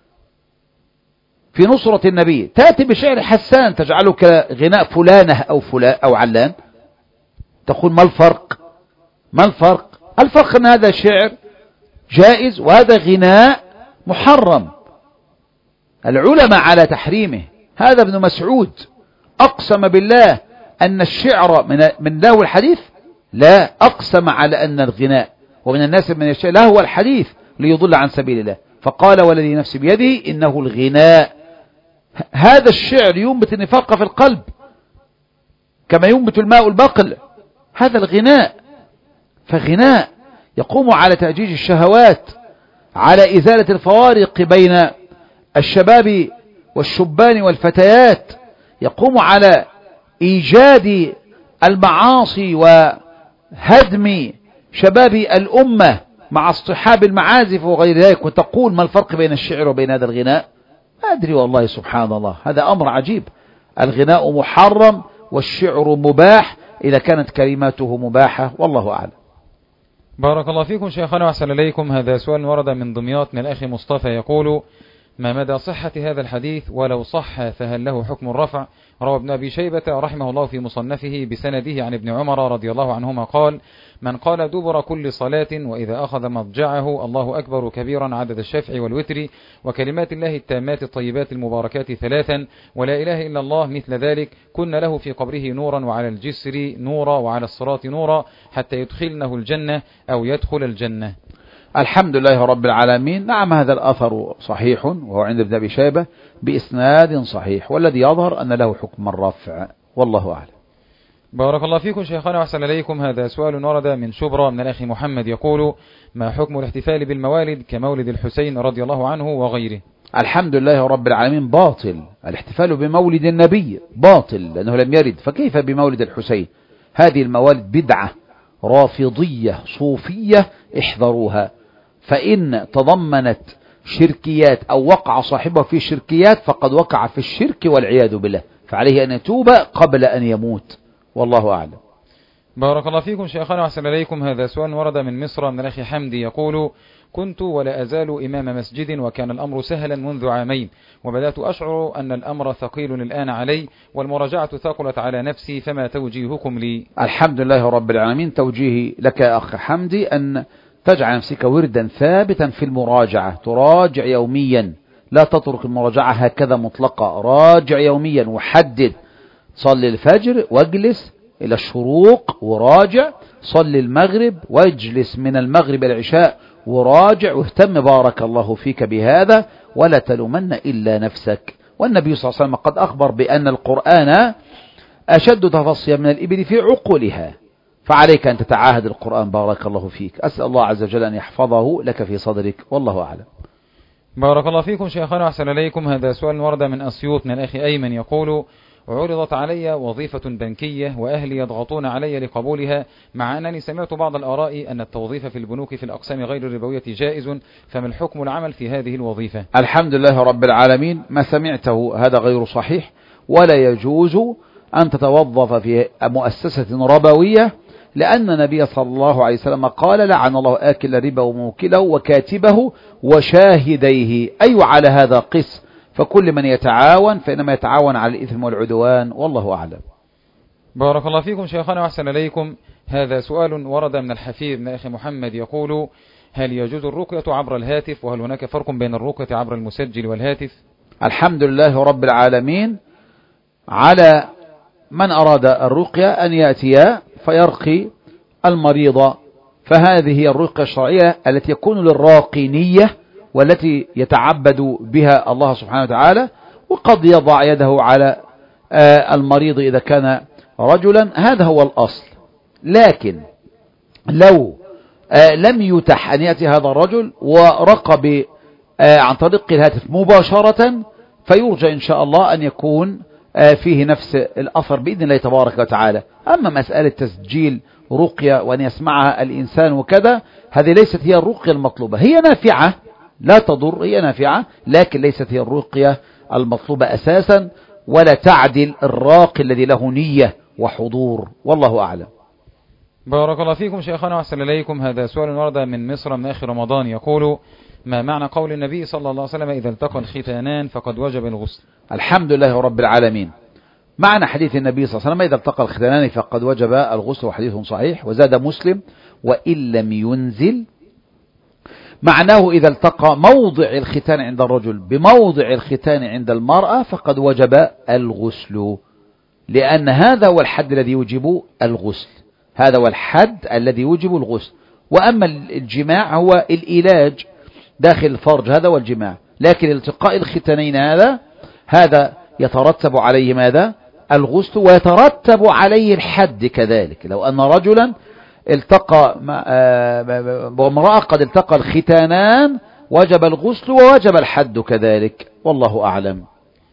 S2: في نصرة النبي، تأتي بشعر حسان تجعله كغناء فلانة أو فلان أو علان، تقول ما الفرق؟ ما الفرق؟ الفرق أن هذا شعر جائز وهذا غناء محرم. العلماء على تحريمه. هذا ابن مسعود أقسم بالله أن الشعر من من لهو الحديث، لا، أقسم على أن الغناء ومن الناس من يشاء لهو الحديث ليضل عن سبيل الله، فقال والذي نفسي بيده إنه الغناء. هذا الشعر ينبت النفاق في القلب كما ينبت الماء البقل، هذا الغناء. فغناء يقوم على تأجيج الشهوات، على إزالة الفوارق بين الشباب والشبان والفتيات يقوم على إيجاد المعاصي وهدم شباب الأمة مع اصطحاب المعازف وغير ذلك، وتقول ما الفرق بين الشعر وبين هذا الغناء؟ ما أدري والله، سبحان الله، هذا أمر عجيب. الغناء محرم والشعر مباح إذا كانت كلماته مباحة، والله أعلم.
S1: بارك الله فيكم شيخنا وأحسن إليكم. هذا سؤال ورد من دمياط من الأخ مصطفى يقول: ما مدى صحة هذا الحديث؟ ولو صح فهل له حكم الرفع؟ روى ابن أبي شيبة رحمه الله في مصنفه بسنده عن ابن عمر رضي الله عنهما قال: من قال دبر كل صلاة وإذا أخذ مضجعه الله أكبر كبيرا عدد الشفع والوتر وكلمات الله التامات الطيبات المباركات ثلاثا ولا إله إلا الله مثل ذلك كن له في قبره نورا وعلى الجسر نورا وعلى الصراط نورا حتى يدخلنه الجنة أو يدخل الجنة.
S2: الحمد لله رب العالمين. نعم، هذا الأثر صحيح وهو عند ابن أبي شيبة بإسناد صحيح، والذي يظهر أن له حكم الرفع، والله أعلم.
S1: بارك الله فيكم شيخنا وأحسن إليكم. هذا سؤال ورد من شبرا من الأخ محمد يقول: ما حكم الاحتفال بالموالد كمولد الحسين رضي الله عنه وغيره؟
S2: الحمد لله رب العالمين. باطل الاحتفال بمولد النبي، باطل لأنه لم يرد، فكيف بمولد الحسين؟ هذه الموالد بدعة رافضية صوفية، احذروها، فإن تضمنت شركيات أو وقع صاحبه في شركيات فقد وقع في الشرك والعياذ بالله، فعليه أن يتوب قبل أن يموت، والله أعلم.
S1: بارك الله فيكم شيخنا وأحسن إليكم. هذا سؤال ورد من مصر من الأخ حمدي يقول: كنت ولا أزال إمام مسجد وكان الأمر سهلا منذ عامين، وبدأت أشعر أن الأمر ثقيل الآن علي والمراجعة ثقلت على نفسي، فما توجيهكم لي؟
S2: الحمد لله رب العالمين. توجيهي لك يا أخ حمدي أن تجعل نفسك وردا ثابتا في المراجعة، تراجع يوميا، لا تترك المراجعة هكذا مطلقة، راجع يوميا وحدد. صلي الفجر واجلس إلى الشروق وراجع، صلي المغرب واجلس من المغرب إلى العشاء وراجع، واهتم بارك الله فيك بهذا، ولا تلومن إلا نفسك. والنبي صلى الله عليه وسلم قد أخبر بأن القرآن أشد تفصيا من الإبل في عقولها، فعليك أن تتعاهد القرآن بارك الله فيك. أسأل الله عز وجل أن يحفظه لك في صدرك، والله أعلم.
S1: بارك الله فيكم شيخنا وأحسن إليكم. هذا سؤال ورد من أسيوط من الأخ أيمن يقول: عرضت علي وظيفة بنكية وأهلي يضغطون علي لقبولها، مع أنني سمعت بعض الآراء أن التوظيف في البنوك في الأقسام غير الربوية جائز، فما الحكم العمل في هذه الوظيفة؟
S2: الحمد لله رب العالمين. ما سمعته هذا غير صحيح، ولا يجوز أن تتوظف في مؤسسة ربوية، لأن النبي صلى الله عليه وسلم قال: لعن الله آكل الربا وموكله وكاتبه وشاهديه. أي على هذا قس، فكل من يتعاون فإنما يتعاون على الإثم والعدوان، والله أعلم.
S1: بارك الله فيكم شيخنا وأحسن إليكم. هذا سؤال ورد من الحفيد من أخي محمد يقول: هل يجوز الرقية عبر الهاتف؟ وهل هناك فرق بين الرقية عبر المسجل والهاتف؟
S2: الحمد لله رب العالمين. على من أراد الرقية أن يأتي فيرقي المريض، فهذه هي الرقية الشرعية التي يكون للراقي نية، والتي يتعبد بها الله سبحانه وتعالى، وقد يضع يده على المريض إذا كان رجلا، هذا هو الأصل. لكن لو لم يتح أن يأتي هذا الرجل ورقى عن طريق الهاتف مباشرة، فيرجى إن شاء الله أن يكون فيه نفس الأثر بإذن الله تبارك وتعالى. أما مسألة تسجيل رقية وأن يسمعها الإنسان وكذا، هذه ليست هي الرقية المطلوبة. هي نافعة لا تضر، هي نافعة، لكن ليست هي الرقية المطلوبة أساسا، ولا تعدل الراقي الذي له نية وحضور، والله أعلم.
S1: بارك الله فيكم شيخنا وأحسن إليكم. هذا سؤال ورد من مصر من آخر رمضان يقول: ما معنى قول النبي صلى الله عليه وسلم: إذا التقى الختانان فقد وجب الغسل؟
S2: الحمد لله رب العالمين. معنى حديث النبي صلى الله عليه وسلم: إذا التقى الختانان فقد وجب الغسل، وحديث صحيح. وزاد مسلم: وإن لم ينزل. معناه إذا التقى موضع الختان عند الرجل بموضع الختان عند المرأة فقد وجب الغسل، لأن هذا هو الحد الذي يوجب الغسل، هذا هو الحد الذي يوجب الغسل. وأما الجماع هو الإيلاج داخل الفرج، هذا هو الجماع. لكن التقاء الختانين هذا هذا يترتب عليه ماذا؟ الغسل، ويترتب عليه الحد كذلك. لو أن رجلا التقى وامرأة قد التقى الختانان وجب الغسل ووجب الحد كذلك، والله أعلم.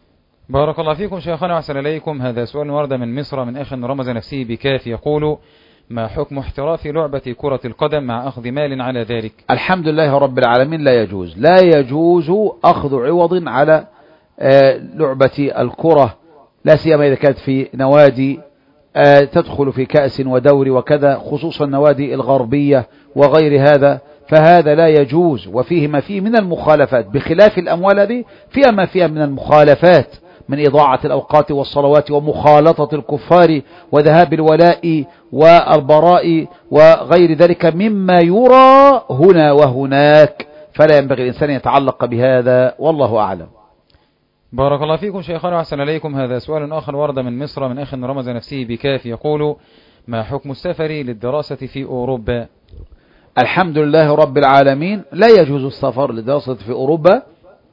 S1: بارك الله فيكم شيخنا وأحسن إليكم. هذا سؤال ورد من مصر من أخ رمز نفسه بكاف، يقول: ما حكم احتراف لعبة كرة القدم مع أخذ مال على ذلك؟
S2: الحمد لله رب العالمين، لا يجوز لا يجوز أخذ عوض على لعبة الكرة، لا سيما إذا كانت في نوادي تدخل في كأس ودوري وكذا، خصوصا النوادي الغربية وغير هذا، فهذا لا يجوز، وفيه ما فيه من المخالفات، بخلاف الأموال هذه فيها ما فيها من المخالفات من إضاعة الأوقات والصلوات ومخالطة الكفار وذهاب الولاء والبراء وغير ذلك مما يرى هنا وهناك، فلا ينبغي الإنسان يتعلق بهذا، والله أعلم.
S1: بارك الله فيكم شيخنا وأحسن إليكم. هذا سؤال آخر ورد من مصر من أخ رمز نفسه بكاف، يقول: ما حكم السفر للدراسة في أوروبا؟
S2: الحمد لله رب العالمين، لا يجوز السفر للدراسة في أوروبا،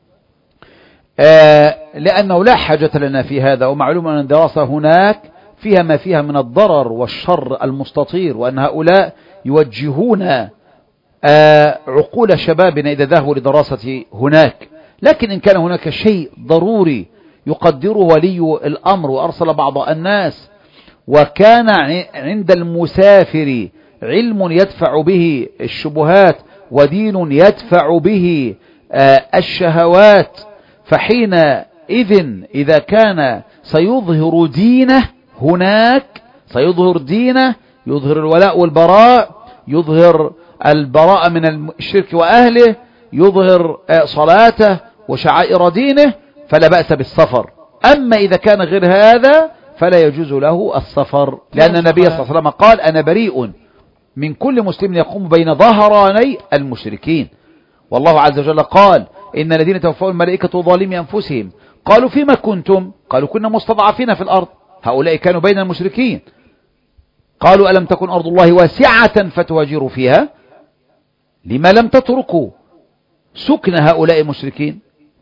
S2: آه لأنه لا حاجة لنا في هذا، ومعلوم أن الدراسة هناك فيها ما فيها من الضرر والشر المستطير، وأن هؤلاء يوجهون آه عقول شبابنا إذا ذهبوا لدراسة هناك. لكن إن كان هناك شيء ضروري يقدره ولي الأمر وأرسل بعض الناس، وكان عند المسافر علم يدفع به الشبهات ودين يدفع به آه الشهوات، فحينئذ إذا كان سيظهر دينه هناك، سيظهر دينه، يظهر الولاء والبراء، يظهر البراء من الشرك وأهله، يظهر صلاته وشعائر دينه، فلا بأس بالسفر. أما إذا كان غير هذا فلا يجوز له السفر، لأن النبي صلى الله عليه وسلم قال: أنا بريء من كل مسلم يقوم بين ظهراني المشركين. والله عز وجل قال: إن الذين توفوا الملائكة ظالمي أنفسهم قالوا فيما كنتم؟ قالوا كنا مستضعفين في الأرض. هؤلاء كانوا بين المشركين. قالوا: ألم تكن أرض الله واسعة فتهاجروا فيها؟ لما لم تتركوا سكن هؤلاء المشركين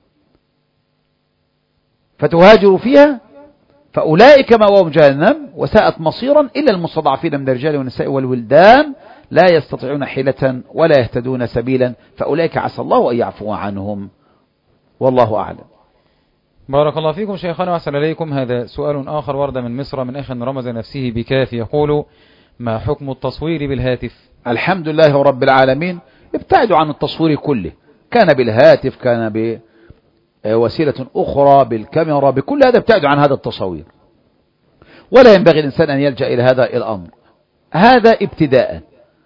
S2: فتهاجروا فيها؟ فأولئك مأواهم جهنم وساءت مصيرا، إلا المستضعفين من الرجال والنساء والولدان لا يستطيعون حيلة ولا يهتدون سبيلا، فأولئك عسى الله أن يعفو عنهم، والله أعلم.
S1: بارك الله فيكم شيخنا وأحسن إليكم. هذا سؤال آخر ورد من مصر من أخ رمز نفسه بكاف، يقول: ما حكم التصوير بالهاتف؟
S2: الحمد لله رب العالمين، ابتعدوا عن التصوير كله، كان بالهاتف كان بوسيلة أخرى بالكاميرا، بكل هذا ابتعدوا عن هذا التصوير، ولا ينبغي الإنسان أن يلجأ إلى هذا الأمر، هذا ابتداء.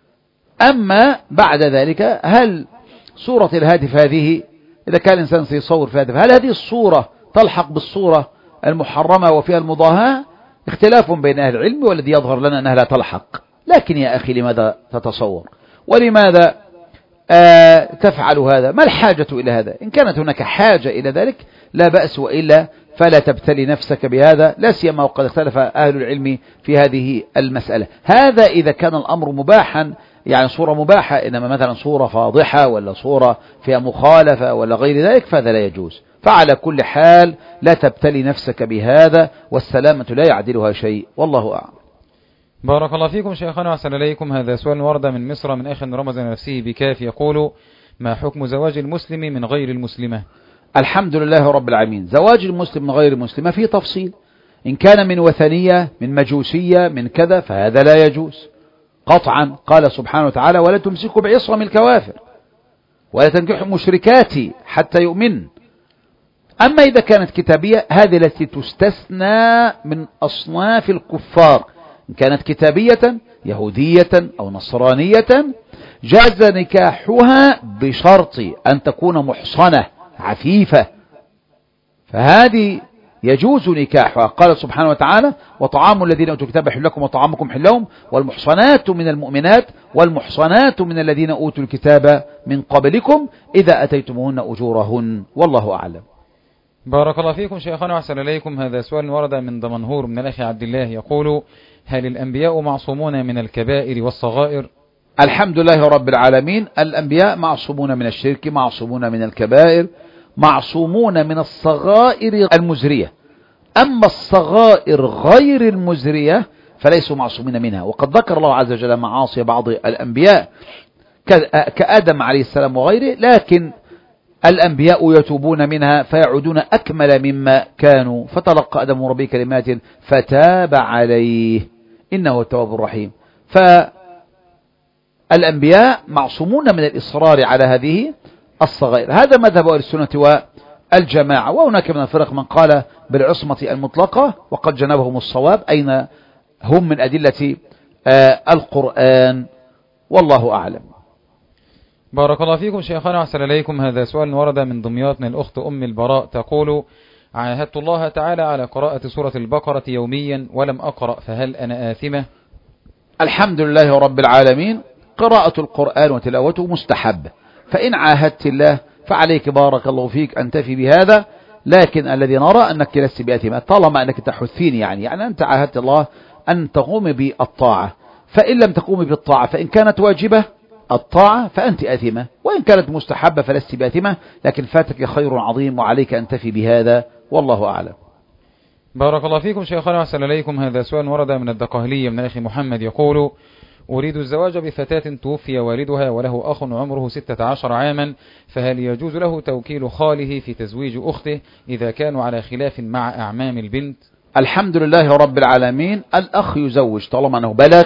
S2: أما بعد ذلك، هل صورة الهاتف هذه إذا كان الإنسان سيصور في الهاتف، هل هذه الصورة تلحق بالصورة المحرمة وفيها المضاهاة؟ اختلاف بين أهل العلم، والذي يظهر لنا أنها لا تلحق. لكن يا أخي، لماذا تتصور؟ ولماذا آه تفعل هذا؟ ما الحاجة إلى هذا؟ إن كانت هناك حاجة إلى ذلك لا بأس، وإلا فلا تبتلي نفسك بهذا، لا سيما وقد اختلف أهل العلم في هذه المسألة. هذا إذا كان الأمر مباحا، يعني صورة مباحة، إنما مثلا صورة فاضحة ولا صورة فيها مخالفة ولا غير ذلك فهذا لا يجوز. فعلى كل حال لا تبتلي نفسك بهذا، والسلامة لا يعدلها شيء، والله أعلم.
S1: بارك الله فيكم شيخنا وأحسن إليكم. هذا سؤال ورد من مصر من أخ رمز نفسه بكاف، يقول: ما حكم زواج المسلم من غير المسلمة؟
S2: الحمد لله رب العالمين، زواج المسلم من غير المسلمة فيه تفصيل، إن كان من وثنية من مجوسية من كذا فهذا لا يجوز قطعا. قال سبحانه وتعالى: ولا تمسكوا بعصم الكوافر ولا تنكحوا مشركات حتى يؤمن. أما إذا كانت كتابية، هذه التي تستثنى من أصناف الكفار، إن كانت كتابية يهودية أو نصرانية جاز نكاحها بشرط أن تكون محصنة عفيفة، فهذه يجوز نكاحها. قال سبحانه وتعالى: وطعام الذين أوتوا الكتاب حل لكم وطعامكم حل لهم والمحصنات من المؤمنات والمحصنات من الذين أوتوا الكتاب من قبلكم إذا أتيتموهن أجورهن، والله أعلم.
S1: بارك الله فيكم شيخنا وأحسن إليكم. هذا سؤال ورد من دمنهور من الأخ عبد الله، يقول: هل الأنبياء معصومون من الكبائر والصغائر؟
S2: الحمد لله رب العالمين، الأنبياء معصومون من الشرك، معصومون من الكبائر، معصومون من الصغائر المزرية. أما الصغائر غير المزرية فليسوا معصومين منها، وقد ذكر الله عز وجل معاصي بعض الأنبياء كآدم عليه السلام وغيره، لكن الأنبياء يتوبون منها فيعودون أكمل مما كانوا، فتلقى آدم ربه كلمات فتاب عليه إنه هو التواب الرحيم. فالأنبياء معصومون من الإصرار على هذه الصغائر. هذا مذهب أهل السنة والجماعة. وهناك من الفرق من قال بالعصمة المطلقة وقد جنبهم الصواب، أين هم من أدلة آه القرآن، والله أعلم.
S1: بارك الله فيكم شيخنا وأحسن إليكم. هذا سؤال ورد من دمياط من الأخت أم البراء تقول: عاهدت الله تعالى على قراءة سورة البقرة يوميا ولم أقرأ، فهل أنا آثمة؟
S2: الحمد لله رب العالمين. قراءة القرآن وتلاوته مستحب، فإن عاهدت الله فعليك بارك الله فيك أن تفي بهذا، لكن الذي نرى أنك لست بآثمة طالما أنك تحثين، يعني يعني أنت عاهدت الله أن تقوم بالطاعة، فإن لم تقوم بالطاعة فإن كانت واجبة الطاعة فأنت آثمة، وإن كانت مستحبة فلست بآثمة، لكن فاتك خير عظيم وعليك أن تفي بهذا، والله أعلم.
S1: بارك الله فيكم شيخنا وأحسن إليكم. هذا سؤال ورد من الدقهلية من أخي محمد يقول: أريد الزواج بفتاة توفي والدها وله أخ عمره ستة عشر عاما، فهل يجوز له توكيل خاله في تزويج أخته إذا كانوا على خلاف مع أعمام البنت؟
S2: الحمد لله رب العالمين. الأخ يزوج طالما أنه بلغ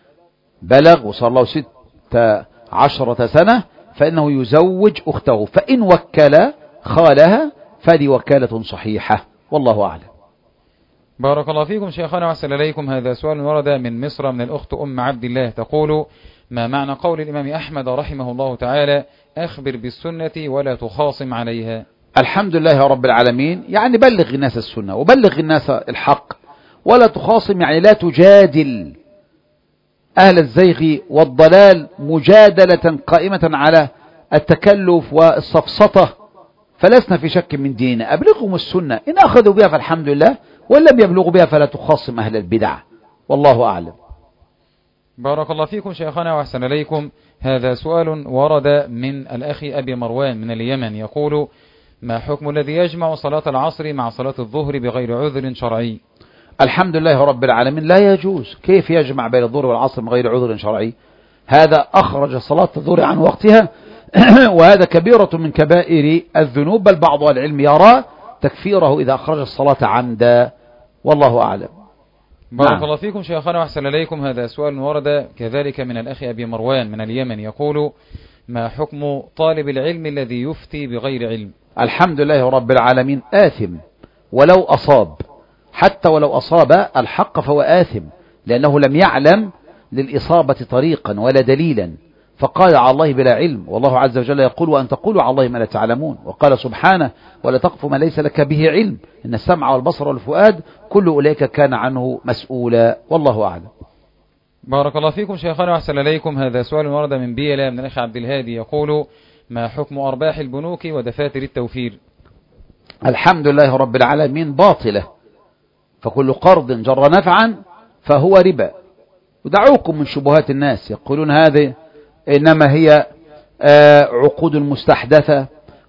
S2: بلغ وصار له ستة عشرة سنة، فإنه يزوج أخته، فإن وكل خالها فهذه وكالة صحيحة، والله أعلم.
S1: بارك الله فيكم شيخنا وأحسن إليكم. هذا سؤال ورد من مصر من الأخت أم عبد الله تقول: ما معنى قول الإمام أحمد رحمه الله تعالى: أخبر بالسنة ولا تخاصم عليها؟
S2: الحمد لله رب العالمين. يعني بلغ الناس السنة وبلغ الناس الحق، ولا تخاصم يعني لا تجادل أهل الزيغ والضلال مجادلة قائمة على التكلف والسفسطة، فلسنا في شك من ديننا. أبلغهم السنة، إن أخذوا بها فالحمد لله، وإن لم يبلغوا بها فلا تخاصم أهل البدع، والله أعلم.
S1: بارك الله فيكم شيخنا وأحسن إليكم. هذا سؤال ورد من الأخ أبي مروان من اليمن يقول: ما حكم الذي يجمع صلاة العصر مع صلاة الظهر بغير عذر شرعي؟
S2: الحمد لله رب العالمين. لا يجوز. كيف يجمع بين الظهر والعصر من غير عذر شرعي؟ هذا أخرج صلاة الظهر عن وقتها وهذا كبيرة من كبائر الذنوب، بل بعض العلم يرى تكفيره إذا أخرج الصلاة عمدا، والله أعلم.
S1: بارك نعم. الله فيكم شيخنا وأحسن إليكم. هذا سؤال ورد كذلك من الأخ أبي مروان من اليمن يقول: ما حكم طالب العلم الذي يفتي بغير علم؟
S2: الحمد لله رب العالمين. آثم ولو أصاب، حتى ولو أصاب الحق فهو آثم، لأنه لم يعلم للإصابة طريقا ولا دليلا، فقال على الله بلا علم، والله عز وجل يقول: وأن تقولوا على الله ما لا تعلمون. وقال سبحانه: ولا تقف ما ليس لك به علم، إن السمع والبصر والفؤاد كل أولئك كان عنه مسؤولا، والله أعلم.
S1: بارك الله فيكم شيخنا وأحسن إليكم. هذا سؤال ورد من بيلا من الأخ عبد الهادي يقول: ما حكم أرباح البنوك ودفاتر التوفير؟
S2: الحمد لله رب العالمين. باطلة، فكل قرض جر نفعا فهو ربا. ودعوكم من شبهات الناس، يقولون هذه إنما هي عقود مستحدثة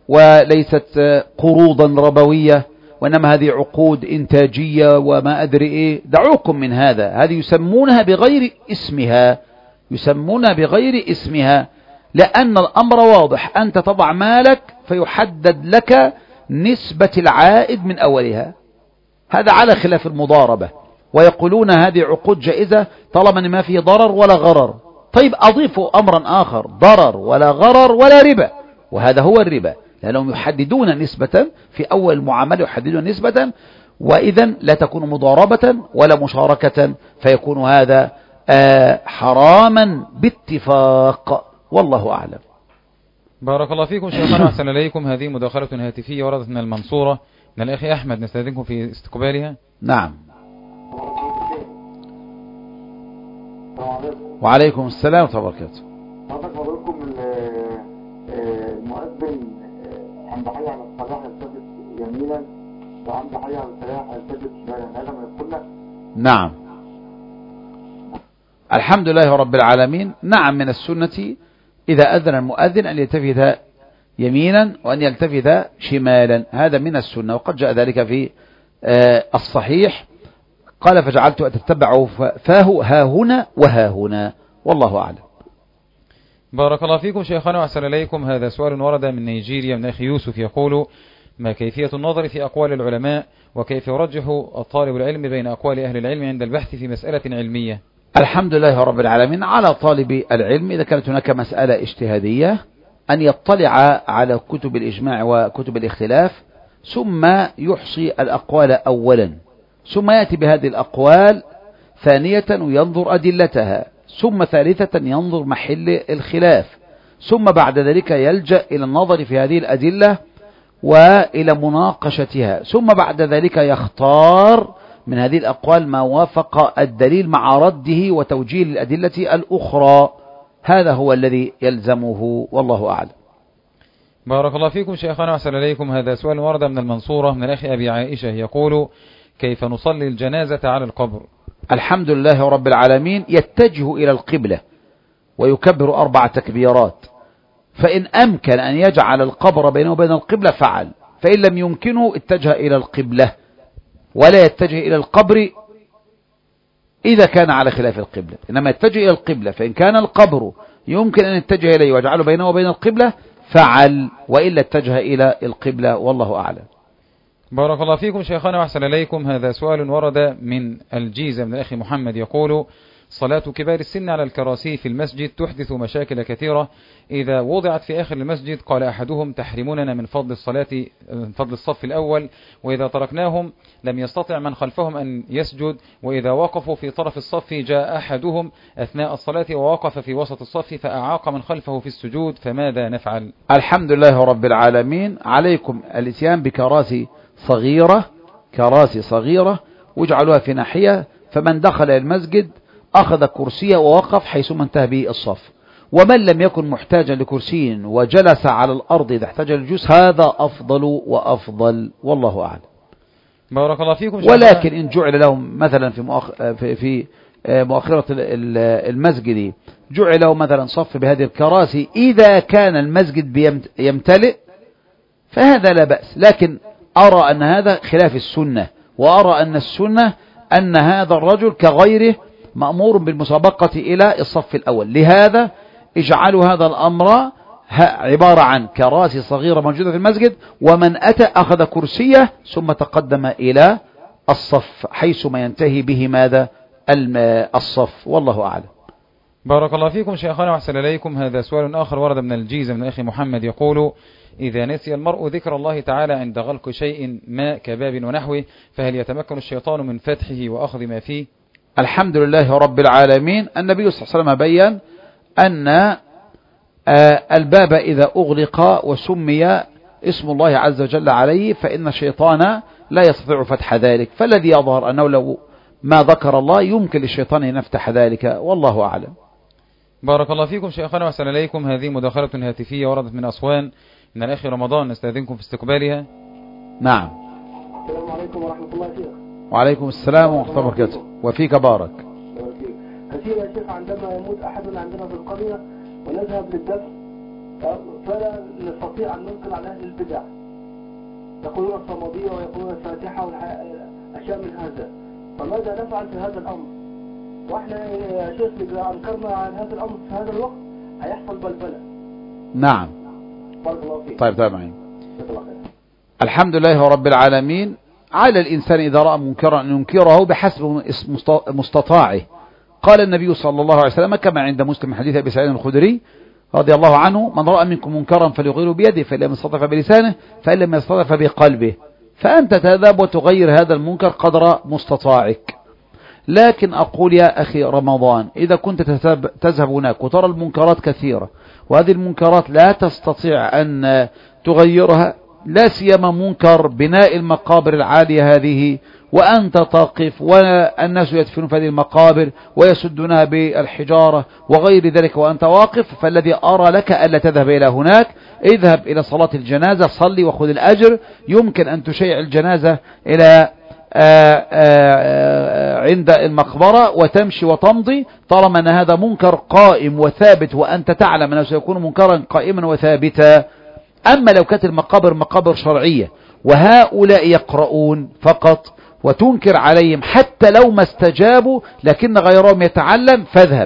S2: وليست قروضا ربوية، وإنما هذه عقود إنتاجية وما أدري إيه. دعوكم من هذا، هذه يسمونها بغير اسمها، يسمونها بغير اسمها، لأن الأمر واضح. أنت تضع مالك فيحدد لك نسبة العائد من أولها، هذا على خلاف المضاربة، ويقولون هذه عقود جائزة طالما ما فيه ضرر ولا غرر. طيب أضيفوا أمرا آخر: ضرر ولا غرر ولا ربا، وهذا هو الربا، لأنهم يحددون نسبة في أول المعاملة، يحددون نسبة، وإذا لا تكون مضاربة ولا مشاركة، فيكون هذا آه حراما باتفاق، والله أعلم.
S1: بارك الله فيكم شيخنا وأحسن إليكم. هذه مداخلة هاتفية وردت من المنصورة من الأخ أحمد، نستأذنكم في استقبالها.
S2: نعم. وعليكم السلام ورحمة الله وبركاته.
S5: حضرتك حضرتكم المؤذن عند حي على الصلاح يلتفت يمينا وعند حي على الفلاح يلتفت شمالا، هذا من السنة؟
S2: نعم الحمد لله رب العالمين. نعم من السنة إذا أذن المؤذن أن يلتفت يمينا وأن يلتفت شمالا، هذا من السنة، وقد جاء ذلك في الصحيح. قال: فجعلت أتتبع فاه ها هنا وها هنا، والله أعلم.
S1: بارك الله فيكم شيخنا وأحسن إليكم. هذا سؤال ورد من نيجيريا من أخي يوسف يقول: ما كيفية النظر في أقوال العلماء، وكيف يرجح الطالب العلم بين أقوال أهل العلم عند البحث في مسألة علمية؟
S2: الحمد لله رب العالمين. على طالب العلم إذا كانت هناك مسألة اجتهادية أن يطلع على كتب الإجماع وكتب الاختلاف، ثم يحصي الأقوال أولا، ثم يأتي بهذه الأقوال ثانية وينظر أدلتها، ثم ثالثة ينظر محل الخلاف، ثم بعد ذلك يلجأ إلى النظر في هذه الأدلة وإلى مناقشتها، ثم بعد ذلك يختار من هذه الأقوال ما وافق الدليل مع رده وتوجيه الأدلة الأخرى. هذا هو الذي يلزمه، والله أعلم.
S1: بارك الله فيكم شيخنا وأحسن إليكم. هذا سؤال ورد من المنصورة من الأخ أبي عائشة يقول: كيف نصلي الجنازة على القبر؟
S2: الحمد لله رب العالمين. يتجه إلى القبلة ويكبر أربع تكبيرات، فإن أمكن أن يجعل القبر بينه وبين القبلة فعل، فإن لم يمكنه اتجه إلى القبلة ولا يتجه إلى القبر إذا كان على خلاف القبلة، إنما يتجه إلى القبلة، فإن كان القبر يمكن أن يتجه إليه ويجعله بينه وبين القبلة فعل، وإلا اتجه إلى القبلة، والله أعلم.
S1: بارك الله فيكم شيخنا وأحسن إليكم. هذا سؤال ورد من الجيزة من الأخ محمد يقول: صلاة كبار السن على الكراسي في المسجد تحدث مشاكل كثيرة. إذا وضعت في آخر المسجد قال أحدهم: تحرموننا من فضل الصلاة من فضل الصف الأول، وإذا تركناهم لم يستطع من خلفهم أن يسجد، وإذا وقفوا في طرف الصف جاء أحدهم أثناء الصلاة ووقف في وسط الصف فأعاق من خلفه في السجود، فماذا نفعل؟
S2: الحمد لله رب العالمين. عليكم الاتيان بكراسي صغيرة، كراسي صغيرة واجعلوها في ناحية، فمن دخل المسجد أخذ كرسيه ووقف حيثما انتهى به الصف، ومن لم يكن محتاجا لكرسي وجلس على الأرض إذا احتاج للجلوس هذا أفضل وأفضل، والله أعلم.
S1: بارك الله فيكم.
S2: ولكن إن جعل لهم مثلا في مؤخ... في, في مؤخرة المسجد جعل لهم مثلا صف بهذه الكراسي، إذا كان المسجد يمتلئ فهذا لا بأس، لكن أرى أن هذا خلاف السنة، وأرى أن السنة أن هذا الرجل كغيره مأمور بالمسابقة إلى الصف الأول، لهذا اجعلوا هذا الأمر عبارة عن كراسي صغيرة موجودة في المسجد، ومن أتى أخذ كرسيه ثم تقدم إلى الصف حيثما ينتهي به ماذا الصف، والله أعلم.
S1: بارك الله فيكم شيخنا وأحسن إليكم. هذا سؤال آخر ورد من الجيزة من أخي محمد يقول: إذا نسي المرء ذكر الله تعالى عند غلق شيء ما كباب ونحوه، فهل يتمكن الشيطان من فتحه وأخذ ما فيه؟
S2: الحمد لله رب العالمين. النبي صلى الله عليه وسلم بيّن أن الباب إذا أغلق وسمي اسم الله عز وجل عليه فإن الشيطان لا يستطيع فتح ذلك، فالذي يظهر أنه لو ما ذكر الله يمكن للشيطان أن يفتح ذلك، والله أعلم.
S1: بارك الله فيكم شيخنا وأحسن إليكم. هذه مداخلة هاتفية وردت من أسوان من الأخ رمضان، نستأذنكم في استقبالها.
S2: نعم.
S3: السلام عليكم ورحمة الله يا شيخ.
S2: وعليكم السلام ورحمة الله وبركاته. وفيك بارك.
S3: كثير يا شيخ عندما يموت أحدنا عندنا في القرية ونذهب للدفن فلا نستطيع أن ننقل على أهل البدع، يقولون الصمدية ويقولون الفاتحة وأشياء من هذا، فماذا نفعل في هذا الأمر؟ وإحنا يا شيخ إذا أنكرنا عن هذا الأمر في هذا الوقت هيحصل بلبلة.
S2: نعم.
S3: بارك الله فيك.
S2: طيب طيب معين. الحمد لله رب العالمين. على الإنسان إذا رأى منكرا أن ينكره بحسب مستطاعه. قال النبي صلى الله عليه وسلم كما عند مسلم حديث أبي سعيد الخدري رضي الله عنه: من رأى منكم منكرا فليغيره بيده، فإن لم يستطع فبلسانه، فإن لم يستطع فبقلبه. فأنت تذهب وتغير هذا المنكر قدر مستطاعك. لكن أقول يا أخي رمضان، إذا كنت تذهب هناك وترى المنكرات كثيرة وهذه المنكرات لا تستطيع أن تغيرها، لا سيما منكر بناء المقابر العالية هذه، وأنت تقف والناس يدفنون في هذه المقابر ويسدونها بالحجارة وغير ذلك وأنت واقف، فالذي أرى لك ألا تذهب إلى هناك، اذهب إلى صلاة الجنازة، صلي وخذ الأجر. يمكن أن تشيع الجنازة إلى آآ آآ عند المقبرة وتمشي وتمضي، طالما أن هذا منكر قائم وثابت وأنت تعلم أنه سيكون منكرا قائما وثابتا. أما لو كانت المقابر مقابر شرعية وهؤلاء يقرؤون فقط وتنكر عليهم حتى لو ما استجابوا لكن غيرهم يتعلم، فاذهب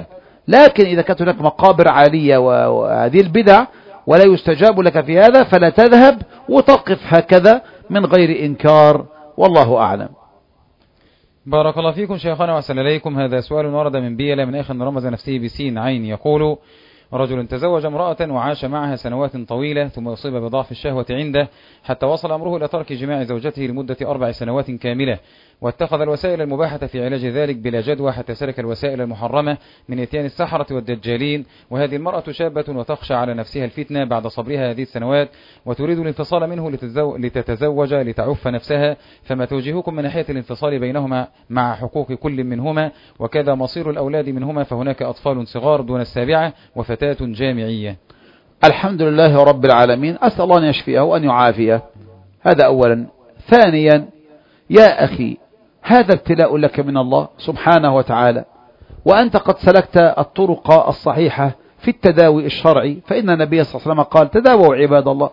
S2: لكن إذا كانت هناك مقابر عالية وهذه البدع ولا يستجاب لك في هذا فلا تذهب وتقف هكذا من غير إنكار، والله أعلم.
S1: بارك الله فيكم شيخنا وأحسن إليكم. هذا سؤال ورد من بيلة من أخ رمز نفسه بسين عين، يقول: رجل تزوج امرأة وعاش معها سنوات طويلة ثم أصيب بضعف الشهوة عنده حتى وصل أمره إلى ترك جماع زوجته لمدة أربع سنوات كاملة، واتخذ الوسائل المباحة في علاج ذلك بلا جدوى حتى سلك الوسائل المحرمة من إتيان السحرة والدجالين. وهذه المرأة شابة وتخشى على نفسها الفتنة بعد صبرها هذه السنوات وتريد الانفصال منه لتتزو... لتتزوج لتعف نفسها، فما توجيهكم من ناحية الانفصال بينهما مع حقوق كل منهما، وكذا مصير الأولاد منهما، فهناك أطفال صغار دون السابعة وفتاة جامعية؟
S2: الحمد لله رب العالمين، أسأل الله أن يشفيه وأن يعافيه، هذا أولا. ثانيا يا أخي، هذا ابتلاء لك من الله سبحانه وتعالى، وأنت قد سلكت الطرق الصحيحة في التداوي الشرعي، فإن النبي صلى الله عليه وسلم قال: تداووا عباد الله،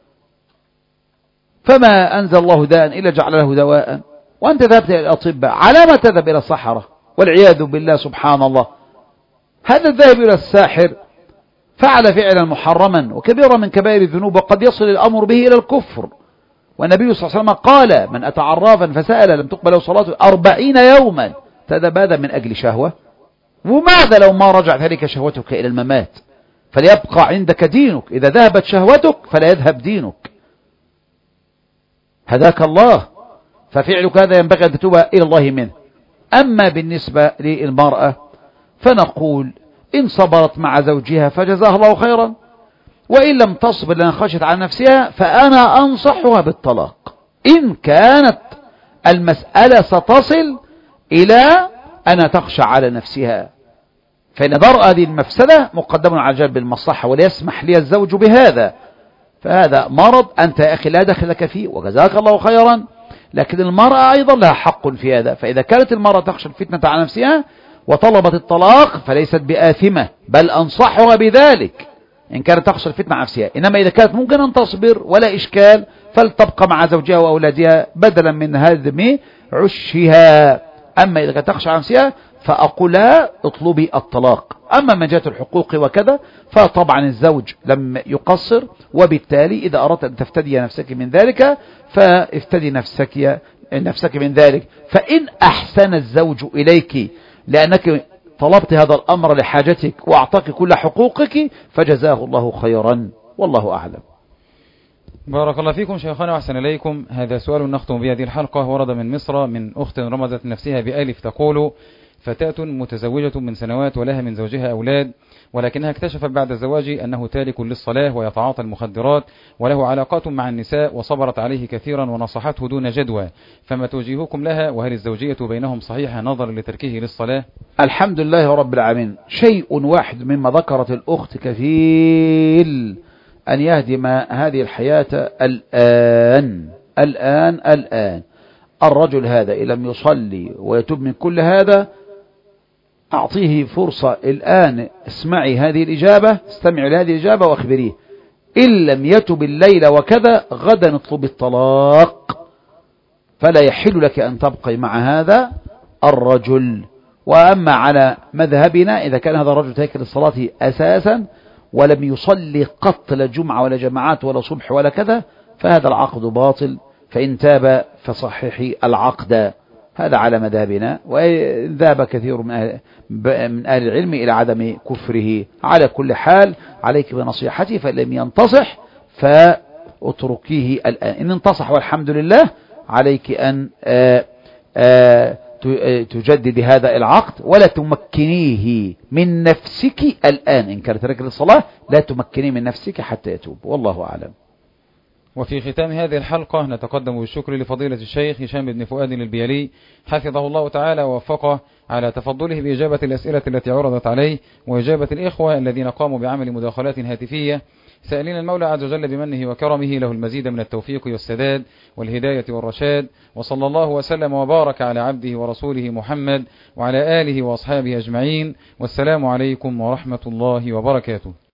S2: فما أنزل الله داء إلا جعل له دواء. وأنت ذهبت إلى الأطباء، على ما تذهب إلى الصحراء والعياذ بالله سبحان الله. هذا الذهب إلى الساحر فعل فعلا محرما وكبيرا من كبائر الذنوب، وقد يصل الأمر به إلى الكفر. والنبي صلى الله عليه وسلم قال: من أتى عرافا فسأل لم تقبل له صلاته أربعين يوما. تذبذ من أجل شهوة، وماذا لو ما رجع ذلك شهوتك إلى الممات؟ فليبقى عندك دينك، إذا ذهبت شهوتك فلا يذهب دينك. هداك الله، ففعلك هذا ينبغي أن تتوب إلى الله منه. أما بالنسبة للمرأة فنقول: إن صبرت مع زوجها فجزاها الله خيرا، وإن لم تصبر لأن خشت على نفسها فأنا أنصحها بالطلاق إن كانت المسألة ستصل إلى أن تخشى على نفسها، فإن درء هذه المفسدة مقدم على جلب المصلحة، وليسمح لي الزوج بهذا. فهذا مرض أنت يا أخي لا دخل لك فيه، وجزاك الله خيرا، لكن المرأة أيضا لها حق في هذا. فإذا كانت المرأة تخشى الفتنة على نفسها وطلبت الطلاق فليست بآثمة، بل أنصحها بذلك إن كانت تخشى الفتنة على نفسها. إنما إذا كانت ممكن أن تصبر ولا إشكال فلتبقى مع زوجها وأولادها بدلا من هدم عشها. أما إذا كانت تخشى على نفسها فأقول لها اطلبي الطلاق. أما من جهة الحقوق وكذا فطبعا الزوج لم يقصر، وبالتالي إذا أردت أن تفتدي نفسك من ذلك فافتدي نفسك نفسك من ذلك. فإن أحسن الزوج إليك لأنك طلبت هذا الأمر لحاجتك وأعطاك كل حقوقك فجزاه الله خيرا، والله أعلم.
S1: بارك الله فيكم شيخنا وأحسن إليكم. هذا سؤال نختم بهذه الحلقة، ورد من مصر من أخت رمزت نفسها بألف، تقول: فتاة متزوجة من سنوات ولها من زوجها أولاد، ولكنها اكتشفت بعد الزواج أنه تارك للصلاة ويتعاطى المخدرات وله علاقات مع النساء، وصبرت عليه كثيرا ونصحته دون جدوى، فما توجيهكم لها؟ وهل الزوجية بينهم صحيحة نظرا لتركه للصلاة؟
S2: الحمد لله رب العالمين. شيء واحد مما ذكرت الأخت كفيل أن يهدم هذه الحياة الآن الآن الآن. الرجل هذا إن لم يصلي ويتوب من كل هذا أعطيه فرصة الآن. اسمعي هذه الإجابة، استمعي لهذه الإجابة وأخبريه. إن لم يتب الليل وكذا غدا اطلب الطلاق، فلا يحل لك أن تبقي مع هذا الرجل. وأما على مذهبنا إذا كان هذا الرجل تارك للصلاة أساسا ولم يصلي قط لا جمعة ولا جماعات ولا صبح ولا كذا فهذا العقد باطل، فإن تاب فصححي العقد. هذا على مذهبنا، وذهب كثير من أهل, من أهل العلم إلى عدم كفره. على كل حال عليك بنصيحتي، فإن لم ينتصح فاتركيه الآن. إن انتصح والحمد لله عليك أن آآ آآ تجدد هذا العقد ولا تمكنيه من نفسك الآن. إن كانت ترك للصلاة لا تمكنيه من نفسك حتى يتوب، والله أعلم.
S1: وفي ختام هذه الحلقة نتقدم بالشكر لفضيلة الشيخ هشام بن فؤاد البيلي حفظه الله تعالى ووفقه على تفضله بإجابة الأسئلة التي عرضت عليه وإجابة الإخوة الذين قاموا بعمل مداخلات هاتفية، سائلين المولى عز وجل بمنه وكرمه له المزيد من التوفيق والسداد والهداية والرشاد. وصلى الله وسلم وبارك على عبده ورسوله محمد وعلى آله وأصحابه أجمعين، والسلام عليكم ورحمة الله وبركاته.